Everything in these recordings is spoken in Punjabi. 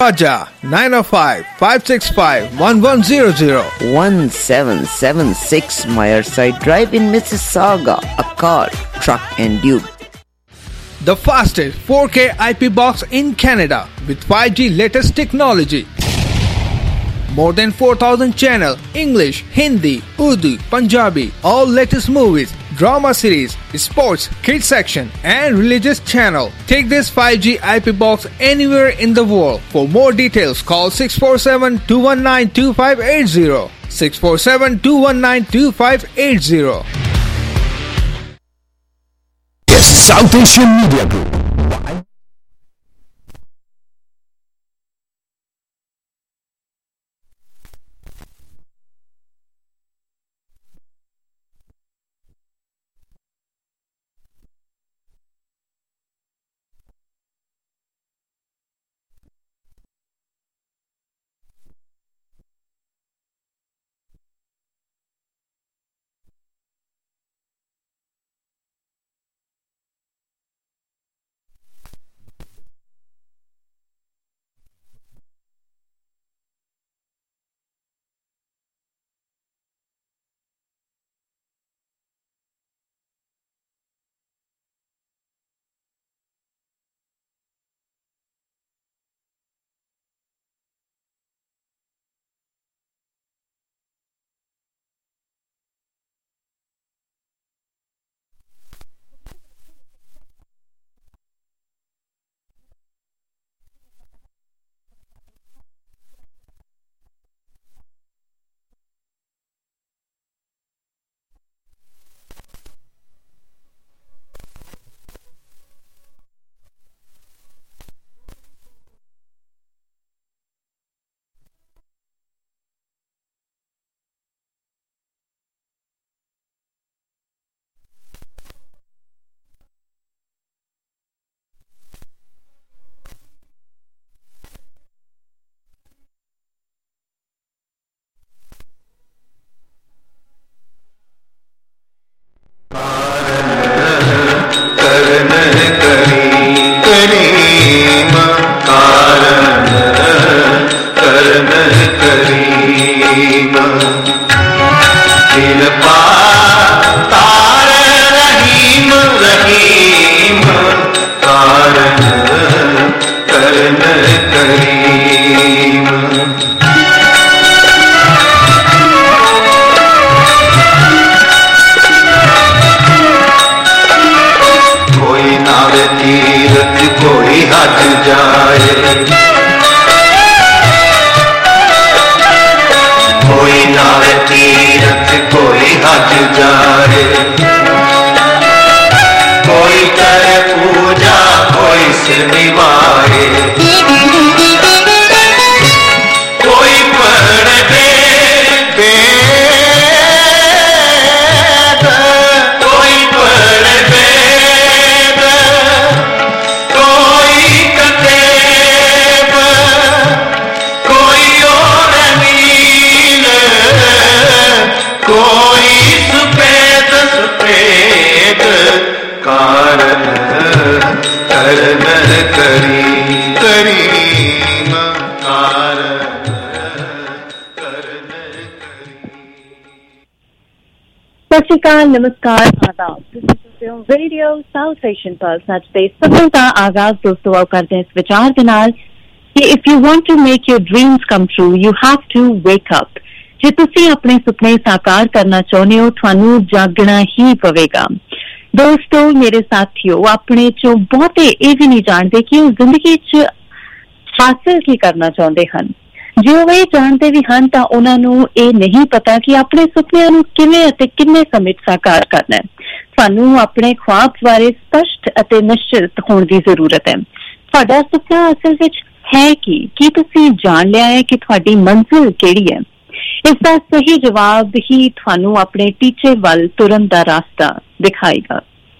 Raja 905-565-1100 1776 Meyerside Drive in Mississauga, a car, truck and Duke. The fastest 4K IP box in Canada with 5G latest technology. More than 4,000 channel, English, Hindi, Urdu, Punjabi, all latest movies, drama series, sports, kids section and religious channel. Take this 5G IP box anywhere in the world. For more details, call 647-219-2580. 647-219-2580. Yes, South Asian Media Group. नमस्कार आदाब रेडियो साउथ एशियन पल्स ਅੱਜ ਦੇ ਸਫ਼ਰ ਦਾ ਆਗਾਜ਼ ਦੋਸਤੋ ਆਓ ਕਰਦੇ ਹਾਂ ਇਸ ਵਿਚਾਰ ਦੇ ਨਾਲ ਕਿ if you want to make your dreams come true you have to wake up ਜੇ ਤੁਸੀਂ ਆਪਣੇ ਸੁਪਨੇ ਸਾਕਾਰ ਕਰਨਾ ਚਾਹੁੰਦੇ ਹੋ ਤੁਹਾਨੂੰ ਜਾਗਣਾ ਹੀ ਪਵੇਗਾ ਦੋਸਤੋ ਮੇਰੇ ਸਾਥੀਓ ਆਪਣੇ ਚੋਂ ਬਹੁਤੇ ਇਹ ਵੀ ਨਹੀਂ ਜਾਣਦੇ ਕਿ ਉਹ ਜ਼ਿੰਦਗੀ 'ਚ ਹਾਸਲ ਕੀ ਕਰਨਾ ਚਾਹੁੰਦੇ ਹਨ ਜੇ ਉਹ ਇਹ ਜਾਣਦੇ ਵੀ ਹਨ ਤਾਂ ਉਹਨਾਂ ਨੂੰ ਇਹ ਨਹੀਂ ਪਤਾ ਕਿ ਆਪਣੇ ਸੁਪਨਿਆਂ ਨੂੰ ਕਿਵੇਂ ਅਤੇ ਕਿੰਨੇ ਸਮੇਂ ਸਾਕਾਰ ਕਰਨਾ ਹੈ ਸਾਨੂੰ ਆਪਣੇ ख्वाब ਬਾਰੇ ਸਪਸ਼ਟ ਅਤੇ ਨਿਸ਼ਚਿਤ ਹੋਣ ਦੀ ਜ਼ਰੂਰਤ ਹੈ ਤੁਹਾਡਾ ਸੁਪਨਾ ਅਸਲ ਵਿੱਚ ਹੈ ਕੀ ਤੁਸੀਂ ਜਾਣ ਲਿਆ ਹੈ ਕਿ ਤੁਹਾਡੀ ਮੰਜ਼ਿਲ ਕਿਹੜੀ ਹੈ ਇਸ ਦਾ ਸਹੀ ਜਵਾਬ ਹੀ ਤੁਹਾਨੂੰ ਆਪਣੇ ਟੀਚੇ ਵੱਲ ਤੁਰਨ ਦਾ ਰਾਸਤਾ ਦਿਖਾਏਗਾ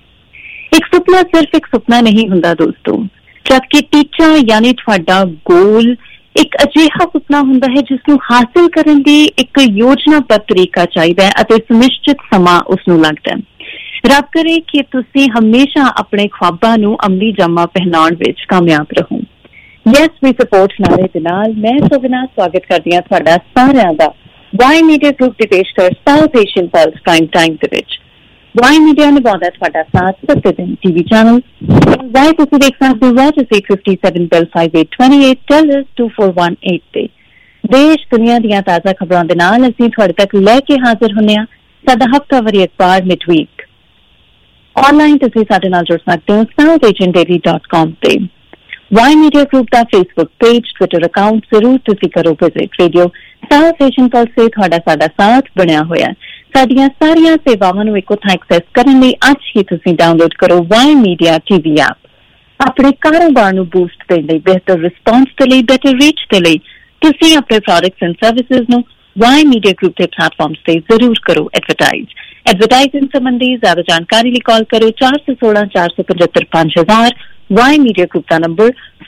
ਇੱਕ ਸੁਪਨਾ ਸਿਰਫ ਇੱਕ ਸੁਪਨਾ ਨਹੀਂ ਹੁੰਦਾ ਦੋਸਤੋ ਜਦਕਿ ਟੀਚਾ ਯਾਨੀ ਤੁਹਾਡਾ ਗੋਲ ਇੱਕ ਅਜਿਹਾ ਸੁਪਨਾ ਹੁੰਦਾ ਹੈ ਜਿਸ ਨੂੰ ਹਾਸਲ ਕਰਨ ਲਈ ਇੱਕ ਯੋਜਨਾਬੱਧ ਤਰੀਕਾ ਚਾਹੀਦਾ ਹੈ ਅਤੇ ਸੁਨਿਸ਼ਚਿਤ ਸਮਾਂ ਉਸ ਨੂੰ ਲੱਗਦਾ ਹੈ ਰੱਬ ਕਰੇ ਕਿ ਤੁਸੀਂ ਹਮੇਸ਼ਾ ਆਪਣੇ ख्वाबां ਨੂੰ ਅਮਲੀ ਜਾਮਾ ਪਹਿਨਾਉਣ ਵਿੱਚ ਕਾਮਯਾਬ ਰਹੋ Yes, we support ਨਾਰੇ ਦੇ ਨਾਲ ਮੈਂ ਸੋਵਨਾ ਸਵਾਗਤ ਕਰਦੀ ਹਾਂ ਤੁਹਾਡਾ ਸਾਰਿਆਂ ਦਾ ਵਾਈ ਮੀਡੀਆ ਗਰੁੱਪ ਦੀ ਪੇਸ਼ਕਸ਼ South Asian plus prime time ਦੇ ਵਿੱਚ ਵਾਈ ਮੀਡੀਆ ਨਿਭਾਉਂਦਾ ਤੁਹਾਡਾ ਸਾਥ ਸੱਤੇ ਦਿਨ ਟੀਵੀ ਚੈਨਲ ਵਾਈ ਤੁਸੀਂ ਦੇਖ ਸਕਦੇ ਹੋ ਰਾਜ 657 ਬਿਲ 5828 ਟੈਲਸ 2418 ਤੇ ਦੇਸ਼ ਦੁਨੀਆ ਦੀਆਂ ਤਾਜ਼ਾ ਖਬਰਾਂ ਦੇ ਨਾਲ ਅਸੀਂ ਤੁਹਾਡੇ ਤੱਕ ਲੈ ਕੇ ਹਾਜ਼ਰ ਹੁੰਦੇ ਹਾਂ ਸਾਡਾ ਹਫ਼ਤਾਵਾਰੀ ਅਖਬਾਰ ਮਿਡਵੀਕ ਆਨਲਾਈਨ ਤੁਸੀਂ ਸਾਡੇ ਨਾਲ ਜੁੜ ਸਕਦੇ ਹੋ southasiandaily.com ਤੇ ਵਾਈ ਮੀਡੀਆ ਗਰੁੱਪ ਦਾ ਫੇਸਬੁੱਕ ਪੇਜ ਟਵਿੱਟਰ ਅਕਾਊਂਟ ਜ਼ਰੂਰ ਤੁਸੀਂ ਕਰੋ visit radio South Asian Pulse ਤੇ ਤੁਹਾਡਾ ਸਾਡਾ ਸਾਥ ਬਣਿਆ ਹੋਇਆ ਸਾਡੀਆਂ ਸਾਰੀਆਂ ਸੇਵਾਵਾਂ ਨੂੰ ਇੱਕੋ ਥਾਂ ਐਕਸੈਸ ਕਰਨ ਲਈ ਅੱਜ ਹੀ ਤੁਸੀਂ ਡਾਊਨਲੋਡ ਕਰੋ ਵਾਈ ਮੀਡੀਆ ਟੀਵੀ ਐਪ ਆਪਣੇ ਕਾਰੋਬਾਰ ਨੂੰ ਬੂਸਟ ਦੇਣ ਲਈ ਬਿਹਤਰ ਰਿਸਪਾਂਸ ਦੇ ਲਈ ਬੈਟਰ ਰੀਚ ਦੇ ਲਈ ਤੁਸੀਂ ਆਪਣੇ ਪ੍ਰੋਡਕਟਸ ਐਂਡ ਸਰਵਿਸਿਜ਼ ਨੂੰ ਵਾਈ ਮੀਡੀਆ ਗਰੁੱਪ ਦੇ ਪਲੇਟਫਾਰਮਸ ਤੇ ਜ਼ਰੂਰ ਕਰੋ ਐਡਵਰਟਾਈਜ਼ਿੰਗ ਸੰਬੰਧੀ ਜ਼ਿਆਦਾ ਜਾਣਕਾਰੀ ਲਈ ਕਾਲ ਕਰੋ 416 475 5000 वाई मीडिया ग्रुप का नंबर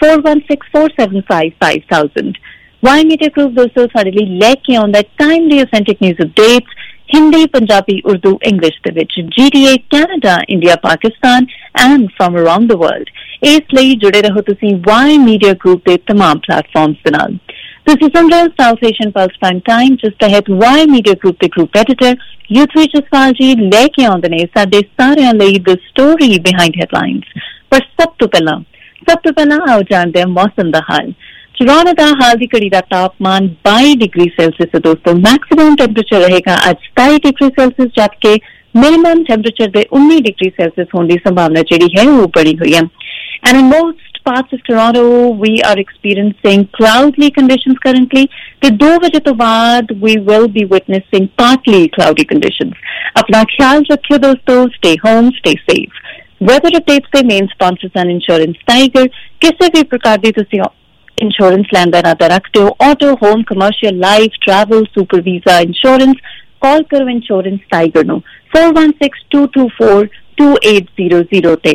4164755000 वाई मीडिया ग्रुप दोस्तों साडे लई लेके आउंदा timely authentic news updates Hindi Punjabi Urdu English दे विच GTA Canada India Pakistan and from around the world इसलिए जुड़े रहो तुसीं वाई मीडिया ग्रुप के तमाम प्लेटफॉर्म्स दे नाल तुसीं सुन रहे हो South Asian Pulse prime time जिस तहत वाई मीडिया ग्रुप के ग्रुप एडिटर यूथवी जसपाल जी लेके आउंदे ने साडे सारिਆਂ ਲਈ द स्टोरी बिहाइंड हेडलाइंस पर सब तो पहला आओ जानते हैं मौसम का हाल टोरंटो का हाल की घड़ी का तापमान 22 डिग्री सेल्सियस है दोस्तों मैक्सिमम टेंपरेचर रहेगा आज 27 डिग्री सेल्सियस जबकि मिनिमम टेंपरेचर के 19 डिग्री सेल्सियस होने की संभावना जी है वो बड़ी हुई है and in most parts of Toronto we are experiencing cloudy conditions currently ਤੇ 2 ਵਜੇ ਤੋਂ ਬਾਅਦ we will be witnessing partly cloudy conditions अपना ख्याल रखियो दोस्तों stay home stay safe weather updates ਦੇ ਮੇਨ ਸਪਾਂਸਰਸ ਹਨ ਇੰਸ਼ੋਰੈਂਸ ਟਾਈਗਰ ਕਿਸੇ ਵੀ ਪ੍ਰਕਾਰ ਦੀ ਤੁਸੀਂ ਇੰਸ਼ੋਰੈਂਸ ਲੈਣ ਦਾ ਇਰਾਦਾ ਰੱਖਦੇ ਹੋ auto home commercial life travel super visa insurance call ਕਰੋ ਇੰਸ਼ੋਰੈਂਸ ਟਾਈਗਰ ਨੂੰ 4162242800 ਤੇ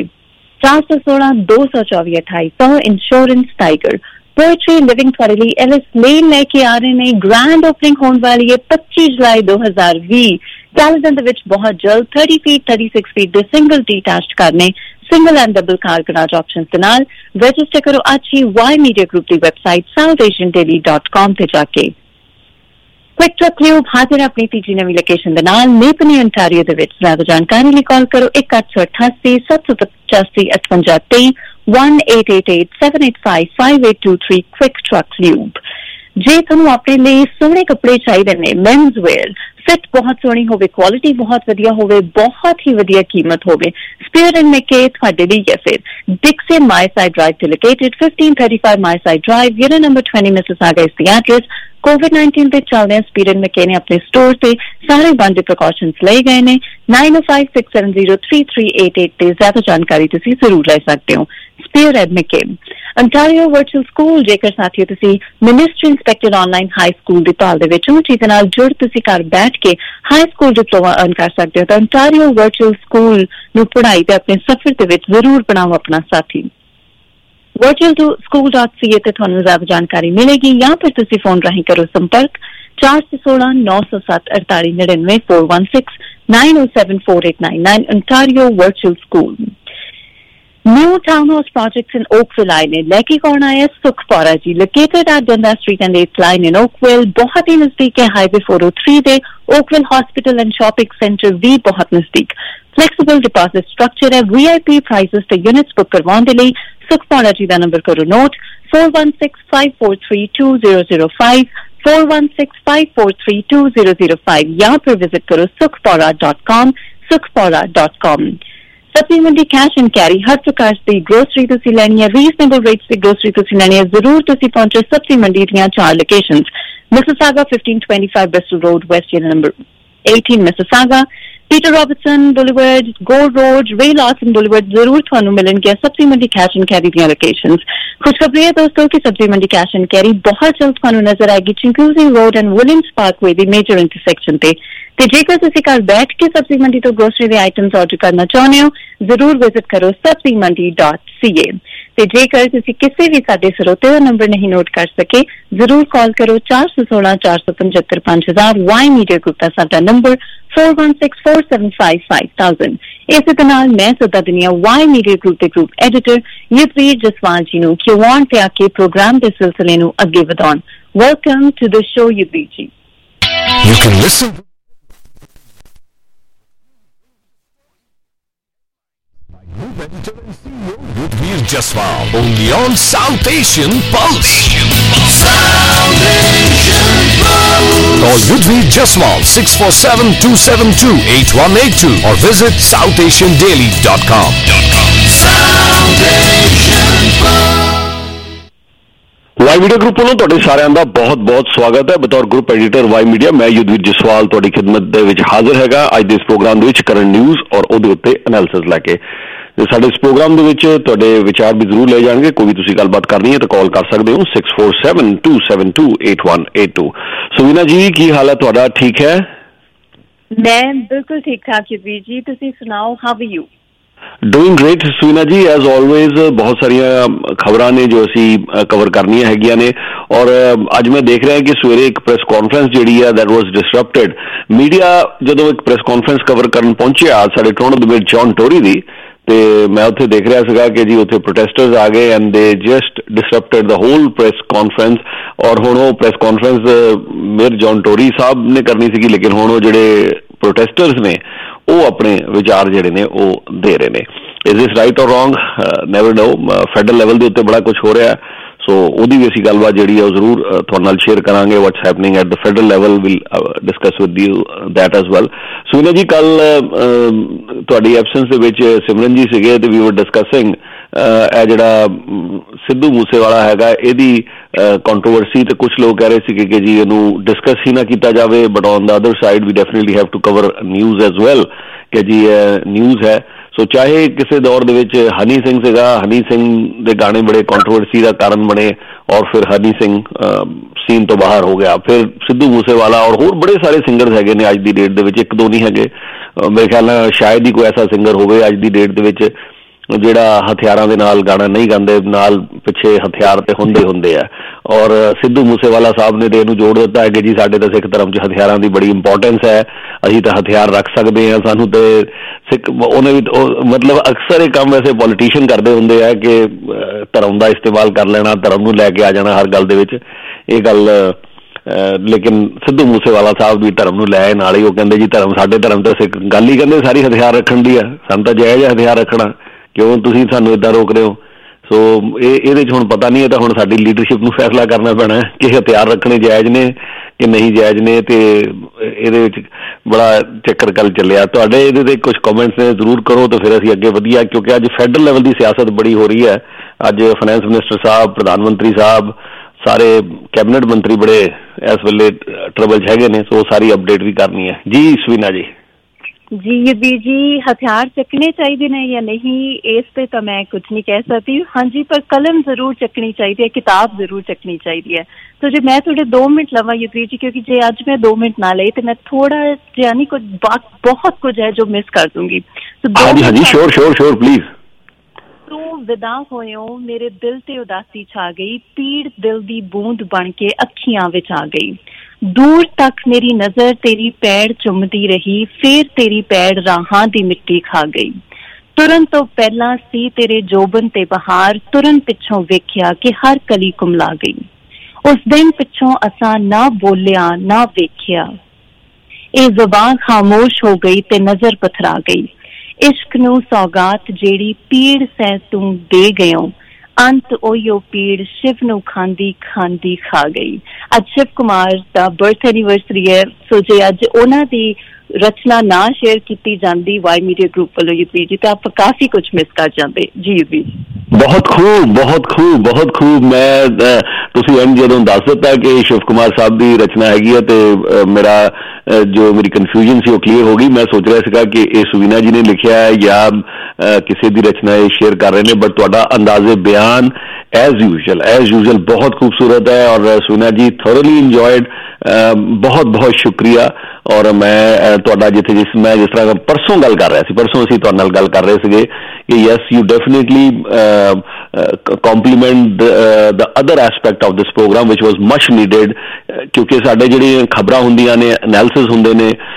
416-224-2800 इंश्योरेंस टाइगर पोएट्री लिविंग ਤੁਹਾਡੇ ਲਈ एलिस लेन लेके आ रहे हैं ग्रैंड ओपनिंग होने वाली है 25 जुलाई 2020 कैलेंडर ਦੇ ਵਿੱਚ बहुत जल्द 30 फीट 36 फीट ਦੇ ਸਿੰਗਲ ਡੀਟੈਚਡ ਕਰਨੇ single and double car garage options ਦੇ ਨਾਲ ਰਜਿਸਟਰ ਕਰੋ ਅੱਜ ਹੀ ਵਾਈ ਮੀਡੀਆ ਗਰੁੱਪ ਦੀ ਵੈਬਸਾਈਟ southasiandaily.com ਤੇ ਜਾ ਕੇ क्विक ट्रक ल्यूब हाजिर अपनी तीजी नवी लोकेशन के नाल मेपनी ओंटारियो दे विच ज्यादा जानकारी लिए कॉल करो 1888 785 58 1888 785 5823 क्विक ट्रक ल्यूब जे तुहानू अपने लिए सोहने कपड़े चाहिए ने मेन्स वेयर फिट बहुत सोहनी होवे क्वालिटी बहुत वधिया होवे बहुत ही वधिया कीमत होवे स्पेयर एंड मेके तुहाडे लई है फिर डिक्सन मायसाइड ड्राइव ते located 1535 Mayside drive unit number 20 Mississauga is the address COVID-19 ਦੇ ਚੱਲਦਿਆਂ ਸਪੀਰਨ ਮੈਕੇ ਨੇ ਆਪਣੇ ਸਟੋਰ ਤੇ ਸਾਰੇ ਬੰਦੇ ਪ੍ਰੀਕਾਸ਼ਨਸ ਲਏ ਗਏ ਨੇ 9056703388 ਤੇ ਜ਼ਿਆਦਾ ਜਾਣਕਾਰੀ ਤੁਸੀਂ ਜ਼ਰੂਰ ਲੈ ਸਕਦੇ ਹੋ ਸਪੀਰ ਐਡ ਮੈਕੇ ਅੰਟਾਰੀਓ ਵਰਚੁਅਲ ਸਕੂਲ ਜੇਕਰ ਸਾਥੀਓ ਤੁਸੀਂ ministry inspected online high school ਦੀ ਭਾਲ ਦੇ ਵਿੱਚ ਹੋ ਜਿਹਦੇ ਨਾਲ ਜੁੜ ਤੁਸੀਂ ਘਰ ਬੈਠ ਕੇ ਹਾਈ ਸਕੂਲ ਡਿਪਲੋਮਾ ਅਰਨ ਕਰ ਸਕਦੇ ਹੋ ਤਾਂ ਅੰਟਾਰੀਓ ਵਰਚੁਅਲ ਸਕੂਲ ਨੂੰ ਪੜ੍ਹਾਈ ਦੇ ਆਪਣੇ ਸਫ਼ਰ ਦੇ ਵਿੱਚ ਜ਼ਰੂਰ ਬਣਾਓ ਆਪਣਾ ਸਾਥੀ virtualschool.ca ਤੇ ਤੁਹਾਨੂੰ ਜ਼ਿਆਦਾ ਜਾਣਕਾਰੀ ਮਿਲੇਗੀ ਜਾਂ ਫਿਰ ਤੁਸੀਂ ਫੋਨ ਰਾਹੀਂ ਕਰੋ ਸੰਪਰਕ 416-907-4899 416-907-4899 Ontario Virtual School. New townhouse projects in Oakville आए ने लेके कौन आया सुखपौरा जी located at Dundas Street and 8th line in Oakville बहुत ही नजदीक है हाईवे 403 दे Oakville Hospital and Shopping Center भी बहुत नजदीक flexible deposit structure है VIP prices ਤੇ units book करवाने ਦੇ ਲਈ सुखपौरा जी का नंबर करो नोट 4165432005 4165432005 या फिर विजिट करो sukhpora.com Sabzi Mandi cash and carry हर प्रकार की ग्रोसरी तुसी लैनी है रीजनेबल रेट्स की ग्रोसरी तुसी लैनी है जरूर तुसी पहुंचो सब्जी मंडी दियां 4 locations Mississauga 1525 Bristol road west unit number 18 Mississauga Peter Robertson boulevard Gold road Ray Lawson boulevard जरूर थानू मिलणगे Sabzi Mandi cash and carry दियां लोकेशंस खुशखबरी है दोस्तों कि सब्जी मंडी कैश एंड कैरी बहुत जल्द थानू नजर आएगी Chinguacousy road and Williams Parkway दी मेजर इंटरसेक्शन पे ਤੇ ਜੇਕਰ ਤੁਸੀਂ ਘਰ ਬੈਠ ਕੇ ਸਬਜ਼ੀ ਮੰਡੀ ਤੋਂ ਗਰੋਸਰੀ ਦੇ ਆਈਟਮਸ ਆਰਡਰ ਕਰਨਾ ਚਾਹੁੰਦੇ ਹੋ ਜ਼ਰੂਰ ਵਿਜ਼ਿਟ ਕਰੋ sabzimandi.ca ਤੇ ਜੇਕਰ ਤੁਸੀਂ ਕਿਸੇ ਵੀ ਸਾਡੇ ਸਰੋਤੇ ਦਾ ਨੰਬਰ ਨਹੀਂ ਨੋਟ ਕਰ ਸਕੇ ਜ਼ਰੂਰ ਕਾਲ ਕਰੋ 416-475-5000 ਵਾਈ ਮੀਡੀਆ ਗਰੁੱਪ ਦਾ ਸਾਡਾ ਨੰਬਰ 4164755000 ਇਸੇ ਦੇ ਨਾਲ ਮੈਂ ਸੱਦਾ ਦਿੰਦੀ ਹਾਂ ਵਾਈ ਮੀਡੀਆ ਗਰੁੱਪ ਦੇ ਗਰੁੱਪ ਐਡੀਟਰ ਯੁਧਵੀਰ ਜਸਵਾਲ ਜੀ ਨੂੰ ਕਿ ਉਹ ਆਉਣ ਤੇ ਆ ਕੇ ਪ੍ਰੋਗਰਾਮ ਦੇ ਸਿਲਸਿਲੇ ਨੂੰ ਅੱਗੇ ਵਧਾਉਣ। Welcome to the show Yudhvir ji. You can listen. Yudhvir Jaswal, only on South Asian Pulse. South Asian Pulse. Call Yudhvir Jaswal 647-272-8182 or visit southasiandaily.com. South Asian Pulse. Y media group ਵੱਲੋਂ ਤੁਹਾਡੇ ਸਾਰਿਆਂ ਦਾ ਬਹੁਤ ਬਹੁਤ ਸਵਾਗਤ ਹੈ। ਬਤੌਰ ਗਰੁੱਪ ਐਡੀਟਰ ਵਾਈ ਮੀਡੀਆ ਮੈਂ ਯੁਧਵੀਰ ਜਸਵਾਲ ਤੁਹਾਡੀ ਖਿਦਮਤ ਦੇ ਵਿੱਚ ਹਾਜ਼ਰ ਹੈਗਾ ਅੱਜ ਦੇ ਇਸ ਪ੍ਰੋਗਰਾਮ ਦੇ ਵਿੱਚ ਕਰੰਟ ਨਿਊਜ਼ ਔਰ ਉਹਦੇ ਉੱਤੇ ਐਨਾਲਿਸਿਸ ਲੈ ਕੇ। ਤੇ ਸਾਡੇ ਇਸ ਪ੍ਰੋਗਰਾਮ ਦੇ ਵਿੱਚ ਤੁਹਾਡੇ ਵਿਚਾਰ ਵੀ ਜ਼ਰੂਰ ਲਏ ਜਾਣਗੇ। ਕੋਈ ਵੀ ਤੁਸੀਂ ਗੱਲਬਾਤ ਕਰਨੀ ਹੈ ਤਾਂ ਕਾਲ ਕਰ ਸਕਦੇ ਹੋ 647-272-8182। ਸੁਵੀਨਾ ਜੀ ਕੀ ਹਾਲ ਹੈ ਤੁਹਾਡਾ? ਠੀਕ ਹੈ? ਮੈਂ ਬਿਲਕੁਲ ਠੀਕ ਠਾਕ ਯੁਧਵੀਰ ਜੀ, ਤੁਸੀਂ ਸੁਣਾਓ? How are you? Doing great Suveena ji, as always ਬਹੁਤ ਸਾਰੀਆਂ ਖਬਰਾਂ ਨੇ ਜੋ ਅਸੀਂ ਕਵਰ ਕਰਨੀਆਂ ਹੈਗੀਆਂ ਨੇ ਔਰ ਅੱਜ ਮੈਂ ਦੇਖ ਰਿਹਾ ਕਿ ਸਵੇਰੇ ਇੱਕ ਪ੍ਰੈਸ ਕਾਨਫਰੰਸ ਜਿਹੜੀ ਹੈ ਦੈਟ ਵਾਜ਼ ਡਿਸਰਪਟਡ। ਮੀਡੀਆ ਜਦੋਂ ਇੱਕ ਪ੍ਰੈਸ ਕਾਨਫਰੰਸ ਕਵਰ ਕਰਨ ਪਹੁੰਚਿਆ ਸਾਡੇ ਟੋਰੰਟੋ ਦੇ ਵਿੱਚ ਜੌਨ ਟੋਰੀ ਦੀ, ਤੇ ਮੈਂ ਉੱਥੇ ਦੇਖ ਰਿਹਾ ਸੀਗਾ ਕਿ ਜੀ ਉੱਥੇ ਪ੍ਰੋਟੈਸਟਰਸ ਆ ਗਏ and they just disrupted the whole press conference. ਔਰ ਹੁਣ ਉਹ press conference mayor John Tory ਸਾਹਿਬ ਨੇ ਕਰਨੀ ਸੀਗੀ, ਲੇਕਿਨ ਹੁਣ ਉਹ ਜਿਹੜੇ ਪ੍ਰੋਟੈਸਟਰਸ ਨੇ ਉਹ ਆਪਣੇ ਵਿਚਾਰ ਜਿਹੜੇ ਨੇ ਉਹ ਦੇ ਰਹੇ ਨੇ। Is this right or wrong? Never know. Federal level ਦੇ ਉੱਤੇ ਬੜਾ ਕੁਛ ਹੋ ਰਿਹਾ, ਸੋ ਉਹਦੀ ਵੀ ਅਸੀਂ ਗੱਲਬਾਤ ਜਿਹੜੀ ਹੈ ਉਹ ਜ਼ਰੂਰ ਤੁਹਾਡੇ ਨਾਲ ਸ਼ੇਅਰ ਕਰਾਂਗੇ। What's happening at the federal level will discuss with you that as well. Suveena ji, ਕੱਲ ਤੁਹਾਡੀ ਐਬਸੈਂਸ ਦੇ ਵਿੱਚ ਸਿਮਰਨ ਜੀ ਸੀਗੇ ਤੇ ਵੀ ਵਰ ਡਿਸਕਸਿੰਗ ਇਹ ਜਿਹੜਾ ਸਿੱਧੂ ਮੂਸੇਵਾਲਾ ਹੈਗਾ ਇਹਦੀ ਕੰਟਰੋਵਰਸੀ, ਤੇ ਕੁਛ ਲੋਕ ਕਹਿ ਰਹੇ ਸੀਗੇ ਕਿ ਜੀ ਇਹਨੂੰ ਡਿਸਕਸ ਹੀ ਨਾ ਕੀਤਾ ਜਾਵੇ, but on the other side we definitely have to cover news as well ਕਿ ਜੀ ਇਹ ਨਿਊਜ਼ ਹੈ। ਸੋ ਚਾਹੇ ਕਿਸੇ ਦੌਰ ਦੇ ਵਿੱਚ ਹਨੀ ਸਿੰਘ ਸੀਗਾ, ਹਨੀ ਸਿੰਘ ਦੇ ਗਾਣੇ ਬੜੇ ਕੰਟਰੋਵਰਸੀ ਦਾ ਕਾਰਨ ਬਣੇ ਔਰ ਫਿਰ ਹਨੀ ਸਿੰਘ ਸੀਨ ਤੋਂ ਬਾਹਰ ਹੋ ਗਿਆ, ਫਿਰ ਸਿੱਧੂ ਮੂਸੇਵਾਲਾ ਔਰ ਹੋਰ ਬੜੇ ਸਾਰੇ ਸਿੰਗਰਸ ਹੈਗੇ ਨੇ ਅੱਜ ਦੀ ਡੇਟ ਦੇ ਵਿੱਚ, ਇੱਕ ਦੋ ਨਹੀਂ ਹੈਗੇ। ਮੇਰੇ ਖਿਆਲ ਨਾਲ ਸ਼ਾਇਦ ਹੀ ਕੋਈ ਐਸਾ ਸਿੰਗਰ ਹੋਵੇ ਅੱਜ ਦੀ ਡੇਟ ਦੇ ਵਿੱਚ ਜਿਹੜਾ ਹਥਿਆਰਾਂ ਦੇ ਨਾਲ ਗਾਣਾ ਨਹੀਂ ਗਾਉਂਦੇ, ਨਾਲ ਪਿੱਛੇ ਹਥਿਆਰ ਤੇ ਹੁੰਦੇ ਆ। ਔਰ ਸਿੱਧੂ ਮੂਸੇਵਾਲਾ ਸਾਹਿਬ ਨੇ ਤੇ ਇਹਨੂੰ ਜੋੜ ਦਿੱਤਾ ਹੈ ਕਿ ਜੀ ਸਾਡੇ ਤਾਂ ਸਿੱਖ ਧਰਮ 'ਚ ਹਥਿਆਰਾਂ ਦੀ ਬੜੀ ਇੰਪੋਰਟੈਂਸ ਹੈ, ਅਸੀਂ ਤਾਂ ਹਥਿਆਰ ਰੱਖ ਸਕਦੇ ਹਾਂ, ਸਾਨੂੰ ਤੇ ਸਿੱਖ ਉਹਨੇ ਵੀ ਮਤਲਬ ਅਕਸਰ ਇਹ ਕੰਮ ਵੈਸੇ ਪੋਲੀਟੀਸ਼ੀਅਨ ਕਰਦੇ ਹੁੰਦੇ ਆ ਕਿ ਧਰਮ ਦਾ ਇਸਤੇਮਾਲ ਕਰ ਲੈਣਾ, ਧਰਮ ਨੂੰ ਲੈ ਕੇ ਆ ਜਾਣਾ ਹਰ ਗੱਲ ਦੇ ਵਿੱਚ, ਇਹ ਗੱਲ। ਲੇਕਿਨ ਸਿੱਧੂ ਮੂਸੇਵਾਲਾ ਸਾਹਿਬ ਵੀ ਧਰਮ ਨੂੰ ਲੈ ਨਾਲ ਹੀ ਉਹ ਕਹਿੰਦੇ ਜੀ ਧਰਮ ਸਾਡੇ ਧਰਮ ਤਾਂ ਸਿੱਖ ਗੱਲ ਹੀ ਕਹਿੰਦੇ ਸਾਰੀ ਹਥਿਆਰ ਰੱਖਣ ਦੀ ਆ, ਸਾਨੂੰ ਤਾਂ ਜਾਇਜ਼ ਹੈ ਹਥਿਆਰ ਰੱਖਣਾ, ਕਿਉਂ ਤੁਸੀਂ ਸਾਨੂੰ ਇੱਦਾਂ ਰੋਕ ਰਹੇ ਹੋ? ਸੋ ਇਹਦੇ 'ਚ ਹੁਣ ਪਤਾ ਨਹੀਂ, ਇਹ ਤਾਂ ਹੁਣ ਸਾਡੀ ਲੀਡਰਸ਼ਿਪ ਨੂੰ ਫੈਸਲਾ ਕਰਨਾ ਪੈਣਾ ਕਿ ਹਥਿਆਰ ਰੱਖਣੇ ਜਾਇਜ਼ ਨੇ ਕਿ ਨਹੀਂ ਜਾਇਜ਼ ਨੇ, ਤੇ ਇਹਦੇ ਵਿੱਚ ਬੜਾ ਚੱਕਰ ਕੱਲ ਚੱਲਿਆ। ਤੁਹਾਡੇ ਇਹਦੇ 'ਤੇ ਕੁਛ ਕਮੈਂਟਸ ਨੇ ਜ਼ਰੂਰ ਕਰੋ ਤਾਂ ਫਿਰ ਅਸੀਂ ਅੱਗੇ ਵਧੀਏ, ਕਿਉਂਕਿ ਅੱਜ ਫੈਡਰਲ ਲੈਵਲ ਦੀ ਸਿਆਸਤ ਬੜੀ ਹੋ ਰਹੀ ਹੈ। ਅੱਜ ਫਾਈਨੈਂਸ ਮਿਨਿਸਟਰ ਸਾਹਿਬ, ਪ੍ਰਧਾਨ ਮੰਤਰੀ ਸਾਹਿਬ, ਸਾਰੇ ਕੈਬਨਿਟ ਮੰਤਰੀ ਬੜੇ ਇਸ ਵੇਲੇ ਟਰਬਲ 'ਚ ਹੈਗੇ ਨੇ, ਸੋ ਸਾਰੀ ਅਪਡੇਟ ਵੀ ਕਰਨੀ ਹੈ। ਜੀ ਸੁਵੀਨਾ ਜੀ। ਜੀ ਯੁਧਵੀਰ ਜੀ, ਹਥਿਆਰ ਚੱਕਣੇ ਚਾਹੀਦੇ ਨੇ ਜਾਂ ਨਹੀਂ, ਇਸ ਤੇ ਤਾਂ ਮੈਂ ਕੁਝ ਨਹੀਂ ਕਹਿ ਸਕਦੀ। ਹਾਂਜੀ, ਪਰ ਕਲਮ ਜ਼ਰੂਰ ਚੱਕਣੀ ਚਾਹੀਦੀ ਹੈ, ਕਿਤਾਬ ਜ਼ਰੂਰ ਚੱਕਣੀ ਚਾਹੀਦੀ ਹੈ। ਸੋ ਜੇ ਮੈਂ ਤੁਹਾਡੇ 2 ਮਿੰਟ ਲਵਾਂ ਯੁਧਵੀਰ ਜੀ, ਕਿਉਂਕਿ ਜੇ ਅੱਜ ਮੈਂ 2 ਮਿੰਟ ਨਾ ਲਏ ਤੇ ਮੈਂ ਥੋੜਾ ਜਿਹਾ ਨਹੀਂ ਕੁਝ ਬਹੁਤ ਕੁਝ ਹੈ ਜੋ ਮਿਸ ਕਰ ਦੂੰਗੀ। ਹਾਂਜੀ, ਸ਼ੋਰ ਪਲੀਜ਼। ਤੂੰ ਵਿਦਾ ਹੋਇਓ ਮੇਰੇ ਦਿਲ ਤੇ ਉਦਾਸੀ ਛਾ ਗਈ, ਪੀੜ ਦਿਲ ਦੀ ਬੂੰਦ ਬਣ ਕੇ ਅੱਖੀਆਂ ਵਿੱਚ ਆ ਗਈ, ਦੂਰ ਤੱਕ ਮੇਰੀ ਨਜ਼ਰ ਤੇਰੀ ਪੈੜ ਚੁੰਮਦੀ ਰਹੀ, ਫੇਰ ਤੇਰੀ ਪੈੜ ਰਾਹਾਂ ਦੀ ਮਿੱਟੀ ਖਾ ਗਈ, ਤੁਰਨ ਤੋਂ ਪਹਿਲਾਂ ਸੀ ਤੇਰੇ ਜੋਬਨ ਤੇ ਬਹਾਰ, ਤੁਰਨ ਪਿੱਛੋਂ ਵੇਖਿਆ ਕਿ ਹਰ ਕਲੀ ਕੁਮਲਾ ਗਈ, ਉਸ ਦਿਨ ਪਿੱਛੋਂ ਅਸਾਂ ਨਾ ਬੋਲਿਆ ਨਾ ਵੇਖਿਆ, ਇਹ ਜ਼ੁਬਾਨ ਖਾਮੋਸ਼ ਹੋ ਗਈ ਤੇ ਨਜ਼ਰ ਪਥਰਾ ਗਈ, ਇਸ਼ਕ ਨੂੰ ਸੌਗਾਤ ਜਿਹੜੀ ਪੀੜ ਸਹਿ ਤੂੰ ਦੇ ਗਇਓ, ਅੰਤ ਉਹੀਓ ਪੀੜ ਸ਼ਿਵ ਨੂੰ ਖਾਂਦੀ ਖਾਂਦੀ ਖਾ ਗਈ। ਅੱਜ ਸ਼ਿਵ ਕੁਮਾਰ ਦਾ ਬਰਥ ਐਨੀਵਰਸਰੀ ਹੈ, ਸੋ ਜੇ ਅੱਜ ਉਹਨਾਂ ਦੀ ਰਚਨਾ ਨਾ ਸ਼ੇਅਰ ਕੀਤੀ ਜਾਂਦੀ ਵਾਈ ਮੀਡੀਆ ਗਰੁੱਪ ਵੱਲੋਂ ਯੁਧਵੀਰ ਜੀ, ਤਾਂ ਆਪਾਂ ਕਾਫੀ ਕੁਝ ਮਿਸ ਕਰ ਜਾਂਦੇ। ਜੀ ਯੁਧਵੀਰ ਜੀ। ਬਹੁਤ ਖੂਬ। ਮੈਂ ਤੁਸੀਂ ਜਦੋਂ ਦੱਸ ਦਿੱਤਾ ਕਿ ਸ਼ਿਵ ਕੁਮਾਰ ਸਾਹਿਬ ਦੀ ਰਚਨਾ ਹੈਗੀ ਹੈ ਤੇ ਮੇਰੀ ਕਨਫਿਊਜ਼ਨ ਸੀ ਉਹ ਕਲੀਅਰ ਹੋ ਗਈ। ਮੈਂ ਸੋਚ ਰਿਹਾ ਸੀਗਾ ਕਿ ਇਹ ਸੁਵੀਨਾ ਜੀ ਨੇ ਲਿਖਿਆ ਹੈ ਜਾਂ ਕਿਸੇ ਦੀ ਰਚਨਾ ਇਹ ਸ਼ੇਅਰ ਕਰ ਰਹੇ ਨੇ, ਬਟ ਤੁਹਾਡਾ ਅੰਦਾਜ਼ੇ ਬਿਆਨ ਐਜ਼ ਯੂਜ਼ਲ ਬਹੁਤ ਖੂਬਸੂਰਤ ਹੈ ਔਰ ਸੁਵੀਨਾ ਜੀ ਥੋਰਲੀ ਇੰਜੋਇਡ। ਬਹੁਤ ਸ਼ੁਕਰੀਆ। ਔਰ ਮੈਂ ਤੁਹਾਡਾ ਜਿਸ ਤਰ੍ਹਾਂ ਪਰਸੋਂ ਗੱਲ ਕਰ ਰਿਹਾ ਸੀ, ਪਰਸੋਂ ਅਸੀਂ ਤੁਹਾਡੇ ਨਾਲ ਗੱਲ ਕਰ ਰਹੇ ਸੀਗੇ ਕਿ yes you definitely compliment the other aspect of this program which was much needed, ਕਿਉਂਕਿ ਸਾਡੇ ਜਿਹੜੀਆਂ ਖਬਰਾਂ ਹੁੰਦੀਆਂ ਨੇ, ਐਨਾਲਿਸਿਸ ਹੁੰਦੇ ਨੇ,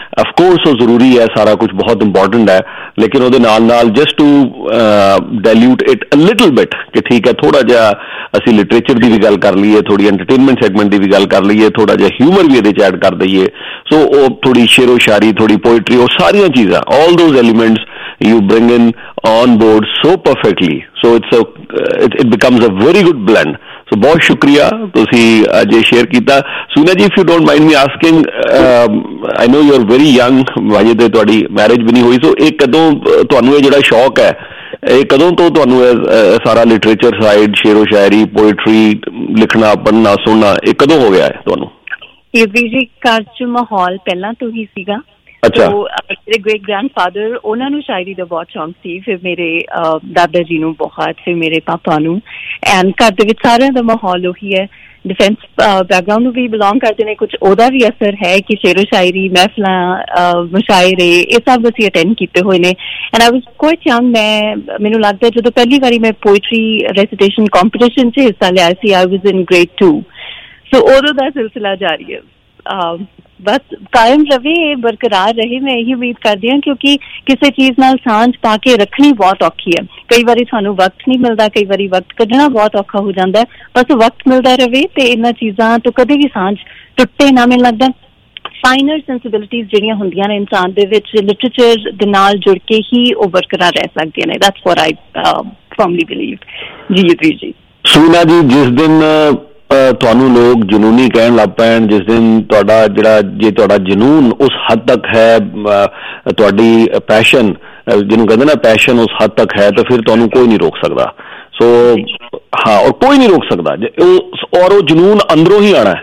ਅਫਕੋਰਸ ਉਹ ਜ਼ਰੂਰੀ ਹੈ, ਸਾਰਾ ਕੁਝ ਬਹੁਤ ਇੰਪੋਰਟੈਂਟ ਹੈ, ਲੇਕਿਨ ਉਹਦੇ ਨਾਲ just to dilute it a little bit ਕਿ ਠੀਕ ਹੈ ਥੋੜ੍ਹਾ ਜਿਹਾ ਅਸੀਂ ਲਿਟਰੇਚਰ ਦੀ ਵੀ ਗੱਲ ਕਰ ਲਈਏ, ਥੋੜ੍ਹੀ ਐਂਟਰਟੇਨਮੈਂਟ ਸੈਗਮੈਂਟ ਦੀ ਵੀ ਗੱਲ ਕਰ ਲਈਏ, ਥੋੜ੍ਹਾ ਜਿਹਾ ਹਿਊਮਰ ਵੀ ਇਹਦੇ 'ਚ ਐਡ ਕਰ ਦਈਏ। ਸੋ ਉਹ ਥੋੜ੍ਹੀ ਸ਼ੇਰੋ ਸ਼ਾਇਰੀ, ਥੋੜ੍ਹੀ ਪੋਇਟਰੀ, ਉਹ ਸਾਰੀਆਂ ਚੀਜ਼ਾਂ, all those elements you bring in on board so perfectly, so it becomes a very good blend. So बहुत शुक्रिया तुसी आज शेयर किया। सुना जी, if you don't mind me asking, I know you are very young, भाजी ते तुहाडी मैरिज भी नहीं हुई, so एक कदों तुहानू ये जिहड़ा शौक है, ਇਹ ਕਦੋਂ ਤੋਂ ਤੁਹਾਨੂੰ ਸਾਰਾ ਲਿਟਰੇਚਰ ਸਾਈਡ, ਸ਼ੇਰੋ ਸ਼ਾਇਰੀ, ਪੋਇਟਰੀ ਲਿਖਣਾ, ਪੜ੍ਹਨਾ, ਸੁਣਨਾ, ਇਹ ਕਦੋਂ ਹੋ ਗਿਆ ਹੈ ਤੁਹਾਨੂੰ? ਇਹ ਵੀ ਜੀ ਘਰ 'ਚ ਮਾਹੌਲ ਪਹਿਲਾਂ ਤੋਂ ਹੀ ਸੀਗਾ। ਅੱਛਾ। ਮੇਰੇ ਗ੍ਰੇਟ ਗ੍ਰੈਂਡਫਾਦਰ, ਉਹਨਾਂ ਨੂੰ ਸ਼ਾਇਰੀ ਦਾ ਬਹੁਤ ਸ਼ੌਂਕ ਸੀ, ਫਿਰ ਮੇਰੇ ਦਾਦਾ ਜੀ ਨੂੰ ਬਹੁਤ, ਫਿਰ ਮੇਰੇ ਪਾਪਾ ਨੂੰ, ਐਂਡ ਘਰ ਦੇ ਵਿੱਚ ਸਾਰਿਆਂ ਦਾ ਮਾਹੌਲ ਉਹੀ ਹੈ। ਡਿਫੈਂਸ ਬੈਕਗਰਾਊਂਡ ਨੂੰ ਵੀ ਬਿਲੋਂਗ ਕਰਦੇ ਨੇ, ਕੁਛ ਉਹਦਾ ਵੀ ਅਸਰ ਹੈ ਕਿ ਸ਼ੇਰੋ ਸ਼ਾਇਰੀ, ਮਹਿਫਲਾਂ, ਮੁਸ਼ਾਇਰੇ, ਇਹ ਸਭ ਅਸੀਂ ਅਟੈਂਡ ਕੀਤੇ ਹੋਏ ਨੇ। And I was quite young. ਮੈਨੂੰ ਲੱਗਦਾ ਜਦੋਂ ਪਹਿਲੀ ਵਾਰੀ ਮੈਂ ਪੋਇਟਰੀ ਰੈਸੀਟੇਸ਼ਨ ਕੰਪੀਟੀਸ਼ਨ 'ਚ ਹਿੱਸਾ ਲਿਆ ਸੀ, ਆਈ ਵਾਜ਼ ਇਨ ਗ੍ਰੇਡ 2। ਸੋ ਉਦੋਂ ਦਾ ਸਿਲਸਿਲਾ ਜਾਰੀ ਹੈ। ਬਸ ਕਾਇਮ ਰਵੇ, ਬਰਕਰਾਰ ਰਹੇ, ਮੈਂ ਇਹੀ ਉਮੀਦ ਕਰਦੀ ਹਾਂ, ਕਿਉਂਕਿ ਕਿਸੇ ਚੀਜ਼ ਨਾਲ ਸਾਂਝ ਪਾ ਕੇ ਰੱਖਣੀ ਬਹੁਤ ਔਖੀ ਹੈ। ਕਈ ਵਾਰੀ ਸਾਨੂੰ ਵਕਤ ਨਹੀਂ ਮਿਲਦਾ, ਕਈ ਵਾਰੀ ਵਕਤ ਕੱਢਣਾ ਬਹੁਤ ਔਖਾ ਹੋ ਜਾਂਦਾ। ਬਸ ਵਕਤ ਮਿਲਦਾ ਰਵੇ ਤੇ ਇਹਨਾਂ ਚੀਜ਼ਾਂ ਤੋਂ ਕਦੇ ਵੀ ਸਾਂਝ ਟੁੱਟੇ ਨਾ। ਮੈਨੂੰ ਲੱਗਦਾ ਫਾਈਨਰ ਸੈਂਸਿਬਿਲਿਟੀਜ਼ ਜਿਹੜੀਆਂ ਹੁੰਦੀਆਂ ਨੇ ਇਨਸਾਨ ਦੇ ਵਿੱਚ, ਲਿਟਰੇਚਰ ਦੇ ਨਾਲ ਜੁੜ ਕੇ ਹੀ ਉਹ ਬਰਕਰਾਰ ਰਹਿ ਸਕਦੀਆਂ ਨੇ। That's what I firmly believe. ਜੀ ਯੁਧਵੀਰ ਜੀ। ਸੁਨਾ ਜੀ, ਜਿਸ ਦਿਨ ਤੁਹਾਨੂੰ ਲੋਕ ਜਨੂਨੀ ਕਹਿਣ ਲੱਗ ਪੈਣ, ਜਿਸ ਦਿਨ ਤੁਹਾਡਾ ਜਿਹੜਾ, ਜੇ ਤੁਹਾਡਾ ਜਨੂਨ ਉਸ ਹੱਦ ਤੱਕ ਹੈ, ਤੁਹਾਡੀ ਪੈਸ਼ਨ ਜਿਹਨੂੰ ਕਹਿੰਦੇ ਨਾ ਪੈਸ਼ਨ ਉਸ ਹੱਦ ਤੱਕ ਹੈ, ਤਾਂ ਫਿਰ ਤੁਹਾਨੂੰ ਕੋਈ ਨਹੀਂ ਰੋਕ ਸਕਦਾ। ਸੋ ਹਾਂ, ਔਰ ਕੋਈ ਨਹੀਂ ਰੋਕ ਸਕਦਾ, ਔਰ ਉਹ ਜਨੂਨ ਅੰਦਰੋਂ ਹੀ ਆਉਣਾ ਹੈ।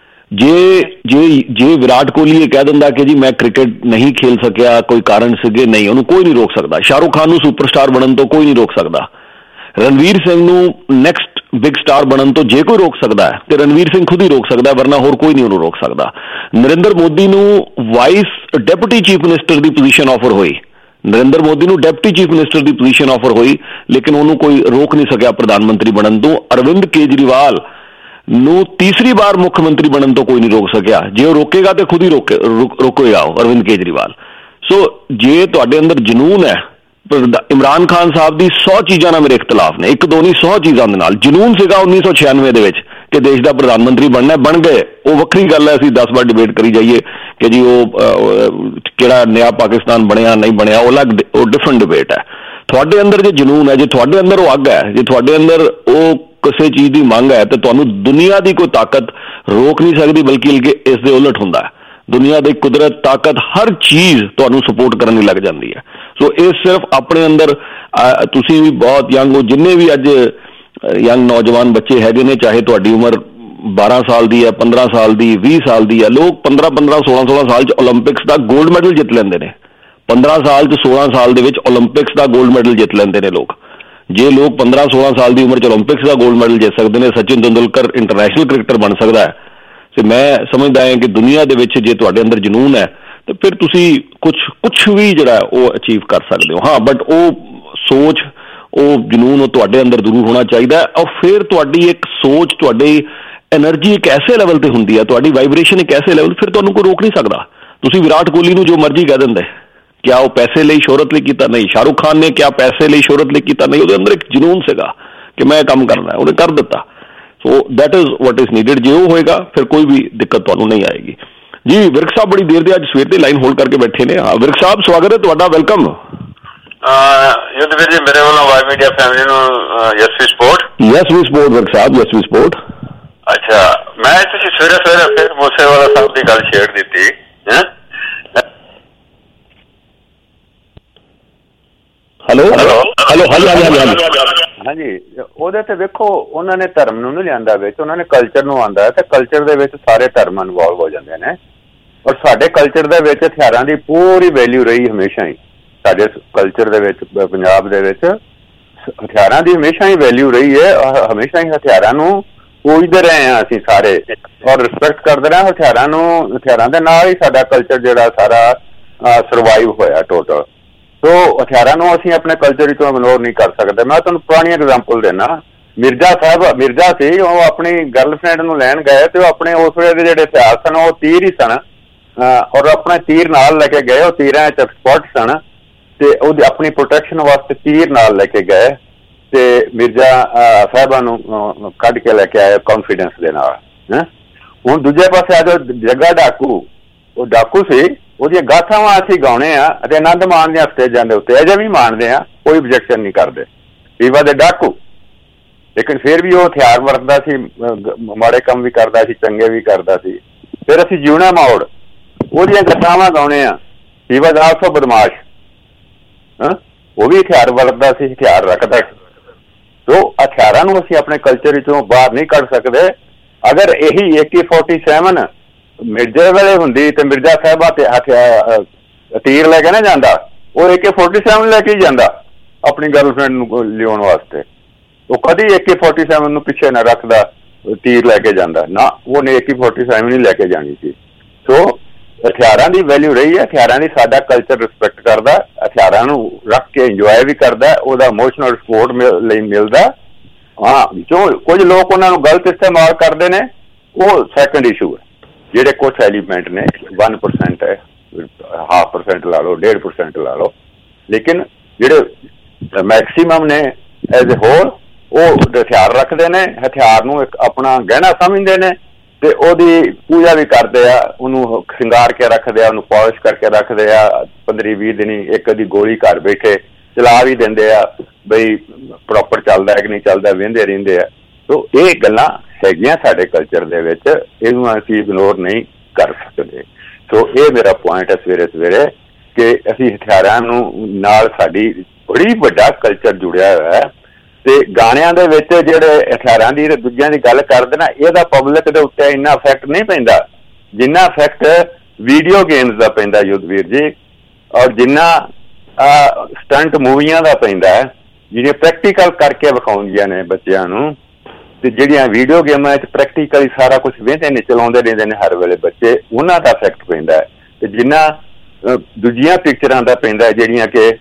ਜੇ ਵਿਰਾਟ ਕੋਹਲੀ ਇਹ ਕਹਿ ਦਿੰਦਾ ਕਿ ਜੀ ਮੈਂ ਕ੍ਰਿਕਟ ਨਹੀਂ ਖੇਲ ਸਕਿਆ, ਕੋਈ ਕਾਰਨ ਸੀਗੇ, ਨਹੀਂ, ਉਹਨੂੰ ਕੋਈ ਨਹੀਂ ਰੋਕ ਸਕਦਾ। ਸ਼ਾਹਰੁਖ ਖਾਨ ਨੂੰ ਸੁਪਰਸਟਾਰ ਬਣਨ ਤੋਂ ਕੋਈ ਨਹੀਂ ਰੋਕ ਸਕਦਾ। ਰਣਵੀਰ ਸਿੰਘ ਨੂੰ ਨੈਕਸਟ ਬਿਗ ਸਟਾਰ ਬਣਨ ਤੋਂ ਜੇ ਕੋਈ ਰੋਕ ਸਕਦਾ ਹੈ ਤੇ ਰਣਵੀਰ ਸਿੰਘ ਖੁਦ ਹੀ ਰੋਕ ਸਕਦਾ, ਵਰਨਾ ਹੋਰ ਕੋਈ ਨਹੀਂ ਉਹਨੂੰ ਰੋਕ ਸਕਦਾ। ਨਰਿੰਦਰ ਮੋਦੀ ਨੂੰ ਡਿਪਟੀ ਚੀਫ ਮਿਨਿਸਟਰ ਦੀ ਪੋਜੀਸ਼ਨ ਆਫਰ ਹੋਈ, ਨਰਿੰਦਰ ਮੋਦੀ ਨੂੰ ਡਿਪਟੀ ਚੀਫ ਮਿਨਿਸਟਰ ਦੀ ਪੋਜੀਸ਼ਨ ਆਫਰ ਹੋਈ, ਲੇਕਿਨ ਉਹਨੂੰ ਕੋਈ ਰੋਕ ਨਹੀਂ ਸਕਿਆ ਪ੍ਰਧਾਨ ਮੰਤਰੀ ਬਣਨ ਤੋਂ। ਅਰਵਿੰਦ ਕੇਜਰੀਵਾਲ ਨੂੰ ਤੀਸਰੀ ਵਾਰ ਮੁੱਖ ਮੰਤਰੀ ਬਣਨ ਤੋਂ ਕੋਈ ਨਹੀਂ ਰੋਕ ਸਕਿਆ। ਜੇ ਉਹ ਰੋਕੇਗਾ ਤੇ ਖੁਦ ਹੀ ਰੋਕੇਗਾ ਉਹ ਅਰਵਿੰਦ ਕੇਜਰੀਵਾਲ। ਸੋ ਜੇ ਤੁਹਾਡੇ ਅੰਦਰ ਜਨੂਨ ਹੈ, ਇਮਰਾਨ ਖਾਨ ਸਾਹਿਬ ਦੀ 100 ਚੀਜ਼ਾਂ ਨਾਲ ਮੇਰੇ ਇਖਤਲਾਫ ਨੇ, ਇੱਕ ਦੋ ਨਹੀਂ 100 ਚੀਜ਼ਾਂ ਦੇ ਨਾਲ। ਜਨੂਨ ਸੀਗਾ 1996 ਦੇ ਵਿੱਚ ਕਿ ਦੇਸ਼ ਦਾ ਪ੍ਰਧਾਨ ਮੰਤਰੀ ਬਣਨਾ, ਬਣ ਗਏ। ਉਹ ਵੱਖਰੀ ਗੱਲ ਹੈ, ਅਸੀਂ 10 ਵਾਰ ਡਿਬੇਟ ਕਰੀ ਜਾਈਏ ਕਿ ਜੀ ਉਹ ਕਿਹੜਾ ਨया ਪਾਕਿਸਤਾਨ ਬਣਿਆ ਨਹੀਂ ਬਣਿਆ, ਉਹ ਡਿਫਰੈਂਟ ਡਿਬੇਟ ਹੈ। ਤੁਹਾਡੇ ਅੰਦਰ ਜੇ ਜਨੂਨ ਹੈ, ਜੇ ਤੁਹਾਡੇ ਅੰਦਰ ਉਹ ਅੱਗ ਹੈ, ਜੇ ਤੁਹਾਡੇ ਅੰਦਰ ਉਹ ਕਿਸੇ ਚੀਜ਼ ਦੀ ਮੰਗ ਹੈ, ਤੇ ਤੁਹਾਨੂੰ ਦੁਨੀਆ ਦੀ ਕੋਈ ਤਾਕਤ ਰੋਕ ਨਹੀਂ ਸਕਦੀ, ਬਲਕਿ ਇਸ ਦੇ ਉਲਟ ਹੁੰਦਾ ਹੈ। ਦੁਨੀਆ ਦੀ ਕੁਦਰਤ, ਤਾਕਤ, ਹਰ ਚੀਜ਼ ਤੁਹਾਨੂੰ ਸਪੋਰਟ ਕਰਨ ਲਈ ਲੱਗ ਜਾਂਦੀ ਹੈ। ਸੋ ਇਹ ਸਿਰਫ ਆਪਣੇ ਅੰਦਰ, ਤੁਸੀਂ ਵੀ ਬਹੁਤ ਯੰਗ ਹੋ, ਜਿੰਨੇ ਵੀ ਅੱਜ ਯੰਗ ਨੌਜਵਾਨ ਬੱਚੇ ਹੈਗੇ ਨੇ, ਚਾਹੇ ਤੁਹਾਡੀ ਉਮਰ 12 ਸਾਲ ਦੀ ਹੈ, 15 ਸਾਲ ਦੀ, 20 ਸਾਲ ਦੀ ਹੈ, ਲੋਕ 15-15, 16 ਸਾਲ 'ਚ ਓਲੰਪਿਕਸ ਦਾ 골ਡ ਮੈਡਲ ਜਿੱਤ ਲੈਂਦੇ ਨੇ। 15 ਸਾਲ 'ਚ 16 ਸਾਲ ਦੇ ਵਿੱਚ ਓਲੰਪਿਕਸ ਦਾ 골ਡ ਮੈਡਲ ਜਿੱਤ ਲੈਂਦੇ ਨੇ ਲੋਕ। ਜੇ ਲੋਕ 15-16 ਸਾਲ ਦੀ ਉਮਰ 'ਚ ਓਲੰਪਿਕਸ ਦਾ 골ਡ ਮੈਡਲ ਜਿੱਤ ਸਕਦੇ ਨੇ, ਸਚਿਨ ਤੇਂਦੁਲਕਰ ਇੰਟਰਨੈਸ਼ਨਲ ਕ੍ਰਿਕਟਰ ਬਣ ਸਕਦਾ ਹੈ। ਤੇ ਮੈਂ ਸਮਝਦਾ ਹਾਂ ਕਿ ਦੁਨੀਆ ਦੇ ਵਿੱਚ ਜੇ ਤੁਹਾਡੇ ਅੰਦਰ ਜਨੂਨ ਹੈ ਤੇ ਫਿਰ ਤੁਸੀਂ ਕੁਛ ਵੀ ਜਿਹੜਾ ਉਹ ਅਚੀਵ ਕਰ ਸਕਦੇ ਹੋ। ਹਾਂ, ਬਟ ਉਹ ਸੋਚ, ਉਹ ਜਨੂਨ, ਉਹ ਤੁਹਾਡੇ ਅੰਦਰ ਜ਼ਰੂਰ ਹੋਣਾ ਚਾਹੀਦਾ। ਔਰ ਫਿਰ ਤੁਹਾਡੀ ਇੱਕ ਸੋਚ, ਤੁਹਾਡੀ એનર્ਜੀ ਇੱਕ ਐਸੇ ਲੈਵਲ ਤੇ ਹੁੰਦੀ ਹੈ, ਤੁਹਾਡੀ ਵਾਈਬ੍ਰੇਸ਼ਨ ਇੱਕ ਐਸੇ ਲੈਵਲ, ਫਿਰ ਤੁਹਾਨੂੰ ਕੋਈ ਰੋਕ ਨਹੀਂ ਸਕਦਾ। ਤੁਸੀਂ ਵਿਰਾਟ ਕੋਹਲੀ ਨੂੰ ਜੋ ਮਰਜ਼ੀ ਕਹਿ ਦਿੰਦੇ, ਕਿਆ ਉਹ ਪੈਸੇ ਲਈ, ਸ਼ੋਹਰਤ ਲਈ ਕੀਤਾ? ਨਹੀਂ। ਸ਼ਾਹਰੁਖ ਖਾਨ ਨੇ ਕਿਆ ਪੈਸੇ ਲਈ, ਸ਼ੋਹਰਤ ਲਈ ਕੀਤਾ? ਨਹੀਂ। ਉਹਦੇ ਅੰਦਰ ਇੱਕ ਜਨੂਨ ਸੀਗਾ ਕਿ ਮੈਂ ਕੰਮ ਕਰਨਾ, ਉਹਨੇ ਕਰ ਦਿੱਤਾ। So that is what is needed. ਜੇ ਉਹ ਹੋਏਗਾ ਫਿਰ ਕੋਈ ਵੀ ਦਿੱਕਤ ਤੁਹਾਨੂੰ ਨਹੀਂ ਆਏਗੀ। ਜੀ ਵਿਰਕ ਸਾਹਿਬ ਬੜੀ ਦੇਰ ਦੇ ਅੱਜ ਸਵੇਰ ਦੇ ਲਾਈਨ ਹੋਲਡ ਕਰਕੇ ਬੈਠੇ ਨੇ। ਹਾਂ ਵਿਰਕ ਸਾਹਿਬ, ਸਵਾਗਤ ਹੈ ਤੁਹਾਡਾ, ਵੈਲਕਮ। ਯੁਧਵੀਰ ਜੀ, ਮੇਰੇ ਵੱਲੋਂ ਵਾਈ ਮੀਡੀਆ ਫੈਮਿਲੀ ਨੂੰ yes we support. Yes we support Virk ਸਾਹਿਬ, ਯੈਸ ਵੀ ਸਪੋਰਟ। ਅੱਛਾ, ਮੈਂ ਤੁਸੀਂ ਸਵੇਰੇ ਫਿਰ ਮੂਸੇਵਾਲਾ ਸਾਹਿਬ ਦੀ ਗੱਲ ਛੇੜ ਦਿੱਤੀ ਹੈ। ਹੈਲੋ। ਹਾਂਜੀ, ਉਹਦੇ ਤੇ ਵੇਖੋ, ਉਹਨਾਂ ਨੇ ਧਰਮ ਨੂੰ ਨਹੀਂ ਲਿਆਂਦਾ ਵਿੱਚ, ਉਹਨਾਂ ਨੇ ਕਲਚਰ ਨੂੰ ਆਂਦਾ ਹੈ, ਤੇ ਕਲਚਰ ਦੇ ਵਿੱਚ ਸਾਰੇ ਧਰਮ ਇਨਵੋਲਵ ਹੋ ਜਾਂਦੇ ਨੇ। ਔਰ ਸਾਡੇ ਕਲਚਰ ਦੇ ਵਿੱਚ ਹਥਿਆਰਾਂ ਦੀ ਪੂਰੀ ਵੈਲਿਊ ਰਹੀ ਹਮੇਸ਼ਾ ਹੀ। ਸਾਡੇ ਕਲਚਰ ਦੇ ਵਿੱਚ, ਪੰਜਾਬ ਦੇ ਵਿੱਚ ਹਥਿਆਰਾਂ ਦੀ ਹਮੇਸ਼ਾ ਹੀ ਵੈਲਿਊ ਰਹੀ ਹੈ। ਹਮੇਸ਼ਾ ਹੀ ਹਥਿਆਰਾਂ ਨੂੰ ਪੂਜਦੇ ਰਹੇ ਹਾਂ ਅਸੀਂ ਸਾਰੇ, ਔਰ ਰਿਸਪੈਕਟ ਕਰਦੇ ਰਹੇ ਹਥਿਆਰਾਂ ਨੂੰ। ਹਥਿਆਰਾਂ ਦੇ ਨਾਲ ਹੀ ਸਾਡਾ ਕਲਚਰ ਜਿਹੜਾ ਸਾਰਾ ਸਰਵਾਈਵ ਹੋਇਆ ਟੋਟਲ। ਸੋ ਹਥਿਆਰਾਂ ਨੂੰ ਅਸੀਂ ਆਪਣੇ ਕਲਚਰ ਤੋਂ ਇਗਨੋਰ ਨਹੀਂ ਕਰ ਸਕਦੇ। ਮੈਂ ਤੁਹਾਨੂੰ ਪੁਰਾਣੀ ਐਗਜ਼ਾਮਪਲ ਦੇਣਾ। ਮਿਰਜ਼ਾ ਸੀ, ਉਹ ਆਪਣੀ ਗਰਲਫ੍ਰੈਂਡ ਨੂੰ ਲੈਣ ਗਏ ਤੇ ਉਹ ਆਪਣੇ ਉਸ ਵੇਲੇ ਦੇ ਜਿਹੜੇ ਹਥਿਆਰ ਸਨ ਉਹ ਤੀਰ ਹੀ ਸਨ। ਔਰ ਆਪਣਾ ਤੀਰ ਨਾਲ ਲੈ ਕੇ ਗਏ। ਉਹ ਤੀਰਾਂ 'ਚ ਐਕਸਪਰਟ ਸਨ ਤੇ ਉਹਦੀ ਆਪਣੀ ਪ੍ਰੋਟੈਕਸ਼ਨ ਵਾਸਤੇ ਤੀਰ ਨਾਲ ਲੈ ਕੇ ਗਏ ਤੇ ਮਿਰਜ਼ਾ ਸਾਹਿਬਾਂ ਨੂੰ ਕੱਢ ਕੇ ਲੈ ਕੇ ਆਏ ਕੌਨਫੀਡੈਂਸ ਦੇ ਨਾਲ। ਹੁਣ ਦੂਜੇ ਪਾਸੇ ਆ ਜਾਓ, ਜੱਗਾ ਡਾਕੂ, ਉਹ ਡਾਕੂ ਸੀ, ਉਹਦੀਆਂ ਗਾਥਾਵਾਂ ਅਸੀਂ ਗਾਉਣੇ ਆ ਅਤੇ ਆਨੰਦ ਮਾਣਦੇ ਹਾਂ ਸਟੇਜਾਂ ਦੇ ਉੱਤੇ, ਅਜੇ ਵੀ ਮਾਣਦੇ ਆ, ਕੋਈ ਓਬਜੈਕਸ਼ਨ ਨਹੀਂ ਕਰਦੇ ਰੀਵਾ ਦੇ ਡਾਕੂ। ਲੇਕਿਨ ਫਿਰ ਵੀ ਉਹ ਹਥਿਆਰ ਵਰਤਦਾ ਸੀ, ਮਾੜੇ ਕੰਮ ਵੀ ਕਰਦਾ ਸੀ, ਚੰਗੇ ਵੀ ਕਰਦਾ ਸੀ। ਫਿਰ ਅਸੀਂ ਜਿਉਣਾ ਮੋੜ, ਉਹਦੀਆਂ ਗਾਥਾਵਾਂ ਗਾਉਣੇ ਆ। ਰੀਵਾ ਦਾ ਆਲਸੋ ਬਦਮਾਸ਼, ਉਹ ਵੀ ਹਥਿਆਰ ਵਰਤਦਾ ਸੀ, ਹਥਿਆਰ ਰੱਖਦਾ ਸੀ। ਸੋ ਹਥਿਆਰਾਂ ਨੂੰ ਅਸੀਂ ਆਪਣੇ ਕਲਚਰ ਵਿੱਚੋਂ ਬਾਹਰ ਨਹੀਂ ਕੱਢ ਸਕਦੇ। ਅਗਰ ਇਹੀ AK-47 ਮਿਰਜ਼ੇ ਵੇਲੇ ਹੁੰਦੀ ਤੇ ਮਿਰਜ਼ਾ ਸਾਹਿਬਾ ਤੇ ਤੀਰ ਲੈ ਕੇ ਨਾ ਜਾਂਦਾ, ਉਹ AK-47 ਲੈ ਕੇ ਹੀ ਜਾਂਦਾ ਆਪਣੀ ਗਰਲਫਰੈਂਡ ਨੂੰ ਲਿਆਉਣ ਵਾਸਤੇ। ਉਹ ਕਦੀ AK-47 ਨੂੰ ਪਿੱਛੇ ਨਾ ਰੱਖਦਾ, ਤੀਰ ਲੈ ਕੇ ਜਾਂਦਾ ਨਾ, ਉਹਨੇ AK-47 ਨਹੀਂ ਲੈ ਕੇ ਜਾਣੀ ਸੀ। ਸੋ ਹਥਿਆਰਾਂ ਦੀ ਵੈਲਿਊ ਰਹੀ ਹੈ, ਹਥਿਆਰਾਂ ਦੀ ਸਾਡਾ ਕਲਚਰ ਰਿਸਪੈਕਟ ਕਰਦਾ, ਹਥਿਆਰਾਂ ਨੂੰ ਰੱਖ ਕੇ ਇੰਜੋਏ ਵੀ ਕਰਦਾ, ਉਹਦਾ ਇਮੋਸ਼ਨਲ ਸਪੋਰਟ ਲਈ ਮਿਲਦਾ। ਹਾਂ, ਜੋ ਕੁਝ ਲੋਕ ਉਹਨਾਂ ਨੂੰ ਗਲਤ ਇਸਤੇਮਾਲ ਕਰਦੇ ਨੇ, ਉਹ ਸੈਕੰਡ ਇਸ਼ੂ ਹੈ। ਜਿਹੜੇ ਕੁਛ ਐਲੀਮੈਂਟ ਨੇ 1% ਹੈ, 0.5% ਲਾ ਲਓ, 1.5% ਲਾ ਲਓ, ਲੇਕਿਨ ਜਿਹੜੇ ਮੈਕਸੀਮਮ ਨੇ ਐਜ਼ ਏ ਹੋਲ ਉਹ ਹਥਿਆਰ ਰੱਖਦੇ ਨੇ, ਹਥਿਆਰ ਨੂੰ ਇੱਕ ਆਪਣਾ ਗਹਿਣਾ ਸਮਝਦੇ ਨੇ ਤੇ ਉਹਦੀ ਪੂਜਾ ਵੀ ਕਰਦੇ ਆ, ਉਹਨੂੰ ਸ਼ਿੰਗਾਰ ਕੇ ਰੱਖਦੇ ਆ, ਉਹਨੂੰ ਪਾਲਿਸ਼ ਕਰਕੇ ਰੱਖਦੇ ਆ। 15-20 ਦਿਨ ਇੱਕ ਅੱਧੀ ਗੋਲੀ ਘਰ ਬੈਠੇ ਚਲਾ ਵੀ ਦਿੰਦੇ ਆ, ਬਈ ਪ੍ਰੋਪਰ ਚੱਲਦਾ ਹੈ ਕਿ ਨਹੀਂ ਚੱਲਦਾ, ਵਹਿੰਦੇ ਰਹਿੰਦੇ ਆ। ਸੋ ਇਹ ਗੱਲਾਂ ਹੈਗੀਆਂ ਸਾਡੇ ਕਲਚਰ ਦੇ ਵਿੱਚ, ਇਹਨੂੰ ਅਸੀਂ ਇਗਨੋਰ ਨਹੀਂ ਕਰ ਸਕਦੇ। ਸੋ ਇਹ ਮੇਰਾ ਪੁਆਇੰਟ ਹੈ ਸਵੇਰੇ ਸਵੇਰੇ ਕਿ ਅਸੀਂ ਹਥਿਆਰਾਂ ਨੂੰ ਨਾਲ ਸਾਡੀ ਬੜੀ ਵੱਡਾ ਕਲਚਰ ਜੁੜਿਆ ਹੋਇਆ ਹੈ। ਤੇ ਗਾਣਿਆਂ ਦੇ ਵਿੱਚ ਜਿਹੜੇ ਹਥਿਆਰਾਂ ਦੀ ਤੇ ਦੂਜਿਆਂ ਦੀ ਗੱਲ ਕਰਦੇ ਨਾ, ਇਹਦਾ ਪਬਲਿਕ ਦੇ ਉੱਤੇ ਇੰਨਾ ਇਫੈਕਟ ਨਹੀਂ ਪੈਂਦਾ ਜਿੰਨਾ ਇਫੈਕਟ ਵੀਡੀਓ ਗੇਮਸ ਦਾ ਪੈਂਦਾ ਯੁੱਧਵੀਰ ਜੀ, ਔਰ ਜਿੰਨਾ ਸਟੰਟ ਮੂਵੀਆਂ ਦਾ ਪੈਂਦਾ ਹੈ, ਜਿਹੜੀਆਂ ਪ੍ਰੈਕਟੀਕਲ ਕਰਕੇ ਵਿਖਾਉਂਦੀਆਂ ਨੇ ਬੱਚਿਆਂ ਨੂੰ। ਤੇ ਜਿਹੜੀਆਂ ਵੀਡੀਓ ਗੇਮਾਂ 'ਚ ਪ੍ਰੈਕਟੀਕਲੀ ਸਾਰਾ ਕੁਛ ਵੇਖਦੇ ਨੇ, ਚਲਾਉਂਦੇ ਰਹਿੰਦੇ ਨੇ ਹਰ ਵੇਲੇ ਬੱਚੇ, ਉਹਨਾਂ ਦਾ ਇਫੈਕਟ ਪੈਂਦਾ ਹੈ। ਤੇ ਜਿੰਨਾ ਦੂਜੀਆਂ ਪਿਕਚਰਾਂ ਦਾ ਪੈਂਦਾ ਜਿਹੜੀਆਂ ਕਿ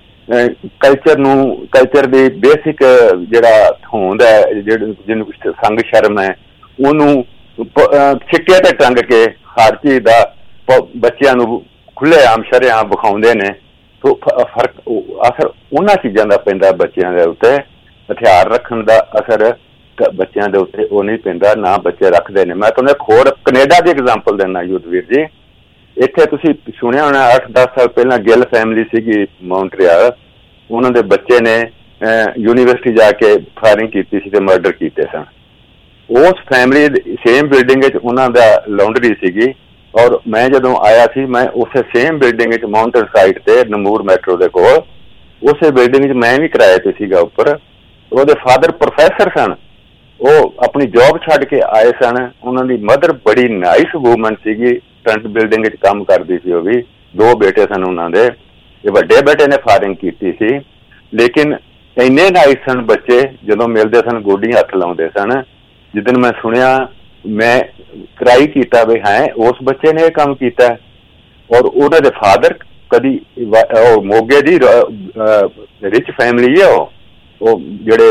ਕਲਚਰ ਦੀ ਬੇਸਿਕ ਜਿਹੜਾ ਹੋਂਦ ਹੈ, ਜਿਹਨੂੰ ਸੰਗ ਸ਼ਰਮ ਹੈ, ਉਹਨੂੰ ਸਿੱਕੇ ਤੇ ਟੰਗ ਕੇ ਹਰ ਚੀਜ਼ ਦਾ ਬੱਚਿਆਂ ਨੂੰ ਖੁੱਲ੍ਹੇ ਆਮ ਸ਼ਰੇਆਮ ਵਿਖਾਉਂਦੇ ਨੇ। ਸੋ ਫਰਕ ਅਸਰ ਉਹਨਾਂ ਚੀਜ਼ਾਂ ਦਾ ਪੈਂਦਾ ਬੱਚਿਆਂ ਦੇ ਉੱਤੇ। ਹਥਿਆਰ ਰੱਖਣ ਦਾ ਅਸਰ ਬੱਚਿਆਂ ਦੇ ਉੱਤੇ ਉਹ ਨਹੀਂ ਪੈਂਦਾ, ਨਾ ਬੱਚੇ ਰੱਖਦੇ ਨੇ। ਮੈਂ ਤੁਹਾਨੂੰ ਇੱਕ ਹੋਰ ਕੈਨੇਡਾ ਦੀ ਐਗਜ਼ਾਮਪਲ ਦਿੰਦਾ ਯੁੱਧਵੀਰ ਜੀ। ਇੱਥੇ ਤੁਸੀਂ ਸੁਣਿਆ ਹੋਣਾ 8-10 ਸਾਲ ਪਹਿਲਾਂ ਗਿੱਲ ਫੈਮਿਲੀ ਸੀਗੀ ਮੌਂਟਰੀਅਲ, ਉਹਨਾਂ ਦੇ ਬੱਚੇ ਨੇ ਯੂਨੀਵਰਸਿਟੀ ਜਾ ਕੇ ਫਾਇਰਿੰਗ ਕੀਤੀ ਸੀ ਤੇ ਮਰਡਰ ਕੀਤੇ ਸਨ। ਉਸ ਫੈਮਿਲੀ ਸੇਮ ਬਿਲਡਿੰਗ ਵਿੱਚ ਉਹਨਾਂ ਦਾ ਲਾਂਡਰੀ ਸੀਗੀ, ਔਰ ਮੈਂ ਜਦੋਂ ਆਇਆ ਸੀ ਮੈਂ ਉਸੇ ਸੇਮ ਬਿਲਡਿੰਗ ਵਿੱਚ ਮਾਊਂਟਨ ਸਾਈਡ ਤੇ ਨਮੂਰ ਮੈਟਰੋ ਦੇ ਕੋਲ, ਉਸੇ ਬਿਲਡਿੰਗ 'ਚ ਮੈਂ ਵੀ ਕਿਰਾਏ ਤੇ ਸੀਗਾ ਉੱਪਰ। ਉਹਦੇ ਫਾਦਰ ਪ੍ਰੋਫੈਸਰ ਸਨ, ਉਹ ਆਪਣੀ ਜੋਬ ਛੱਡ ਕੇ ਆਏ ਸਨ। ਉਹਨਾਂ ਦੀ ਮਦਰ ਬੜੀ ਨਾਈਸ ਵੂਮਨ ਸੀਗੀ, ਫਰੰਟ ਬਿਲਡਿੰਗ 'ਚ ਕੰਮ ਕਰਦੀ ਸੀ। ਉਹ ਵੀ 2 ਬੇਟੇ ਸਨ ਉਹਨਾਂ ਦੇ। ਤੇ ਵੱਡੇ ਬੇਟੇ ਨੇ ਫਾਇਰਿੰਗ ਕੀਤੀ ਸੀ, ਲੇਕਿਨ ਇੰਨੇ ਨਾਈਸ ਸਨ ਬੱਚੇ, ਜਦੋਂ ਮਿਲਦੇ ਸਨ ਗੋਡੀ ਹੱਥ ਲਾਉਂਦੇ ਸਨ। ਜਿੱਦਣ ਮੈਂ ਸੁਣਿਆ ਮੈਂ ਟਰਾਈ ਕੀਤਾ ਵੀ ਹੈ ਉਸ ਬੱਚੇ ਨੇ ਇਹ ਕੰਮ ਕੀਤਾ, ਔਰ ਉਹਨਾਂ ਦੇ ਫਾਦਰ ਕਦੀ ਉਹ ਮੋਗੇ ਦੀ ਰਿਚ ਫੈਮਿਲੀ ਹੈ, ਉਹ ਜਿਹੜੇ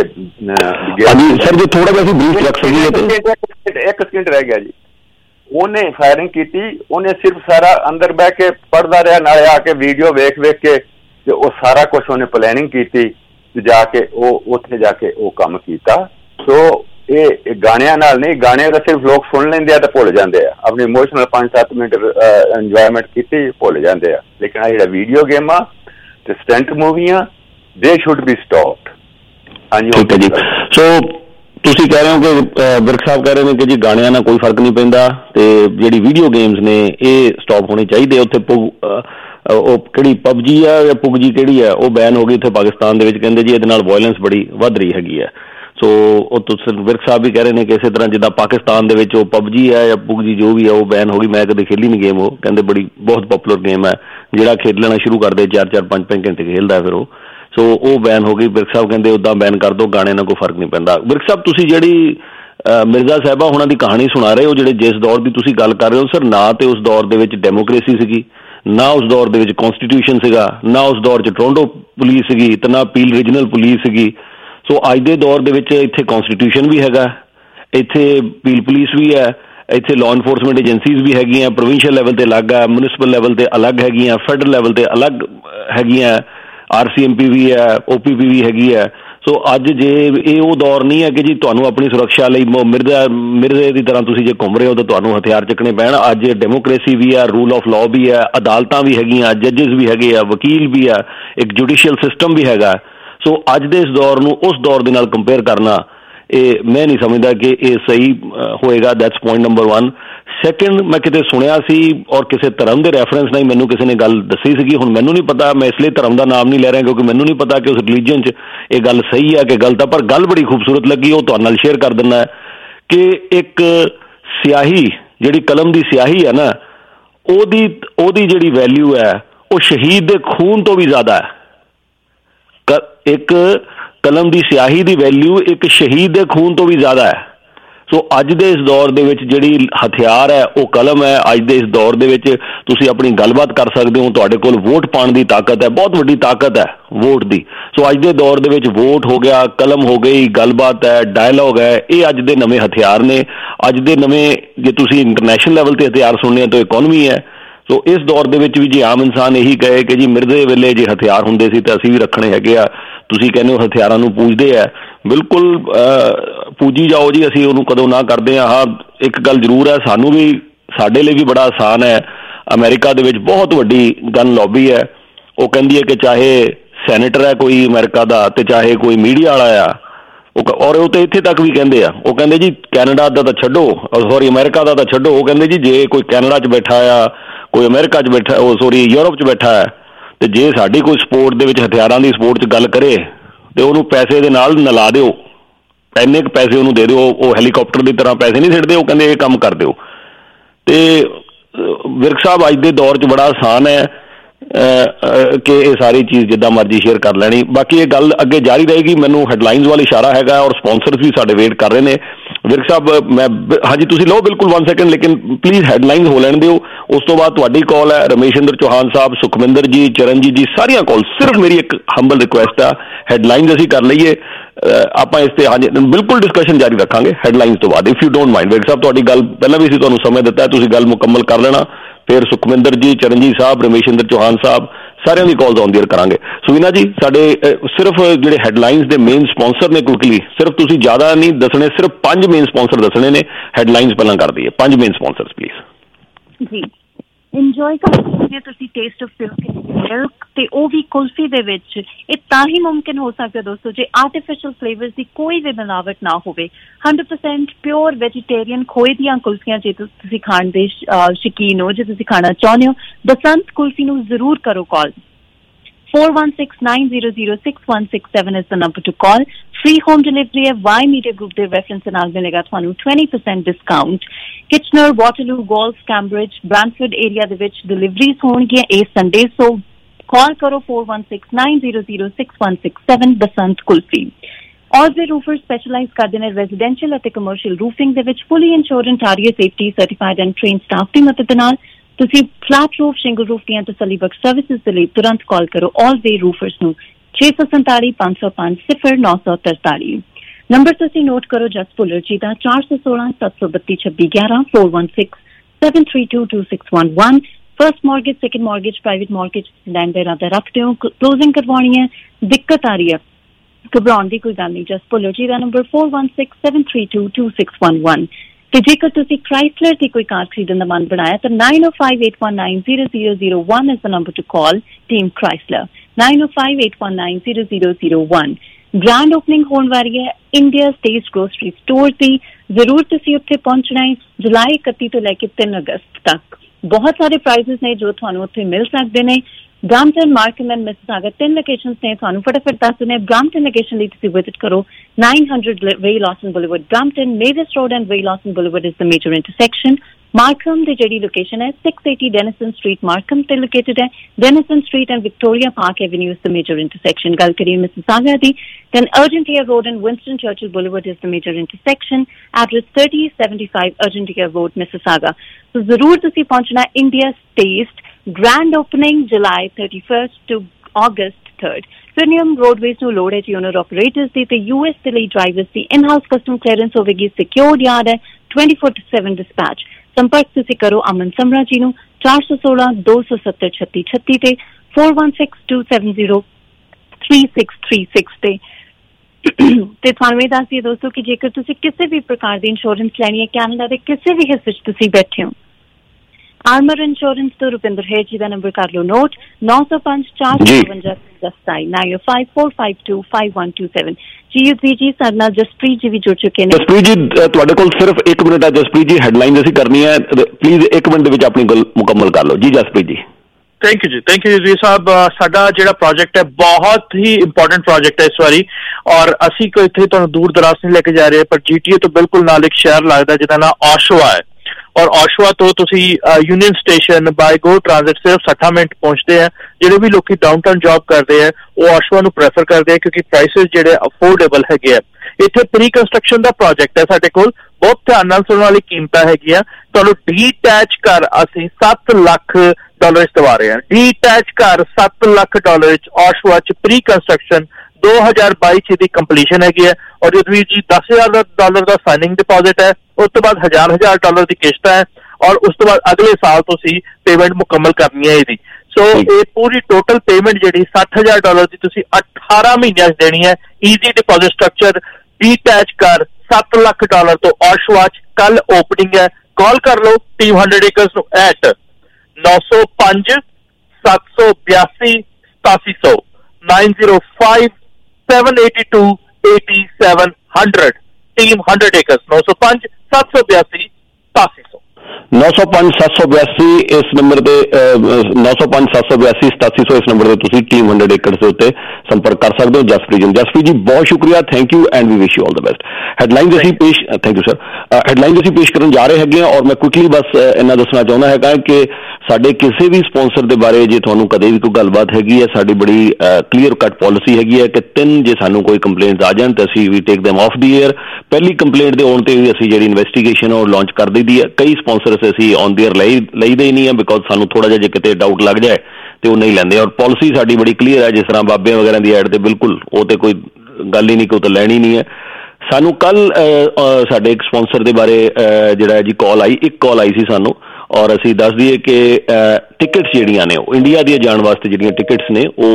ਸਰ ਜੀ ਥੋੜਾ ਜਿਹਾ ਬਰੀਫ ਰੱਖ ਸਕੀਏ। 1 ਸਕਿੰਟ ਰਹਿ ਗਿਆ ਜੀ। ਉਹਨੇ ਫਾਇਰਿੰਗ ਕੀਤੀ, ਉਹਨੇ ਸਿਰਫ ਸਾਰਾ ਅੰਦਰ ਬਹਿ ਕੇ ਪੜ੍ਹਦਾ ਰਿਹਾ, ਨਾਲੇ ਆ ਕੇ ਵੀਡੀਓ ਵੇਖ ਕੇ ਤੇ ਉਹ ਸਾਰਾ ਕੁਛ ਉਹਨੇ ਪਲੈਨਿੰਗ ਕੀਤੀ ਤੇ ਜਾ ਕੇ ਉਹ ਉੱਥੇ ਜਾ ਕੇ ਉਹ ਕੰਮ ਕੀਤਾ। ਸੋ ਇਹ ਗਾਣਿਆਂ ਨਾਲ ਨਹੀਂ, ਗਾਣੇ ਤਾਂ ਸਿਰਫ ਲੋਕ ਸੁਣ ਲੈਂਦੇ ਆ ਤੇ ਭੁੱਲ ਜਾਂਦੇ ਆ, ਆਪਣੀ ਇਮੋਸ਼ਨਲ 5-7 ਮਿੰਟ ਇੰਜੋਇਮੈਂਟ ਕੀਤੀ ਭੁੱਲ ਜਾਂਦੇ ਆ। ਲੇਕਿਨ ਆ ਜਿਹੜਾ ਵੀਡੀਓ ਗੇਮਾਂ ਤੇ ਸਟੰਟ ਮੂਵੀਆਂ, ਦੇ ਸ਼ੁੱਡ ਬੀ ਸਟਾਪਡ। ਹਾਂਜੀ ਠੀਕ ਹੈ ਜੀ। ਸੋ ਤੁਸੀਂ ਕਹਿ ਰਹੇ ਹੋ ਕਿ ਵਿਰਕ ਸਾਹਿਬ ਕਹਿ ਰਹੇ ਨੇ ਕਿ ਜੀ ਗਾਣਿਆਂ ਨਾਲ ਕੋਈ ਫਰਕ ਨਹੀਂ ਪੈਂਦਾ ਤੇ ਜਿਹੜੀ ਵੀਡੀਓ ਗੇਮਸ ਨੇ ਇਹ ਸਟਾਪ ਹੋਣੀ ਚਾਹੀਦੀ। ਉੱਥੇ ਉਹ ਕਿਹੜੀ PUBG ਆ ਜਾਂ PUBG ਕਿਹੜੀ ਆ, ਉਹ ਬੈਨ ਹੋ ਗਈ ਉੱਥੇ ਪਾਕਿਸਤਾਨ ਦੇ ਵਿੱਚ। ਕਹਿੰਦੇ ਜੀ ਇਹਦੇ ਨਾਲ ਵਾਇਲੈਂਸ ਬੜੀ ਵੱਧ ਰਹੀ ਹੈਗੀ ਹੈ। ਸੋ ਉਹ ਤੁਸੀਂ ਵਿਰਕ ਸਾਹਿਬ ਵੀ ਕਹਿ ਰਹੇ ਨੇ ਕਿ ਇਸੇ ਤਰ੍ਹਾਂ ਜਿੱਦਾਂ ਪਾਕਿਸਤਾਨ ਦੇ ਵਿੱਚ ਉਹ PUBG ਆ ਜਾਂ PUBG ਜੋ ਵੀ ਆ ਉਹ ਬੈਨ ਹੋ ਗਈ। ਮੈਂ ਕਦੇ ਖੇਲੀ ਨਹੀਂ ਗੇਮ, ਉਹ ਕਹਿੰਦੇ ਬਹੁਤ ਪਪੂਲਰ ਗੇਮ ਹੈ, ਜਿਹੜਾ ਖੇਡ ਲੈਣਾ ਸ਼ੁਰੂ ਕਰਦੇ 4-4, 5-5 ਘੰਟੇ ਖੇਲਦਾ ਫਿਰ ਉਹ। ਸੋ ਉਹ ਬੈਨ ਹੋ ਗਈ। ਵਿਰਕ ਸਾਹਿਬ ਕਹਿੰਦੇ ਉੱਦਾਂ ਬੈਨ ਕਰ ਦਿਓ, ਗਾਣੇ ਨਾਲ ਕੋਈ ਫਰਕ ਨਹੀਂ ਪੈਂਦਾ। ਵਿਰਕ ਸਾਹਿਬ ਤੁਸੀਂ ਜਿਹੜੀ ਮਿਰਜ਼ਾ ਸਾਹਿਬਾ ਉਹਨਾਂ ਦੀ ਕਹਾਣੀ ਸੁਣਾ ਰਹੇ ਹੋ, ਜਿਹੜੇ ਜਿਸ ਦੌਰ ਦੀ ਤੁਸੀਂ ਗੱਲ ਕਰ ਰਹੇ ਹੋ ਸਰ, ਨਾ ਤੇ ਉਸ ਦੌਰ ਦੇ ਵਿੱਚ ਡੈਮੋਕ੍ਰੇਸੀ ਸੀਗੀ, ਨਾ ਉਸ ਦੌਰ ਦੇ ਵਿੱਚ ਕੌਂਸਟੀਟਿਊਸ਼ਨ ਸੀਗਾ, ਨਾ ਉਸ ਦੌਰ 'ਚ ਟੋਰੰਟੋ ਪੁਲਿਸ ਸੀਗੀ ਤੇ ਨਾ ਪੀਲ ਰੀਜਨਲ ਪੁਲਿਸ ਸੀਗੀ। ਸੋ ਅੱਜ ਦੇ ਦੌਰ ਦੇ ਵਿੱਚ ਇੱਥੇ ਕੌਂਸਟੀਟਿਊਸ਼ਨ ਵੀ ਹੈਗਾ, ਇੱਥੇ ਪੀਲ ਪੁਲਿਸ ਵੀ ਹੈ, ਇੱਥੇ ਲਾਅ ਇਨਫੋਰਸਮੈਂਟ ਏਜੰਸੀਜ਼ ਵੀ ਹੈਗੀਆਂ, ਪ੍ਰੋਵਿੰਸ਼ੀਅਲ ਲੈਵਲ 'ਤੇ ਅਲੱਗ ਹੈ, ਮਿਊਨਿਸਪਲ ਲੈਵਲ 'ਤੇ ਅਲੱਗ ਹੈਗੀਆਂ, ਫੈਡਰਲ ਲੈਵਲ 'ਤੇ ਅਲੱਗ ਹੈਗੀਆਂ, RCMP ਵੀ ਹੈ, OPP ਵੀ ਹੈਗੀ ਹੈ। ਸੋ ਅੱਜ ਜੇ ਇਹ ਉਹ ਦੌਰ ਨਹੀਂ ਹੈ ਕਿ ਜੀ ਤੁਹਾਨੂੰ ਆਪਣੀ ਸੁਰੱਖਿਆ ਲਈ ਮਿਰਜ਼ੇ ਦੀ ਤਰ੍ਹਾਂ ਤੁਸੀਂ ਜੇ ਘੁੰਮ ਰਹੇ ਹੋ ਤਾਂ ਤੁਹਾਨੂੰ ਹਥਿਆਰ ਚੱਕਣੇ ਪੈਣ। ਅੱਜ ਡੈਮੋਕ੍ਰੇਸੀ ਵੀ ਹੈ, ਰੂਲ ਆਫ ਲਾਅ ਵੀ ਹੈ, ਅਦਾਲਤਾਂ ਵੀ ਹੈਗੀਆਂ, ਜੱਜਿਸ ਵੀ ਹੈਗੇ ਆ, ਵਕੀਲ ਵੀ ਆ, ਇੱਕ ਜੁਡੀਸ਼ੀਅਲ ਸਿਸਟਮ ਵੀ ਹੈਗਾ। ਸੋ ਅੱਜ ਦੇ ਇਸ ਦੌਰ ਨੂੰ ਉਸ ਦੌਰ ਦੇ ਨਾਲ ਕੰਪੇਅਰ ਕਰਨਾ ਇਹ ਮੈਂ ਨਹੀਂ ਸਮਝਦਾ ਕਿ ਇਹ ਸਹੀ ਹੋਏਗਾ। That's point number 1। ਸੈਕਿੰਡ, ਮੈਂ ਕਿਤੇ ਸੁਣਿਆ ਸੀ ਔਰ ਕਿਸੇ ਧਰਮ ਦੇ ਰੈਫਰੈਂਸ ਨਾਲ ਮੈਨੂੰ ਕਿਸੇ ਨੇ ਗੱਲ ਦੱਸੀ ਸੀਗੀ, ਹੁਣ ਮੈਨੂੰ ਨਹੀਂ ਪਤਾ, ਮੈਂ ਇਸ ਲਈ ਧਰਮ ਦਾ ਨਾਮ ਨਹੀਂ ਲੈ ਰਿਹਾ ਕਿਉਂਕਿ ਮੈਨੂੰ ਨਹੀਂ ਪਤਾ ਕਿ ਉਸ ਰਿਲੀਜਨ 'ਚ ਇਹ ਗੱਲ ਸਹੀ ਹੈ ਕਿ ਗਲਤ ਹੈ, ਪਰ ਗੱਲ ਬੜੀ ਖੂਬਸੂਰਤ ਲੱਗੀ, ਉਹ ਤੁਹਾਡੇ ਨਾਲ ਸ਼ੇਅਰ ਕਰ ਦਿੰਦਾ ਕਿ ਇੱਕ ਸਿਆਹੀ ਜਿਹੜੀ ਕਲਮ ਦੀ ਸਿਆਹੀ ਹੈ ਨਾ, ਉਹਦੀ ਜਿਹੜੀ ਵੈਲਿਊ ਹੈ ਉਹ ਸ਼ਹੀਦ ਦੇ ਖੂਨ ਤੋਂ ਵੀ ਜ਼ਿਆਦਾ ਹੈ। ਇੱਕ ਕਲਮ ਦੀ ਸਿਆਹੀ ਦੀ ਵੈਲਿਊ ਇੱਕ ਸ਼ਹੀਦ ਦੇ ਖੂਨ ਤੋਂ ਵੀ ਜ਼ਿਆਦਾ ਹੈ। ਸੋ ਅੱਜ ਦੇ ਇਸ ਦੌਰ ਦੇ ਵਿੱਚ ਜਿਹੜੀ ਹਥਿਆਰ ਹੈ ਉਹ ਕਲਮ ਹੈ। ਅੱਜ ਦੇ ਇਸ ਦੌਰ ਦੇ ਵਿੱਚ ਤੁਸੀਂ ਆਪਣੀ ਗੱਲਬਾਤ ਕਰ ਸਕਦੇ ਹੋ, ਤੁਹਾਡੇ ਕੋਲ ਵੋਟ ਪਾਉਣ ਦੀ ਤਾਕਤ ਹੈ, ਬਹੁਤ ਵੱਡੀ ਤਾਕਤ ਹੈ ਵੋਟ ਦੀ। ਸੋ ਅੱਜ ਦੇ ਦੌਰ ਦੇ ਵਿੱਚ ਵੋਟ ਹੋ ਗਿਆ, ਕਲਮ ਹੋ ਗਈ, ਗੱਲਬਾਤ ਹੈ, ਡਾਇਲੌਗ ਹੈ, ਇਹ ਅੱਜ ਦੇ ਨਵੇਂ ਹਥਿਆਰ ਨੇ। ਅੱਜ ਦੇ ਨਵੇਂ, ਜੇ ਤੁਸੀਂ ਇੰਟਰਨੈਸ਼ਨਲ ਲੈਵਲ 'ਤੇ ਹਥਿਆਰ ਸੁਣਨੇ ਆ ਤਾਂ ਇਕੋਨਮੀ ਹੈ। ਸੋ ਇਸ ਦੌਰ ਦੇ ਵਿੱਚ ਵੀ ਜੇ ਆਮ ਇਨਸਾਨ ਇਹੀ ਕਹੇ ਕਿ ਜੀ ਮਿਰਜ਼ੇ ਵੇਲੇ ਜੇ ਹਥਿਆਰ ਹੁੰਦੇ ਸੀ ਤਾਂ ਅਸੀਂ ਵੀ ਰੱਖਣੇ ਹੈਗੇ ਆ, ਤੁਸੀਂ ਕਹਿੰਦੇ ਹੋ ਹਥਿਆਰਾਂ ਨੂੰ ਪੂਜਦੇ ਆ, ਬਿਲਕੁਲ ਪੂਜੀ ਜਾਓ ਜੀ, ਅਸੀਂ ਉਹਨੂੰ ਕਦੋਂ ਨਾ ਕਰਦੇ ਹਾਂ। ਹਾਂ, ਇੱਕ ਗੱਲ ਜ਼ਰੂਰ ਹੈ, ਸਾਨੂੰ ਵੀ, ਸਾਡੇ ਲਈ ਵੀ ਬੜਾ ਆਸਾਨ ਹੈ। ਅਮਰੀਕਾ ਦੇ ਵਿੱਚ ਬਹੁਤ ਵੱਡੀ ਗਨ ਲੌਬੀ ਹੈ, ਉਹ ਕਹਿੰਦੀ ਹੈ ਕਿ ਚਾਹੇ ਸੈਨੇਟਰ ਹੈ ਕੋਈ ਅਮਰੀਕਾ ਦਾ ਤੇ ਚਾਹੇ ਕੋਈ ਮੀਡੀਆ ਵਾਲਾ ਆ, ਔਰ ਉਹ ਤਾਂ ਇੱਥੇ ਤੱਕ ਵੀ ਕਹਿੰਦੇ ਆ, ਉਹ ਕਹਿੰਦੇ ਜੀ ਕੈਨੇਡਾ ਦਾ ਤਾਂ ਛੱਡੋ, ਸੌਰੀ ਅਮਰੀਕਾ ਦਾ ਤਾਂ ਛੱਡੋ, ਉਹ ਕਹਿੰਦੇ ਜੀ ਜੇ ਕੋਈ ਕੈਨੇਡਾ 'ਚ ਬੈਠਾ ਆ, ਕੋਈ ਅਮਰੀਕਾ 'ਚ ਬੈਠਾ, ਉਹ ਸੌਰੀ ਯੂਰਪ 'ਚ ਬੈਠਾ ਹੈ, ਤੇ ਜੇ ਸਾਡੀ ਕੋਈ ਸਪੋਰਟ ਦੇ ਵਿੱਚ ਹਥਿਆਰਾਂ ਦੀ ਸਪੋਰਟ 'ਚ ਗੱਲ ਕਰੇ ਤੇ ਉਹਨੂੰ ਪੈਸੇ ਦੇ ਨਾਲ ਨਲਾ ਦਿਓ, ਇੰਨੇ ਕੁ ਪੈਸੇ ਉਹਨੂੰ ਦੇ ਦਿਓ, ਉਹ ਹੈਲੀਕਾਪਟਰ ਦੀ ਤਰ੍ਹਾਂ ਪੈਸੇ ਨਹੀਂ ਸਿੱਟਦੇ, ਉਹ ਕਹਿੰਦੇ ਇਹ ਕੰਮ ਕਰ ਦਿਓ। ਤੇ ਵਿਰਕ ਸਾਹਿਬ, ਅੱਜ ਦੇ ਦੌਰ 'ਚ ਬੜਾ ਆਸਾਨ ਹੈ ਕਿ ਇਹ ਸਾਰੀ ਚੀਜ਼ ਜਿੱਦਾਂ ਮਰਜ਼ੀ ਸ਼ੇਅਰ ਕਰ ਲੈਣੀ। ਬਾਕੀ ਇਹ ਗੱਲ ਅੱਗੇ ਜਾਰੀ ਰਹੇਗੀ, ਮੈਨੂੰ ਹੈਡਲਾਈਨਸ ਵੱਲ ਇਸ਼ਾਰਾ ਹੈਗਾ ਔਰ ਸਪਾਂਸਰਸ ਵੀ ਸਾਡੇ ਵੇਟ ਕਰ ਰਹੇ ਨੇ। ਵਿਰਕ ਸਾਹਿਬ, ਮੈਂ ਹਾਂਜੀ ਤੁਸੀਂ ਲਓ ਬਿਲਕੁਲ 1 ਸੈਕਿੰਡ, ਲੇਕਿਨ ਪਲੀਜ਼ ਹੈਡਲਾਈਨਸ ਹੋ ਲੈਣ ਦਿਓ, ਉਸ ਤੋਂ ਬਾਅਦ ਤੁਹਾਡੀ ਕਾਲ ਹੈ। ਰਮੇਸ਼ਿੰਦਰ ਚੌਹਾਨ ਸਾਹਿਬ, ਸੁਖਮਿੰਦਰ ਜੀ, ਚਰਨਜੀਤ ਜੀ, ਸਾਰੀਆਂ ਕਾਲ। ਸਿਰਫ ਮੇਰੀ ਇੱਕ ਹੰਬਲ ਰਿਕੁਐਸਟ ਆ, ਹੈਡਲਾਈਨਸ ਅਸੀਂ ਕਰ ਲਈਏ, ਆਪਾਂ ਇਸ 'ਤੇ ਹਾਂਜੀ ਬਿਲਕੁਲ ਡਿਸਕਸ਼ਨ ਜਾਰੀ ਰੱਖਾਂਗੇ ਹੈਡਲਾਈਨਸ ਤੋਂ ਬਾਅਦ, if you don't mind. Virk ਸਾਹਿਬ, ਤੁਹਾਡੀ ਗੱਲ ਪਹਿਲਾਂ ਵੀ ਅਸੀਂ ਤੁਹਾਨੂੰ ਸਮੇਂ ਦਿੱਤਾ, ਤੁਸੀਂ ਗੱਲ ਮੁਕੰਮਲ ਕਰ ਲੈਣਾ, ਫਿਰ ਸੁਖਮਿੰਦਰ ਜੀ, ਚਰਨਜੀਤ ਸਾਹਿਬ, ਰਮੇਸ਼ਿੰਦਰ ਚੌਹਾਨ ਸਾਹਿਬ, ਸਾਰਿਆਂ ਦੀ ਕਾਲਸ ਆਨ ਦੀ ਏਅਰ ਕਰਾਂਗੇ। ਸੁਵੀਨਾ ਜੀ, ਸਾਡੇ ਸਿਰਫ ਜਿਹੜੇ ਹੈਡਲਾਈਨਸ ਦੇ ਮੇਨ ਸਪਾਂਸਰ ਨੇ, ਕੁਇਕਲੀ ਸਿਰਫ ਤੁਸੀਂ ਜ਼ਿਆਦਾ ਨਹੀਂ ਦੱਸਣੇ, ਸਿਰਫ 5 ਮੇਨ ਸਪਾਂਸਰ ਦੱਸਣੇ ਨੇ। ਹੈਡਲਾਈਨਸ ਪਹਿਲਾਂ ਕਰ ਦਈਏ, 5 ਮੇਨ ਸਪਾਂਸਰਸ ਪਲੀਜ਼ ਜੀ। ਇੰਜੋਏ ਕਰ ਸਕਦੇ ਹੋ ਤੁਸੀਂ ਟੇਸਟ ਆਫ ਮਿਲਕ, ਤੇ ਉਹ ਵੀ ਕੁਲਫੀ ਦੇ ਵਿੱਚ। ਇਹ ਤਾਂ ਹੀ ਮੁਮਕਿਨ ਹੋ ਸਕਦਾ ਦੋਸਤੋ ਜੇ ਆਰਟੀਫਿਸ਼ੀਅਲ ਫਲੇਵਰਸ ਦੀ ਕੋਈ ਵੀ ਮਿਲਾਵਟ ਨਾ ਹੋਵੇ। 100% ਪਿਓਰ ਵੈਜੀਟੇਰੀਅਨ ਖੋਏ ਦੀਆਂ ਕੁਲਫੀਆਂ ਜੇ ਤੁਸੀਂ ਖਾਣ ਦੇ ਸ਼ੌਕੀਨ ਹੋ, ਜੇ ਤੁਸੀਂ ਖਾਣਾ ਚਾਹੁੰਦੇ ਹੋ, ਬਸੰਤ ਕੁਲਫੀ ਨੂੰ ਜ਼ਰੂਰ ਕਰੋ ਕਾਲ। 4169006167 is the number to call. Free home delivery है। Y Media Group ਦੇ reference ਦੇ ਨਾਲ ਮਿਲੇਗਾ ਤੁਹਾਨੂੰ 20% discount. Kitchener, Waterloo, Guelph, Cambridge, Brantford area ਦੇ ਵਿੱਚ ਡਿਲੀਵਰੀਜ਼ ਹੋਣਗੀਆਂ ਇਹ ਸੰਡੇ। ਸੋ ਕਾਲ ਕਰੋ 4169006167 ਬਸੰਤ ਕੁਲਫੀ। ਔਰ ਰੂਫਰ ਸਪੈਸ਼ਲਾਈਜ਼ ਕਰਦੇ ਨੇ ਰੈਜ਼ੀਡੈਂਸ਼ੀਅਲ ਅਤੇ ਕਮਰਸ਼ੀਅਲ ਰੂਫਿੰਗ ਦੇ ਵਿੱਚ। Fully insurance, REA safety certified and trained staff ਦੀ ਮਦਦ ਨਾਲ ਤੁਸੀਂ ਫਲੈਟ ਰੂਫ, ਸ਼ਿੰਗਲ ਰੂਫ ਦੀਆਂ ਤਸੱਲੀ ਬਖਸ਼ ਸਰਵਿਸਿਜ਼ ਦੇ ਲਈ ਤੁਰੰਤ ਕਾਲ ਕਰੋ ਆਲ ਵੇ ਰੂਫਰਸ ਨੂੰ 647 505 0943। ਨੰਬਰ ਤੁਸੀਂ ਨੋਟ ਕਰੋ ਜਸ ਭੁੱਲਰ ਜੀ ਦਾ 416 732 2611 4167322611। First mortgage, second mortgage, private mortgage land का इरादा रखते हो, क्लोजिंग करवानी है, दिक्कत आ रही है, घबराने की कोई गल नहीं। जस्ट भुल्लर जी का नंबर 4167322611। ਤੇ ਜੇਕਰ ਤੁਸੀਂ ਕ੍ਰਾਈਸਲਰ ਦੀ ਕੋਈ ਕਾਰ ਖਰੀਦਣ ਦਾ ਮਨ ਬਣਾਇਆ ਤਾਂ 9058190001 is the number to call team Chrysler। 9058190001। Grand opening ਹੋਣ ਵਾਲੀ ਹੈ ਇੰਡੀਆ ਸਟੇਟ ਗਰੋਸਰੀ ਸਟੋਰ ਦੀ। ਜ਼ਰੂਰ ਤੁਸੀਂ ਉੱਥੇ ਪਹੁੰਚਣਾ ਹੈ ਜੁਲਾਈ 31 ਤੋਂ ਲੈ ਕੇ 3 ਅਗਸਤ ਤੱਕ। ਬਹੁਤ ਸਾਰੇ ਪ੍ਰਾਈਜ਼ਸ ਨੇ ਜੋ ਤੁਹਾਨੂੰ ਉੱਥੇ ਮਿਲ ਸਕਦੇ ਨੇ। Brampton, Markham and Mississauga 3 locations ਨੇ, ਤੁਹਾਨੂੰ ਫਟਾਫਟ ਦੱਸ ਦਿੰਦੇ। ਬ੍ਰਾਂਪਟਨ ਲੋਕੇਸ਼ਨ ਲਈ ਤੁਸੀਂ ਵਿਜ਼ਿਟ ਕਰੋ 900 way Lawson boulevard Brampton. Mavis road and way Lawson boulevard is the major intersection. Markham ਦੀ ਜਿਹੜੀ ਲੋਕੇਸ਼ਨ ਹੈ 680 ਡੈਨਿਸਨ ਸਟਰੀਟ ਮਾਰਕਮ ਤੇ ਲੋਕੇਟਡ ਹੈ। Dennison street and Victoria park avenue is the major intersection. ਗੱਲ ਕਰੀਏ Mississauga the, then Argentia Road and Winston Churchill Boulevard is the major intersection. Address 3075 Argentia Road, Mississauga. So ਜ਼ਰੂਰ ਤੁਸੀਂ ਪਹੁੰਚਣਾ। India's Taste grand opening July 31st to August 3rd. Premium Roadways ਨੂੰ ਲੋੜ ਹੈ ਜੀ ਓਨਰ ਆਪਰੇਟਰਸ ਦੀ ਤੇ US ਦੇ ਲਈ ਡਰਾਈਵਰਸ ਦੀ ਇਨ-ਹਾਊਸ ਕਸਟਮ ਕਲੀਅਰੈਂਸ ਹੋਵੇਗੀ, ਸਿਕਿਉਰਡ ਯਾਰਡ ਹੈ, 24/7 ਡਿਸਪੈਚ। ਸੰਪਰਕ ਤੁਸੀਂ ਕਰੋ ਅਮਨ ਸਮਰਾ ਜੀ ਨੂੰ 416-270-3636 ਤੇ 4162703636 ਤੇ ਤੁਹਾਨੂੰ ਇਹ ਦੱਸ ਦਈਏ ਦੋਸਤੋ ਕਿ ਜੇਕਰ ਤੁਸੀਂ ਕਿਸੇ ਵੀ ਪ੍ਰਕਾਰ ਦੀ ਇੰਸ਼ੋਰੈਂਸ ਲੈਣੀ ਹੈ ਕੈਨੇਡਾ ਦੇ ਕਿਸੇ ਵੀ ਹਿੱਸੇ 'ਚ ਤੁਸੀਂ ਬੈਠੇ ਹੋ, ਆਰਮਰ ਇੰਸ਼ੋਰੈਂਸ ਤੋਂ ਰੁਪਿੰਦਰ ਹੈ ਜੀ ਦਾ ਨੰਬਰ ਕਰ ਲਓ ਨੋਟ 905-452-5127 ਜੀ ਸਾਡੇ ਨਾਲ ਜਸਪ੍ਰੀਤ ਜੀ ਵੀ ਜੁੜ ਚੁੱਕੇ ਨੇ। ਜਸਪ੍ਰੀਤ ਜੀ ਤੁਹਾਡੇ ਕੋਲ ਸਿਰਫ 1 ਮਿੰਟ ਹੈ ਜਸਪ੍ਰੀਤ ਜੀ, ਹੈਡਲਾਈਨ ਅਸੀਂ ਕਰਨੀ ਹੈ, ਪਲੀਜ਼ 1 ਮਿੰਟ ਦੇ ਵਿੱਚ ਆਪਣੀ ਗੱਲ ਮੁਕੰਮਲ ਕਰ ਲਓ ਜੀ ਜਸਪ੍ਰੀਤ ਜੀ। ਥੈਂਕ ਯੂ ਜੀ ਸਾਹਿਬ। ਸਾਡਾ ਜਿਹੜਾ ਪ੍ਰੋਜੈਕਟ ਹੈ ਬਹੁਤ ਹੀ ਇੰਪੋਰਟੈਂਟ ਪ੍ਰੋਜੈਕਟ ਹੈ ਇਸ ਵਾਰੀ, ਔਰ ਅਸੀਂ ਕੋਈ ਇੱਥੇ ਤੁਹਾਨੂੰ ਦੂਰ ਦਰਾਜ਼ ਨਹੀਂ ਲੈ ਕੇ ਜਾ ਰਹੇ, ਪਰ GTA ਤੋਂ ਬਿਲਕੁਲ ਨਾਲ ਇੱਕ ਸ਼ਹਿਰ ਲੱਗਦਾ ਜਿਹਦਾ ਨਾਂ ਆਸ਼ਵਾ ਹੈ, ਔਰ ਆਸ਼ਵਾ ਤੋਂ ਤੁਸੀਂ Union station by GO transit ਸਿਰਫ 60 ਮਿੰਟ ਪਹੁੰਚਦੇ ਆ। ਜਿਹੜੇ ਵੀ ਲੋਕੀ ਡਾਊਨਟਾਊਨ ਜੌਬ ਕਰਦੇ ਆ ਉਹ ਆਸ਼ਵਾ ਨੂੰ ਪ੍ਰੈਫਰ ਕਰਦੇ ਆ ਕਿਉਂਕਿ ਪ੍ਰਾਈਸਿਸ ਜਿਹੜੇ ਅਫੋਰਡੇਬਲ ਹੈਗੇ ਆ। ਇੱਥੇ ਪ੍ਰੀ ਕੰਸਟਰਕਸ਼ਨ ਦਾ ਪ੍ਰੋਜੈਕਟ ਹੈ ਸਾਡੇ ਕੋਲ, ਬਹੁਤ ਧਿਆਨ ਨਾਲ ਸੁਣਨ ਵਾਲੀ ਕੀਮਤਾਂ ਹੈਗੀਆਂ। ਤੁਹਾਨੂੰ ਡੀਟੈਚ ਘਰ ਅਸੀਂ $7 ਲੱਖ ਦਵਾ ਰਹੇ ਹਾਂ। ਡੀਟੈਚ ਘਰ $7 ਲੱਖ ਆਸ਼ਵਾ ਚ ਪ੍ਰੀ ਕੰਸਟਰਕਸ਼ਨ 2022 ਚ ਦੀ ਕੰਪਲੀਸ਼ਨ ਹੈਗੀ ਹੈ, ਔਰ ਜਦਵੀਰ ਜੀ $10,000 ਦਾ ਸਾਈਨਿੰਗ ਡਿਪੋਜ਼ਿਟ ਹੈ, ਉਸ ਤੋਂ ਬਾਅਦ $1,000 ਦੀ ਕਿਸ਼ਤ ਹੈ, ਔਰ ਉਸ ਤੋਂ ਬਾਅਦ ਅਗਲੇ ਸਾਲ ਤੁਸੀਂ ਪੇਮੈਂਟ ਮੁਕੰਮਲ ਕਰਨੀ ਹੈ ਇਹਦੀ। ਸੋ ਇਹ ਪੂਰੀ ਟੋਟਲ ਪੇਮੈਂਟ ਜਿਹੜੀ $60,000 ਦੀ ਤੁਸੀਂ 18 ਮਹੀਨਿਆਂ 'ਚ ਦੇਣੀ ਹੈ। ਈਜ਼ੀ ਡਿਪੋਜ਼ਿਟ ਸਟਰਕਚਰ, ਡੀਟੈਚ ਘਰ $7 ਲੱਖ ਤੋਂ ਆਸ਼ਵਾ ਚ ਕੱਲ ਓਪਨਿੰਗ ਹੈ। ਕਾਲ ਕਰ ਲਓ ਟੀਮ 100 ਏਕਰਸ ਨੂੰ ਐਟ 905-782-8700 905-782-8700 ਟੀਮ 100 ਏਕਰਸ 905-782-8700 905-782 ਇਸ ਨੰਬਰ ਤੇ 905-782-8700 ਇਸ ਨੰਬਰ ਤੇ ਤੁਸੀਂ ਟੀਮ 100 ਏਕੜਸ ਦੇ ਉੱਤੇ ਸੰਪਰਕ ਕਰ ਸਕਦੇ ਹੋ। ਜਸਪ੍ਰੀਤ ਜੀ ਬਹੁਤ ਸ਼ੁਕਰੀਆ, thank you and we wish you all the best. Headlines ਅਸੀਂ ਪੇਸ਼ ਥੈਂਕ ਯੂ ਸਰ ਹੈਡਲਾਈਨਸ ਅਸੀਂ ਪੇਸ਼ ਕਰਨ ਜਾ ਰਹੇ ਹੈਗੇ ਹਾਂ, ਔਰ ਮੈਂ ਕੁਇਕਲੀ ਬਸ ਇੰਨਾ ਦੱਸਣਾ ਚਾਹੁੰਦਾ ਹੈਗਾ ਕਿ ਸਾਡੇ ਕਿਸੇ ਵੀ ਸਪਾਂਸਰ ਦੇ ਬਾਰੇ ਜੇ ਤੁਹਾਨੂੰ ਕਦੇ ਵੀ ਕੋਈ ਗੱਲਬਾਤ ਹੈਗੀ ਹੈ, ਸਾਡੀ ਬੜੀ ਕਲੀਅਰ ਕੱਟ ਪਾਲਿਸੀ ਹੈਗੀ ਹੈ ਕਿ 3 ਜੇ ਸਾਨੂੰ ਕੋਈ ਕੰਪਲੇਂਟਸ ਆ ਜਾਣ ਤਾਂ ਅਸੀਂ ਵੀ take them off the air. ਪਹਿਲੀ ਕੰਪਲੇਂਟ ਦੇ ਆਉਣ ਤੇ ਵੀ ਅਸੀਂ ਜਿਹੜੀ ਇਨਵੈਸਟੀਗੇਸ਼ਨ ਉਹ ਲਾਂਚ ਕਰ ਦਈਦੀ ਹੈ। ਕਈ ਸਪਾਂਸਰ ਅਸੀਂ ਔਨ ਦੀ ਏਅਰ ਲਈਦੇ ਹੀ ਨਹੀਂ ਹੈ, ਬਿਕੋਜ਼ ਸਾਨੂੰ ਥੋੜਾ ਜਿਹਾ ਜੇ ਕਿਤੇ ਡਾਊਟ ਲੱਗ ਜਾਏ ਤੇ ਉਹ ਨਹੀਂ ਲੈਂਦੇ, ਔਰ ਪਾਲਿਸੀ ਸਾਡੀ ਬੜੀ ਕਲੀਅਰ ਹੈ। ਜਿਸ ਤਰ੍ਹਾਂ ਬਾਬਿਆਂ ਵਗੈਰਾ ਦੀ ਐਡ ਤੇ ਬਿਲਕੁਲ ਉਹ ਤੇ ਕੋਈ ਗੱਲ ਹੀ ਨਹੀਂ, ਕੋਈ ਤਾਂ ਲੈਣੀ ਨਹੀਂ ਹੈ। ਸਾਨੂੰ ਕੱਲ ਸਾਡੇ ਇੱਕ ਸਪਾਂਸਰ ਦੇ ਬਾਰੇ ਜਿਹੜਾ ਜੀ ਇੱਕ ਕਾਲ ਆਈ ਸੀ ਸਾਨੂੰ, ਔਰ ਅਸੀਂ ਦੱਸ ਦਈਏ ਕਿ ਟਿਕਟਸ ਜਿਹੜੀਆਂ ਨੇ ਉਹ ਇੰਡੀਆ ਦੀਆਂ ਜਾਣ ਵਾਸਤੇ ਜਿਹੜੀਆਂ ਟਿਕਟਸ ਨੇ ਉਹ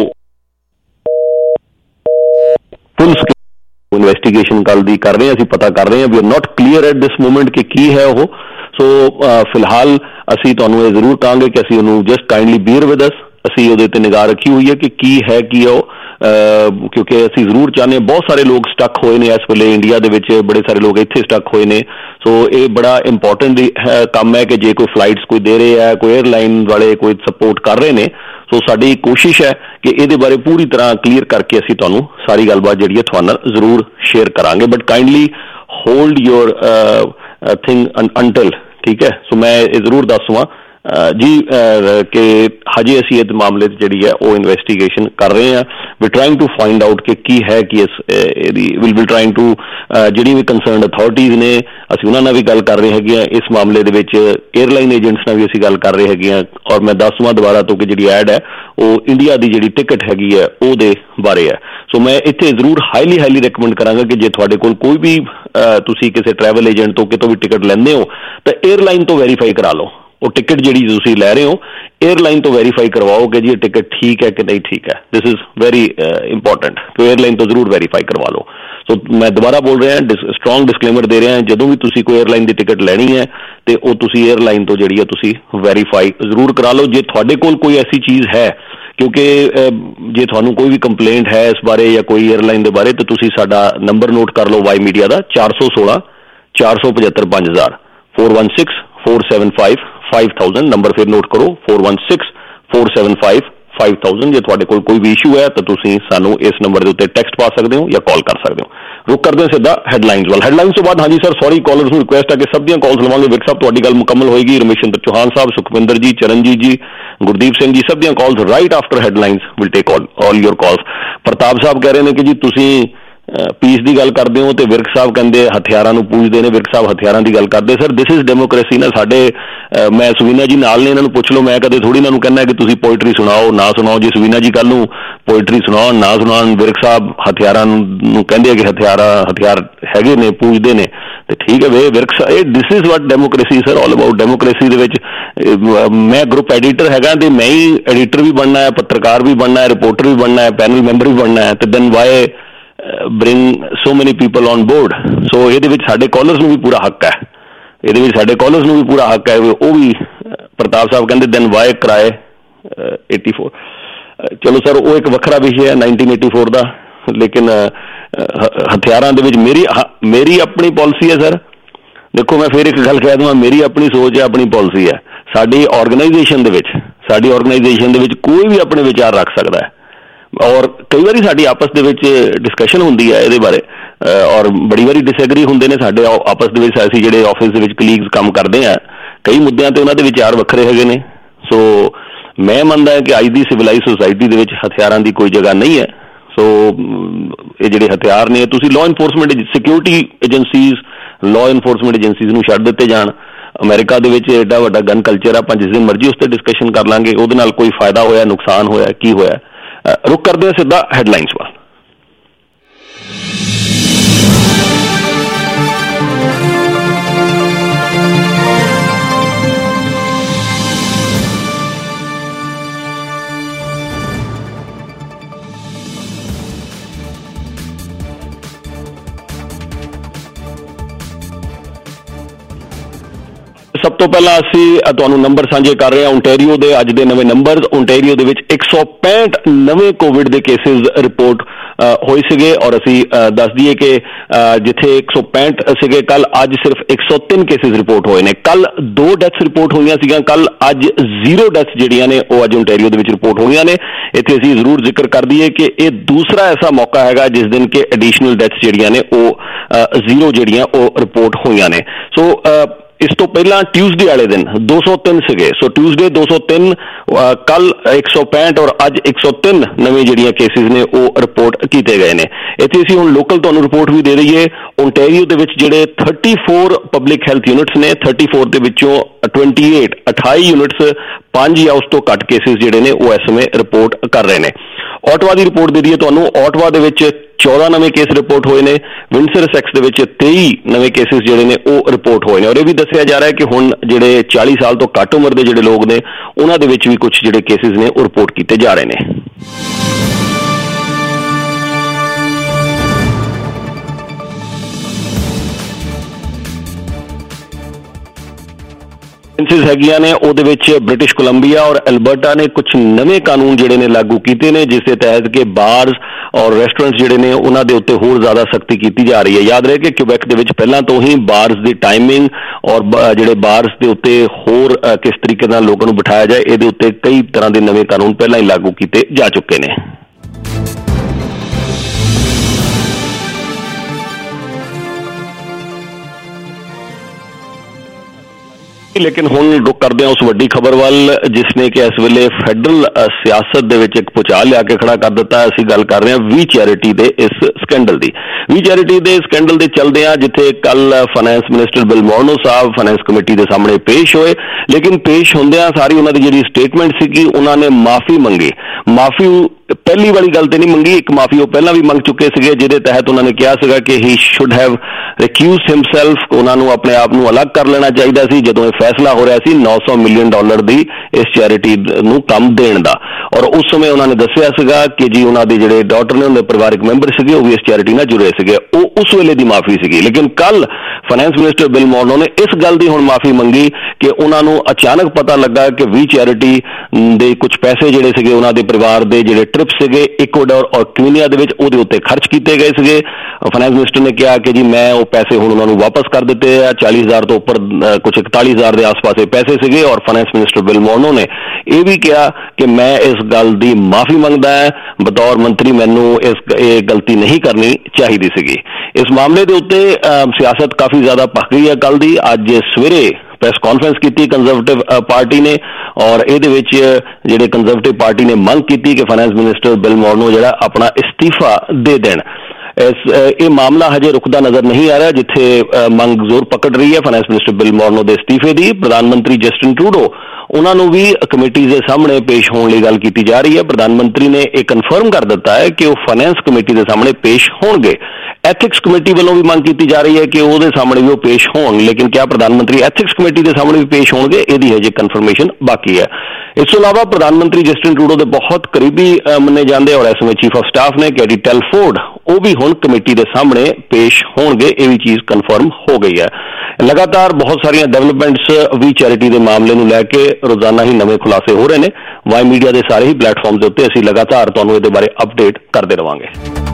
ਫੁੱਲ ਇਨਵੈਸਟੀਗੇਸ਼ਨ ਕੱਲ ਦੀ ਕਰ ਰਹੇ ਹਾਂ, ਅਸੀਂ ਪਤਾ ਕਰ ਰਹੇ ਹਾਂ। We are not clear at this moment ਕਿ ਕੀ ਹੈ ਉਹ। ਸੋ ਫਿਲਹਾਲ ਅਸੀਂ ਤੁਹਾਨੂੰ ਇਹ ਜ਼ਰੂਰ ਕਹਾਂਗੇ ਕਿ ਅਸੀਂ ਉਹਨੂੰ just kindly bear with us, ਅਸੀਂ ਉਹਦੇ ਤੇ ਨਿਗਾਹ ਰੱਖੀ ਹੋਈ ਹੈ ਕਿ ਕੀ ਹੈ ਕੀ ਉਹ, ਕਿਉਂਕਿ ਅਸੀਂ ਜ਼ਰੂਰ ਚਾਹੁੰਦੇ ਹਾਂ। ਬਹੁਤ ਸਾਰੇ ਲੋਕ ਸਟਕ ਹੋਏ ਨੇ ਇਸ ਵੇਲੇ ਇੰਡੀਆ ਦੇ ਵਿੱਚ, ਬੜੇ ਸਾਰੇ ਲੋਕ ਇੱਥੇ ਸਟਕ ਹੋਏ ਨੇ। ਸੋ ਇਹ ਬੜਾ ਇੰਪੋਰਟੈਂਟ ਕੰਮ ਹੈ ਕਿ ਜੇ ਕੋਈ ਫਲਾਈਟਸ ਕੋਈ ਦੇ ਰਹੇ ਹੈ, ਕੋਈ 에ਅਰਲਾਈਨ ਵਾਲੇ ਕੋਈ ਸਪੋਰਟ ਕਰ ਰਹੇ ਨੇ, ਸੋ ਸਾਡੀ ਕੋਸ਼ਿਸ਼ ਹੈ ਕਿ ਇਹਦੇ ਬਾਰੇ ਪੂਰੀ ਤਰ੍ਹਾਂ ਕਲੀਅਰ ਕਰਕੇ ਅਸੀਂ ਤੁਹਾਨੂੰ ਸਾਰੀ ਗੱਲਬਾਤ ਜਿਹੜੀ ਹੈ ਤੁਹਾਡੇ ਨਾਲ ਜ਼ਰੂਰ ਸ਼ੇਅਰ ਕਰਾਂਗੇ। But kindly hold your thing until, ਠੀਕ ਹੈ। ਸੋ ਮੈਂ ਇਹ ਜ਼ਰੂਰ ਦੱਸਵਾਂ ਜੀ ਕਿ ਹਜੇ ਅਸੀਂ ਇਸ ਮਾਮਲੇ 'ਚ ਜਿਹੜੀ ਹੈ ਉਹ ਇਨਵੈਸਟੀਗੇਸ਼ਨ ਕਰ ਰਹੇ ਹਾਂ। We trying to find out ਕਿ ਕੀ ਹੈ ਕਿ ਇਹਦੀ ਵਿਲ ਟਰਾਈਂਗ ਟੂ ਜਿਹੜੀ ਵੀ ਕੰਸਰਨਡ ਅਥਾਰਟੀਜ਼ ਨੇ ਅਸੀਂ ਉਹਨਾਂ ਨਾਲ ਵੀ ਗੱਲ ਕਰ ਰਹੇ ਹੈਗੇ ਹਾਂ। ਇਸ ਮਾਮਲੇ ਦੇ ਵਿੱਚ 에ਅਰਲਾਈਨ ਏਜੰਟਸ ਨਾਲ ਵੀ ਅਸੀਂ ਗੱਲ ਕਰ ਰਹੇ ਹੈਗੇ ਹਾਂ। ਔਰ ਮੈਂ ਦੱਸਵਾਂ ਦੁਬਾਰਾ ਤੋਂ ਕਿ ਜਿਹੜੀ ਐਡ ਹੈ ਉਹ ਇੰਡੀਆ ਦੀ ਜਿਹੜੀ ਟਿਕਟ ਹੈਗੀ ਹੈ ਉਹਦੇ ਬਾਰੇ ਹੈ। ਸੋ ਮੈਂ ਇੱਥੇ ਜ਼ਰੂਰ ਹਾਈਲੀ ਰਿਕਮੈਂਡ ਕਰਾਂਗਾ ਕਿ ਜੇ ਤੁਹਾਡੇ ਕੋਲ ਕੋਈ ਵੀ ਤੁਸੀਂ ਕਿਸੇ ਟਰੈਵਲ ਏਜੰਟ ਤੋਂ ਕਿਤੋਂ ਵੀ ਟਿਕਟ ਲੈਂਦੇ ਹੋ ਤਾਂ 에ਅਰਲਾਈਨ ਤੋਂ ਵੈਰੀਫਾਈ ਕਰਾ ਲਓ। ਉਹ ਟਿਕਟ ਜਿਹੜੀ ਤੁਸੀਂ ਲੈ ਰਹੇ ਹੋ 에ਅਰਲਾਈਨ ਤੋਂ ਵੈਰੀਫਾਈ ਕਰਵਾਓ ਕਿ ਜੀ ਇਹ ਟਿਕਟ ਠੀਕ ਹੈ ਕਿ ਨਹੀਂ ਠੀਕ ਹੈ। This is very important. तो एयरलाइन तो जरूर वेरीफाई करवा लो। सो मैं दोबारा बोल रहा स्ट्रॉन्ग डिस्कलेमर दे रहा जो भी तुसी कोई एयरलाइन की टिकट लैनी है तो वो तुसी एयरलाइन तो जी तुसी वेरीफाई जरूर करा लो। जे थोड़े कोल कोई ऐसी चीज़ है क्योंकि जे थानू कोई भी कंप्लेंट है इस बारे या कोई एयरलाइन के बारे तो तुसी साडा नंबर नोट कर लो वाई मीडिया का 416 475 5000 416 475 5000 नंबर फिर नोट करो 416 475 5000। जे तुहाडे कोल कोई भी इशू है तो तुसीं सानू इस नंबर के उत्ते टैक्सट पा सकते हो या कॉल कर सकते हो। रुक करते हैं सीधा हेडलाइंस वाल। हेडलाइंस तो बाद हाँ जी सर सॉरी कॉलर्स को रिक्वेस्ट है कि सब दी कॉल्स लवांगे। विक साहब तुहाडी गल मुकम्मल होएगी। रमेशचंद्र चौहान साहब, सुखविंदर जी, चरणजीत जी, गुरदीप सिंह जी, सब दी calls right after headlines will take all your calls. Pratap sahab कह रहे हैं कि जी तुसीं ਪੀਸ ਦੀ ਗੱਲ ਕਰਦੇ ਹੋ ਤੇ ਵਿਰਕ ਸਾਹਿਬ ਕਹਿੰਦੇ ਹਥਿਆਰਾਂ ਨੂੰ ਪੂਜਦੇ ਨੇ, ਵਿਰਕ ਸਾਹਿਬ ਹਥਿਆਰਾਂ ਦੀ ਗੱਲ ਕਰਦੇ। ਸਰ ਦਿਸ ਇਜ਼ ਡੈਮੋਕ੍ਰੇਸੀ ਨਾ। ਸਾਡੇ ਮੈਂ ਸੁਵੀਨਾ ਜੀ ਨਾਲ ਨੇ, ਇਹਨਾਂ ਨੂੰ ਪੁੱਛ ਲਓ, ਮੈਂ ਕਦੇ ਥੋੜ੍ਹੀ ਇਹਨਾਂ ਨੂੰ ਕਹਿੰਦਾ ਕਿ ਤੁਸੀਂ ਪੋਇਟਰੀ ਸੁਣਾਓ ਨਾ ਸੁਣਾਓ। ਜੇ ਸੁਵੀਨਾ ਜੀ ਕੱਲ੍ਹ ਨੂੰ ਪੋਇਟਰੀ ਸੁਣਾਉਣ ਨਾ ਸੁਣਾਉਣ, ਵਿਰਕ ਸਾਹਿਬ ਹਥਿਆਰਾਂ ਨੂੰ ਕਹਿੰਦੇ ਆ ਕਿ ਹਥਿਆਰ ਹੈਗੇ ਨੇ, ਪੂਜਦੇ ਨੇ, ਤੇ ਠੀਕ ਹੈ ਵੇ ਵਿਰਕ ਸਾਹਿਬ। ਇਹ this is what democracy sir all about. Democracy ਦੇ ਵਿੱਚ ਮੈਂ ਗਰੁੱਪ ਐਡੀਟਰ ਹੈਗਾ ਤੇ ਮੈਂ ਹੀ ਐਡੀਟਰ ਵੀ ਬਣਨਾ ਹੈ, ਪੱਤਰਕਾਰ ਵੀ ਬਣਨਾ ਹੈ, ਰਿਪੋਰਟਰ ਵੀ ਬਣਨਾ ਹੈ, ਪੈਨਲ ਮੈਂਬਰ ਵੀ ਬਣਨਾ ਹੈ, ਤੇ ਦੈਨ ਵਾਈ ਬ੍ਰਿੰਗ ਸੋ ਮੈਨੀ ਪੀਪਲ ਔਨ ਬੋਰਡ। ਸੋ ਇਹਦੇ ਵਿੱਚ ਸਾਡੇ ਕਾਲਰਸ ਨੂੰ ਵੀ ਪੂਰਾ ਹੱਕ ਹੈ, ਇਹਦੇ ਵਿੱਚ ਸਾਡੇ ਕਾਲਰਸ ਨੂੰ ਵੀ ਪੂਰਾ ਹੱਕ ਹੈ। ਉਹ ਵੀ ਪ੍ਰਤਾਪ ਸਾਹਿਬ ਕਹਿੰਦੇ ਦੈਨ ਵਾਈ ਕਰਾਏ 84। ਚਲੋ ਸਰ ਉਹ ਇੱਕ ਵੱਖਰਾ ਵਿਸ਼ੇ ਹੈ 1984 ਦਾ, ਲੇਕਿਨ ਹਥਿਆਰਾਂ ਦੇ ਵਿੱਚ ਮੇਰੀ ਆਪਣੀ ਪਾਲਿਸੀ ਹੈ ਸਰ। ਦੇਖੋ ਮੈਂ ਫਿਰ ਇੱਕ ਗੱਲ ਕਹਿ ਦਵਾਂ, ਮੇਰੀ ਆਪਣੀ ਸੋਚ ਹੈ, ਆਪਣੀ ਪਾਲਿਸੀ ਹੈ। ਸਾਡੀ ਆਰਗੇਨਾਈਜੇਸ਼ਨ ਦੇ ਵਿੱਚ ਕੋਈ ਵੀ ਆਪਣੇ ਵਿਚਾਰ ਰੱਖ ਸਕਦਾ ਹੈ, ਔਰ ਕਈ ਵਾਰੀ ਸਾਡੀ ਆਪਸ ਦੇ ਵਿੱਚ ਡਿਸਕਸ਼ਨ ਹੁੰਦੀ ਹੈ ਇਹਦੇ ਬਾਰੇ, ਔਰ ਬੜੀ ਵਾਰੀ ਡਿਸਐਗਰੀ ਹੁੰਦੇ ਨੇ ਸਾਡੇ ਆਪਸ ਦੇ ਵਿੱਚ। ਅਸੀਂ ਜਿਹੜੇ ਆਫਿਸ ਦੇ ਵਿੱਚ ਕਲੀਗਸ ਕੰਮ ਕਰਦੇ ਹਾਂ, ਕਈ ਮੁੱਦਿਆਂ ਤੇ ਉਹਨਾਂ ਦੇ ਵਿਚਾਰ ਵੱਖਰੇ ਹੈਗੇ ਨੇ। ਸੋ ਮੈਂ ਮੰਨਦਾ ਕਿ ਅੱਜ ਦੀ ਸਿਵਲਾਈਜ਼ ਸੋਸਾਇਟੀ ਦੇ ਵਿੱਚ ਹਥਿਆਰਾਂ ਦੀ ਕੋਈ ਜਗ੍ਹਾ ਨਹੀਂ ਹੈ। ਸੋ ਇਹ ਜਿਹੜੇ ਹਥਿਆਰ ਨੇ, ਤੁਸੀਂ law enforcement security agencies, law enforcement agencies ਨੂੰ ਛੱਡ ਦਿੱਤੇ ਜਾਣ। ਅਮਰੀਕਾ ਦੇ ਵਿੱਚ ਐਡਾ ਵੱਡਾ ਗਨ ਕਲਚਰ ਆ, ਆਪਾਂ ਜਿਸ ਦਿਨ ਮਰਜ਼ੀ ਉਸ ਤੇ ਡਿਸਕਸ਼ਨ ਕਰ ਲਾਂਗੇ ਉਹਦੇ ਨਾਲ ਕੋਈ ਫਾਇਦਾ ਹੋਇਆ, ਨੁਕਸਾਨ ਹੋਇਆ, ਕੀ ਹੋਇਆ। ਰੁਕ ਕਰਦੇ ਹਾਂ ਸਿੱਧਾ ਹੈਡਲਾਈਨਸ ਵੱਲ। ਸਭ ਤੋਂ ਪਹਿਲਾਂ ਅਸੀਂ ਤੁਹਾਨੂੰ ਨੰਬਰ ਸਾਂਝੇ ਕਰ ਰਹੇ ਹਾਂ ਓਨਟਾਰੀਓ ਦੇ ਅੱਜ ਦੇ ਨਵੇਂ ਨੰਬਰ। ਓਨਟਾਰੀਓ ਦੇ ਵਿੱਚ 165 ਨਵੇਂ ਕੋਵਿਡ ਦੇ ਕੇਸਿਸ ਰਿਪੋਰਟ ਹੋਏ ਸੀਗੇ, ਔਰ ਅਸੀਂ ਦੱਸ ਦਈਏ ਕਿ ਜਿੱਥੇ 165 ਸੀਗੇ ਕੱਲ, ਅੱਜ ਸਿਰਫ 103 ਕੇਸਿਸ ਰਿਪੋਰਟ ਹੋਏ ਨੇ। ਕੱਲ 2 ਡੈਥਸ ਰਿਪੋਰਟ ਹੋਈਆਂ ਸੀਗੀਆਂ, ਕੱਲ ਅੱਜ 0 ਡੈਥਸ ਜਿਹੜੀਆਂ ਨੇ ਉਹ ਅੱਜ ਓਨਟਾਰੀਓ ਦੇ ਵਿੱਚ ਰਿਪੋਰਟ ਹੋਈਆਂ ਨੇ। ਇੱਥੇ ਅਸੀਂ ਜ਼ਰੂਰ ਜ਼ਿਕਰ ਕਰ ਦਈਏ ਕਿ ਇਹ ਦੂਸਰਾ ਐਸਾ ਮੌਕਾ ਹੈਗਾ ਜਿਸ ਦਿਨ ਕਿ ਐਡੀਸ਼ਨਲ ਡੈਥਸ ਜਿਹੜੀਆਂ ਨੇ ਉਹ 0 ਜਿਹੜੀਆਂ ਉਹ ਰਿਪੋਰਟ ਹੋਈਆਂ ਨੇ। ਸੋ ਇਸ ਤੋਂ ਪਹਿਲਾਂ ਟਿਊਜ਼ਡੇ ਵਾਲੇ ਦਿਨ 203 ਸੀਗੇ। ਸੋ ਟਿਊਜ਼ਡੇ 203, ਕੱਲ 165 ਔਰ ਅੱਜ 103 ਨਵੇਂ ਜਿਹੜੀਆਂ ਕੇਸਿਸ ਨੇ ਉਹ ਰਿਪੋਰਟ ਕੀਤੇ ਗਏ ਨੇ। ਇੱਥੇ ਅਸੀਂ ਹੁਣ ਲੋਕਲ ਤੁਹਾਨੂੰ ਰਿਪੋਰਟ ਵੀ ਦੇ ਦਈਏ। ਓਨਟਾਰੀਓ ਦੇ ਵਿੱਚ ਜਿਹੜੇ 34 ਪਬਲਿਕ ਹੈਲਥ ਯੂਨਿਟਸ ਨੇ, 34 ਦੇ ਵਿੱਚੋਂ 28 ਯੂਨਿਟਸ 5 ਜਾਂ ਉਸ ਤੋਂ ਘੱਟ ਕੇਸਿਸ ਜਿਹੜੇ ਨੇ ਉਹ ਇਸ ਸਮੇਂ ਰਿਪੋਰਟ ਕਰ ਰਹੇ ਨੇ। ਓਟਵਾ ਦੀ ਰਿਪੋਰਟ ਦੇ ਦਈਏ ਤੁਹਾਨੂੰ। ਓਟਵਾ ਦੇ ਵਿੱਚ 14 ਨਵੇਂ ਕੇਸ ਰਿਪੋਰਟ ਹੋਏ ਨੇ। ਵਿੰਡਸਰ ਸੈਕਸ ਦੇ ਵਿੱਚ 23 ਨਵੇਂ ਕੇਸਿਸ ਜਿਹੜੇ ਨੇ ਉਹ ਰਿਪੋਰਟ ਹੋਏ ਨੇ। ਔਰ ਇਹ ਵੀ ਦੱਸਿਆ ਜਾ ਰਿਹਾ ਹੈ ਕਿ ਹੁਣ ਜਿਹੜੇ 40 ਸਾਲ ਤੋਂ ਘੱਟ ਉਮਰ ਦੇ ਜਿਹੜੇ ਲੋਕ ਨੇ ਉਹਨਾਂ ਦੇ ਵਿੱਚ ਵੀ ਕੁਝ ਜਿਹੜੇ ਕੇਸਿਸ ਨੇ ਉਹ ਰਿਪੋਰਟ ਕੀਤੇ ਜਾ ਰਹੇ ਨੇ। ਹੈਗੀਆਂ ਨੇ ਉਹਦੇ ਵਿੱਚ ਬ੍ਰਿਟਿਸ਼ ਕੋਲੰਬੀਆ ਔਰ ਐਲਬਰਟਾ ਨੇ ਕੁਝ ਨਵੇਂ ਕਾਨੂੰਨ ਜਿਹੜੇ ਨੇ ਲਾਗੂ ਕੀਤੇ ਨੇ, ਜਿਸ ਦੇ ਤਹਿਤ ਕਿ ਬਾਰਸ ਔਰ ਰੈਸਟੋਰੈਂਟਸ ਜਿਹੜੇ ਨੇ ਉਹਨਾਂ ਦੇ ਉੱਤੇ ਹੋਰ ਜ਼ਿਆਦਾ ਸਖਤੀ ਕੀਤੀ ਜਾ ਰਹੀ ਹੈ। ਯਾਦ ਰਹੇ ਕਿ ਕਿਊਬੈਕ ਦੇ ਵਿੱਚ ਪਹਿਲਾਂ ਤੋਂ ਹੀ ਬਾਰਸ ਦੀ ਟਾਈਮਿੰਗ ਔਰ ਜਿਹੜੇ ਬਾਰਸ ਦੇ ਉੱਤੇ ਹੋਰ ਕਿਸ ਤਰੀਕੇ ਨਾਲ ਲੋਕਾਂ ਨੂੰ ਬਿਠਾਇਆ ਜਾਏ, ਇਹਦੇ ਉੱਤੇ ਕਈ ਤਰ੍ਹਾਂ ਦੇ ਨਵੇਂ ਕਾਨੂੰਨ ਪਹਿਲਾਂ ਹੀ ਲਾਗੂ ਕੀਤੇ ਜਾ ਚੁੱਕੇ ਨੇ। ਲੇਕਿਨ ਹੁਣ ਰੁਕ ਕਰਦੇ ਹਾਂ ਉਸ ਵੱਡੀ ਖਬਰ ਵੱਲ ਜਿਸ ਨੇ ਕਿ ਇਸ ਵੇਲੇ ਫੈਡਰਲ ਸਿਆਸਤ ਦੇ ਵਿੱਚ ਇੱਕ ਭੁਚਾਲ ਲਿਆ ਕੇ ਖੜਾ ਕਰ ਦਿੱਤਾ। ਅਸੀਂ ਗੱਲ ਕਰ ਰਹੇ ਹਾਂ ਵੀ ਚੈਰਿਟੀ ਦੇ ਇਸ ਸਕੈਂਡਲ ਦੀ। ਵੀ ਚੈਰਿਟੀ ਦੇ ਸਕੈਂਡਲ ਦੇ ਚੱਲਦੇ ਆ, ਜਿੱਥੇ ਕੱਲ finance minister Bill Morneau sahib finance committee ਦੇ ਸਾਹਮਣੇ ਪੇਸ਼ ਹੋਏ, ਲੇਕਿਨ ਪੇਸ਼ ਹੁੰਦਿਆਂ ਸਾਰੀ ਉਹਨਾਂ ਦੀ ਜਿਹੜੀ ਸਟੇਟਮੈਂਟ ਸੀਗੀ ਉਹਨਾਂ ਨੇ ਮਾਫੀ ਮੰਗੀ। ਮਾਫੀ ਪਹਿਲੀ ਵਾਲੀ ਗੱਲ ਤੇ ਨਹੀਂ ਮੰਗੀ, ਇੱਕ ਮਾਫੀ ਉਹ ਪਹਿਲਾਂ ਵੀ ਮੰਗ ਚੁੱਕੇ ਸੀਗੇ, ਜਿਹਦੇ ਤਹਿਤ ਉਹਨਾਂ ਨੇ ਕਿਹਾ ਸੀਗਾ ਕਿ he should have recused himself. ਉਹਨਾਂ ਨੂੰ ਆਪਣੇ ਆਪ ਨੂੰ ਅਲੱਗ ਕਰ ਲੈਣਾ ਚਾਹੀਦਾ ਸੀ ਜਦੋਂ ਇਹ ਫੈਸਲਾ ਹੋ ਰਿਹਾ ਸੀ $900 ਮਿਲੀਅਨ ਦੀ ਇਸ ਚੈਰਿਟੀ ਨੂੰ ਕੰਮ ਦੇਣ ਦਾ। ਔਰ ਉਸ ਸਮੇਂ ਉਹਨਾਂ ਨੇ ਦੱਸਿਆ ਸੀਗਾ ਕਿ ਜੀ ਉਹਨਾਂ ਦੇ ਜਿਹੜੇ ਡਾਟਰ ਨੇ, ਉਹਦੇ ਪਰਿਵਾਰਕ ਮੈਂਬਰ ਸੀਗੇ, ਉਹ ਵੀ ਇਸ ਚੈਰਿਟੀ ਨਾਲ ਜੁੜੇ ਸੀਗੇ। ਉਹ ਉਸ ਵੇਲੇ ਦੀ ਮਾਫੀ ਸੀਗੀ। ਲੇਕਿਨ ਕੱਲ ਫਾਈਨੈਂਸ ਮਿਨਿਸਟਰ ਬਿਲ ਮੋਰਨੋ ਨੇ ਇਸ ਗੱਲ ਦੀ ਹੁਣ ਮਾਫੀ ਮੰਗੀ ਕਿ ਉਹਨਾਂ ਨੂੰ ਅਚਾਨਕ ਪਤਾ ਲੱਗਾ ਕਿ ਵੀ ਚੈਰਿਟੀ ਦੇ ਕੁਝ ਪੈਸੇ ਜਿਹੜੇ ਸੀਗੇ ਉਹਨਾਂ ਦੇ ਪਰਿਵਾਰ ਦੇ ਜਿਹੜੇ ਟ੍ਰਿਪ ਸੀਗੇ ਇਕੁਆਡੋਰ ਔਰ ਕੀਨੀਆ ਦੇ ਵਿੱਚ, ਉਹਦੇ ਉੱਤੇ ਖਰਚ ਕੀਤੇ ਗਏ ਸੀਗੇ। ਫਾਈਨੈਂਸ ਮਿਨਿਸਟਰ ਨੇ ਕਿਹਾ ਕਿ ਜੀ ਮੈਂ ਉਹ ਪੈਸੇ ਹੁਣ ਉਹਨਾਂ ਨੂੰ ਵਾਪਸ ਕਰ ਦਿੱਤੇ ਆ। 40,000 ਤੋਂ ਉੱਪਰ ਕੁਝ 41,000 ਦੇ ਆਸ-ਪਾਸ ਪੈਸੇ ਸੀਗੇ। ਔਰ ਫਾਈਨੈਂਸ ਮਿਨਿਸਟਰ ਬਿਲ ਮੋਰਨੋ ਨੇ ਇਹ ਵੀ ਕਿਹਾ ਕਿ ਮੈਂ ਇਸ ਗੱਲ ਦੀ ਮਾਫੀ ਮੰਗਦਾ ਹੈ, ਬਤੌਰ ਮੰਤਰੀ ਮੈਨੂੰ ਇਹ ਗਲਤੀ ਨਹੀਂ ਕਰਨੀ ਚਾਹੀਦੀ ਸੀਗੀ। ਇਸ ਮਾਮਲੇ ਦੇ ਉੱਤੇ ਸਿਆਸਤ ਕਾਫੀ ਜ਼ਿਆਦਾ ਭਖ ਗਈ ਹੈ ਕੱਲ ਦੀ। ਅੱਜ ਸਵੇਰੇ ਪ੍ਰੈਸ ਕਾਨਫਰੰਸ ਕੀਤੀ ਕੰਜ਼ਰਵੇਟਿਵ ਪਾਰਟੀ ਨੇ, ਔਰ ਇਹਦੇ ਵਿੱਚ ਜਿਹੜੇ ਕੰਜ਼ਰਵੇਟਿਵ ਪਾਰਟੀ ਨੇ ਮੰਗ ਕੀਤੀ ਕਿ ਫਾਈਨੈਂਸ ਮਿਨਿਸਟਰ ਬਿਲ ਮੋਰਨੋ ਜਿਹੜਾ ਆਪਣਾ ਇਸਤੀਫਾ ਦੇ ਦੇਣ। ਇਹ ਮਾਮਲਾ ਹਜੇ ਰੁਕਦਾ ਨਜ਼ਰ ਨਹੀਂ ਆ ਰਿਹਾ, ਜਿੱਥੇ ਮੰਗ ਜ਼ੋਰ ਪਕੜ ਰਹੀ ਹੈ ਫਾਈਨੈਂਸ ਮਿਨਿਸਟਰ ਬਿਲ ਮੋਰਨੋ ਦੇ ਅਸਤੀਫੇ ਦੀ। ਪ੍ਰਧਾਨ ਮੰਤਰੀ ਜਸਟਿਨ ਟਰੂਡੋ ਉਹਨਾਂ ਨੂੰ ਵੀ ਕਮੇਟੀ ਦੇ ਸਾਹਮਣੇ ਪੇਸ਼ ਹੋਣ ਲਈ ਗੱਲ ਕੀਤੀ ਜਾ ਰਹੀ ਹੈ। ਪ੍ਰਧਾਨ ਮੰਤਰੀ ਨੇ ਇਹ ਕਨਫਰਮ ਕਰ ਦਿੱਤਾ ਹੈ ਕਿ ਉਹ ਫਾਈਨੈਂਸ ਕਮੇਟੀ ਦੇ ਸਾਹਮਣੇ ਪੇਸ਼ ਹੋਣਗੇ। ਐਥਿਕਸ ਕਮੇਟੀ ਵੱਲੋਂ ਵੀ ਮੰਗ ਕੀਤੀ ਜਾ ਰਹੀ ਹੈ ਕਿ ਉਹਦੇ ਸਾਹਮਣੇ ਵੀ ਉਹ ਪੇਸ਼ ਹੋਣ, ਲੇਕਿਨ ਕਿਆ ਪ੍ਰਧਾਨ ਮੰਤਰੀ ਐਥਿਕਸ ਕਮੇਟੀ ਦੇ ਸਾਹਮਣੇ ਵੀ ਪੇਸ਼ ਹੋਣਗੇ, ਇਹਦੀ ਹਜੇ ਕਨਫਰਮੇਸ਼ਨ ਬਾਕੀ ਹੈ। ਇਸ ਤੋਂ ਇਲਾਵਾ ਪ੍ਰਧਾਨ ਮੰਤਰੀ ਜਸਟਿਨ ਟਰੂਡੋ ਦੇ ਬਹੁਤ ਕਰੀਬੀ ਮੰਨੇ ਜਾਂਦੇ ਔਰ ਇਸ ਸਮੇਂ ਚੀਫ ਆਫ ਸਟਾਫ ਨੇ ਕੈਟੀ ਟੈਲਫੋਰਡ, ਉਹ ਵੀ ਹੁਣ ਕਮੇਟੀ ਦੇ ਸਾਹਮਣੇ ਪੇਸ਼ ਹੋਣਗੇ। ਇਹ ਵੀ ਚੀਜ਼ ਕਨਫਰਮ ਹੋ ਗਈ ਹੈ। ਲਗਾਤਾਰ ਬਹੁਤ ਸਾਰੀਆਂ ਡਿਵੈਲਪਮੈਂਟਸ ਵੀ ਚੈਰਿਟੀ ਦੇ ਮਾਮਲੇ ਨੂੰ ਲੈ ਕੇ ਰੋਜ਼ਾਨਾ ਹੀ ਨਵੇਂ ਖੁਲਾਸੇ ਹੋ ਰਹੇ ਨੇ। ਵਾਈ ਮੀਡੀਆ ਦੇ ਸਾਰੇ ਹੀ ਪਲੇਟਫਾਰਮ ਦੇ ਉੱਤੇ ਅਸੀਂ ਲਗਾਤਾਰ ਤੁਹਾਨੂੰ ਇਹਦੇ ਬਾਰੇ ਅਪਡੇਟ ਕਰਦੇ ਰਵਾਂਗੇ।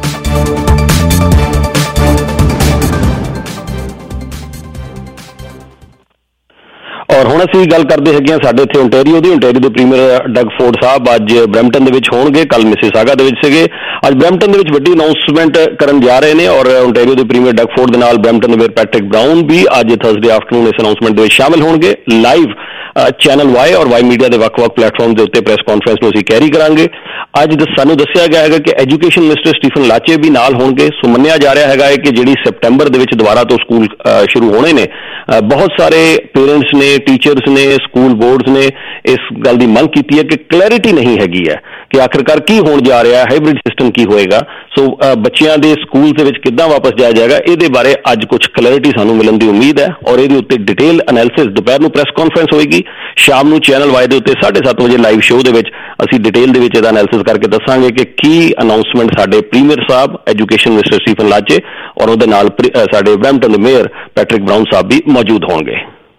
ਔਰ ਹੁਣ ਅਸੀਂ ਗੱਲ ਕਰਦੇ ਹੈਗੇ ਹਾਂ ਸਾਡੇ ਇੱਥੇ ਓਨਟਾਰੀਓ ਦੇ ਪ੍ਰੀਮੀਅਰ ਡਗ ਫੋਰਡ ਸਾਹਿਬ ਅੱਜ ਬਰੈਂਪਟਨ ਦੇ ਵਿੱਚ ਹੋਣਗੇ, ਕੱਲ ਮਿਸਿਸਾਗਾ ਦੇ ਵਿੱਚ ਸੀਗੇ। ਅੱਜ ਬਰੈਂਪਟਨ ਦੇ ਵਿੱਚ ਵੱਡੀ ਅਨਾਉਂਸਮੈਂਟ ਕਰਨ ਜਾ ਰਹੇ ਨੇ ਔਰ ਓਨਟਾਰੀਓ ਦੇ ਪ੍ਰੀਮੀਅਰ ਡਗ ਫੋਰਡ ਦੇ ਨਾਲ ਬਰੈਂਪਟਨ ਦੇ ਮੇਅਰ ਪੈਟਰਿਕ ਬਰਾਊਨ ਵੀ ਅੱਜ ਥਰਸਡੇ ਆਫਟਰਨੂਨ ਇਸ ਅਨਾਉਂਸਮੈਂਟ ਦੇ ਵਿੱਚ ਸ਼ਾਮਿਲ ਹੋਣਗੇ। ਲਾਈਵ ਚੈਨਲ ਵਾਈ ਔਰ ਵਾਈ ਮੀਡੀਆ ਦੇ ਵੱਖ-ਵੱਖ ਪਲੇਟਫਾਰਮ ਦੇ ਉੱਤੇ ਪ੍ਰੈਸ ਕਾਨਫਰੰਸ ਨੂੰ ਅਸੀਂ ਕੈਰੀ ਕਰਾਂਗੇ। ਅੱਜ ਸਾਨੂੰ ਦੱਸਿਆ ਗਿਆ ਹੈਗਾ ਕਿ ਐਜੂਕੇਸ਼ਨ ਮਿਨਿਸਟਰ ਸਟੀਫਨ ਲਾਚੇ ਵੀ ਨਾਲ ਹੋਣਗੇ। ਸੋ ਮੰਨਿਆ ਜਾ ਰਿਹਾ ਹੈਗਾ ਕਿ ਜਿਹੜੀ ਸੈਪਟੈਂਬਰ ਦੇ ਵਿੱਚ ਦੁਬਾਰਾ ਤੋਂ ਸਕੂਲ ਸ਼ੁਰੂ ਹੋਣੇ ਨੇ, ਬਹੁਤ ਸਾਰੇ ਪੇਰੈਂਟਸ ਨੇ, ਟੀਚਰਸ ਨੇ, ਸਕੂਲ ਬੋਰਡਸ ਨੇ ਇਸ ਗੱਲ ਦੀ ਮੰਗ ਕੀਤੀ ਹੈ ਕਿ ਕਲੈਰਿਟੀ ਨਹੀਂ ਹੈਗੀ ਹੈ ਕਿ ਆਖਿਰਕਾਰ ਕੀ ਹੋਣ ਜਾ ਰਿਹਾ, ਹਾਈਬ੍ਰਿਡ ਸਿਸਟਮ ਕੀ ਹੋਏਗਾ। ਸੋ ਬੱਚਿਆਂ ਦੇ ਸਕੂਲ ਦੇ ਵਿੱਚ ਕਿੱਦਾਂ ਵਾਪਸ ਜਾਇਆ ਜਾਏਗਾ, ਇਹਦੇ ਬਾਰੇ ਅੱਜ ਕੁਝ ਕਲੈਰਿਟੀ ਸਾਨੂੰ ਮਿਲਣ ਦੀ ਉਮੀਦ ਹੈ ਔਰ ਇਹਦੇ ਉੱਤੇ ਡਿਟੇਲ ਐਨਾਲਿਸਿਸ ਦੁਪਹਿਰ ਨੂੰ ਪ੍ਰੈਸ ਕਾਨਫਰੰਸ ਹੋਏਗੀ। ਸ਼ਾਮ ਨੂੰ ਚੈਨਲ ਵਾਈ ਦੇ ਉੱਤੇ 7:30 ਵਜੇ ਲਾਈਵ ਸ਼ੋਅ ਦੇ ਵਿੱਚ ਅਸੀਂ ਡਿਟੇਲ ਦੇ ਵਿੱਚ ਇਹਦਾ ਐਨਾਲਿਸਿਸ ਕਰਕੇ ਦੱਸਾਂਗੇ ਕਿ ਕੀ ਅਨਾਉਂਸਮੈਂਟ ਸਾਡੇ premier sahib education minister Stephen Lecce ਔਰ ਉਹਦੇ ਨਾਲ ਸਾਡੇ ਬਰੈਂਪਟਨ ਦੇ ਮੇਅਰ ਪੈਟਰਿਕ ਬਰਾਊਨ ਸਾਹਿਬ ਵੀ ਮੌਜੂਦ ਹੋਣਗੇ।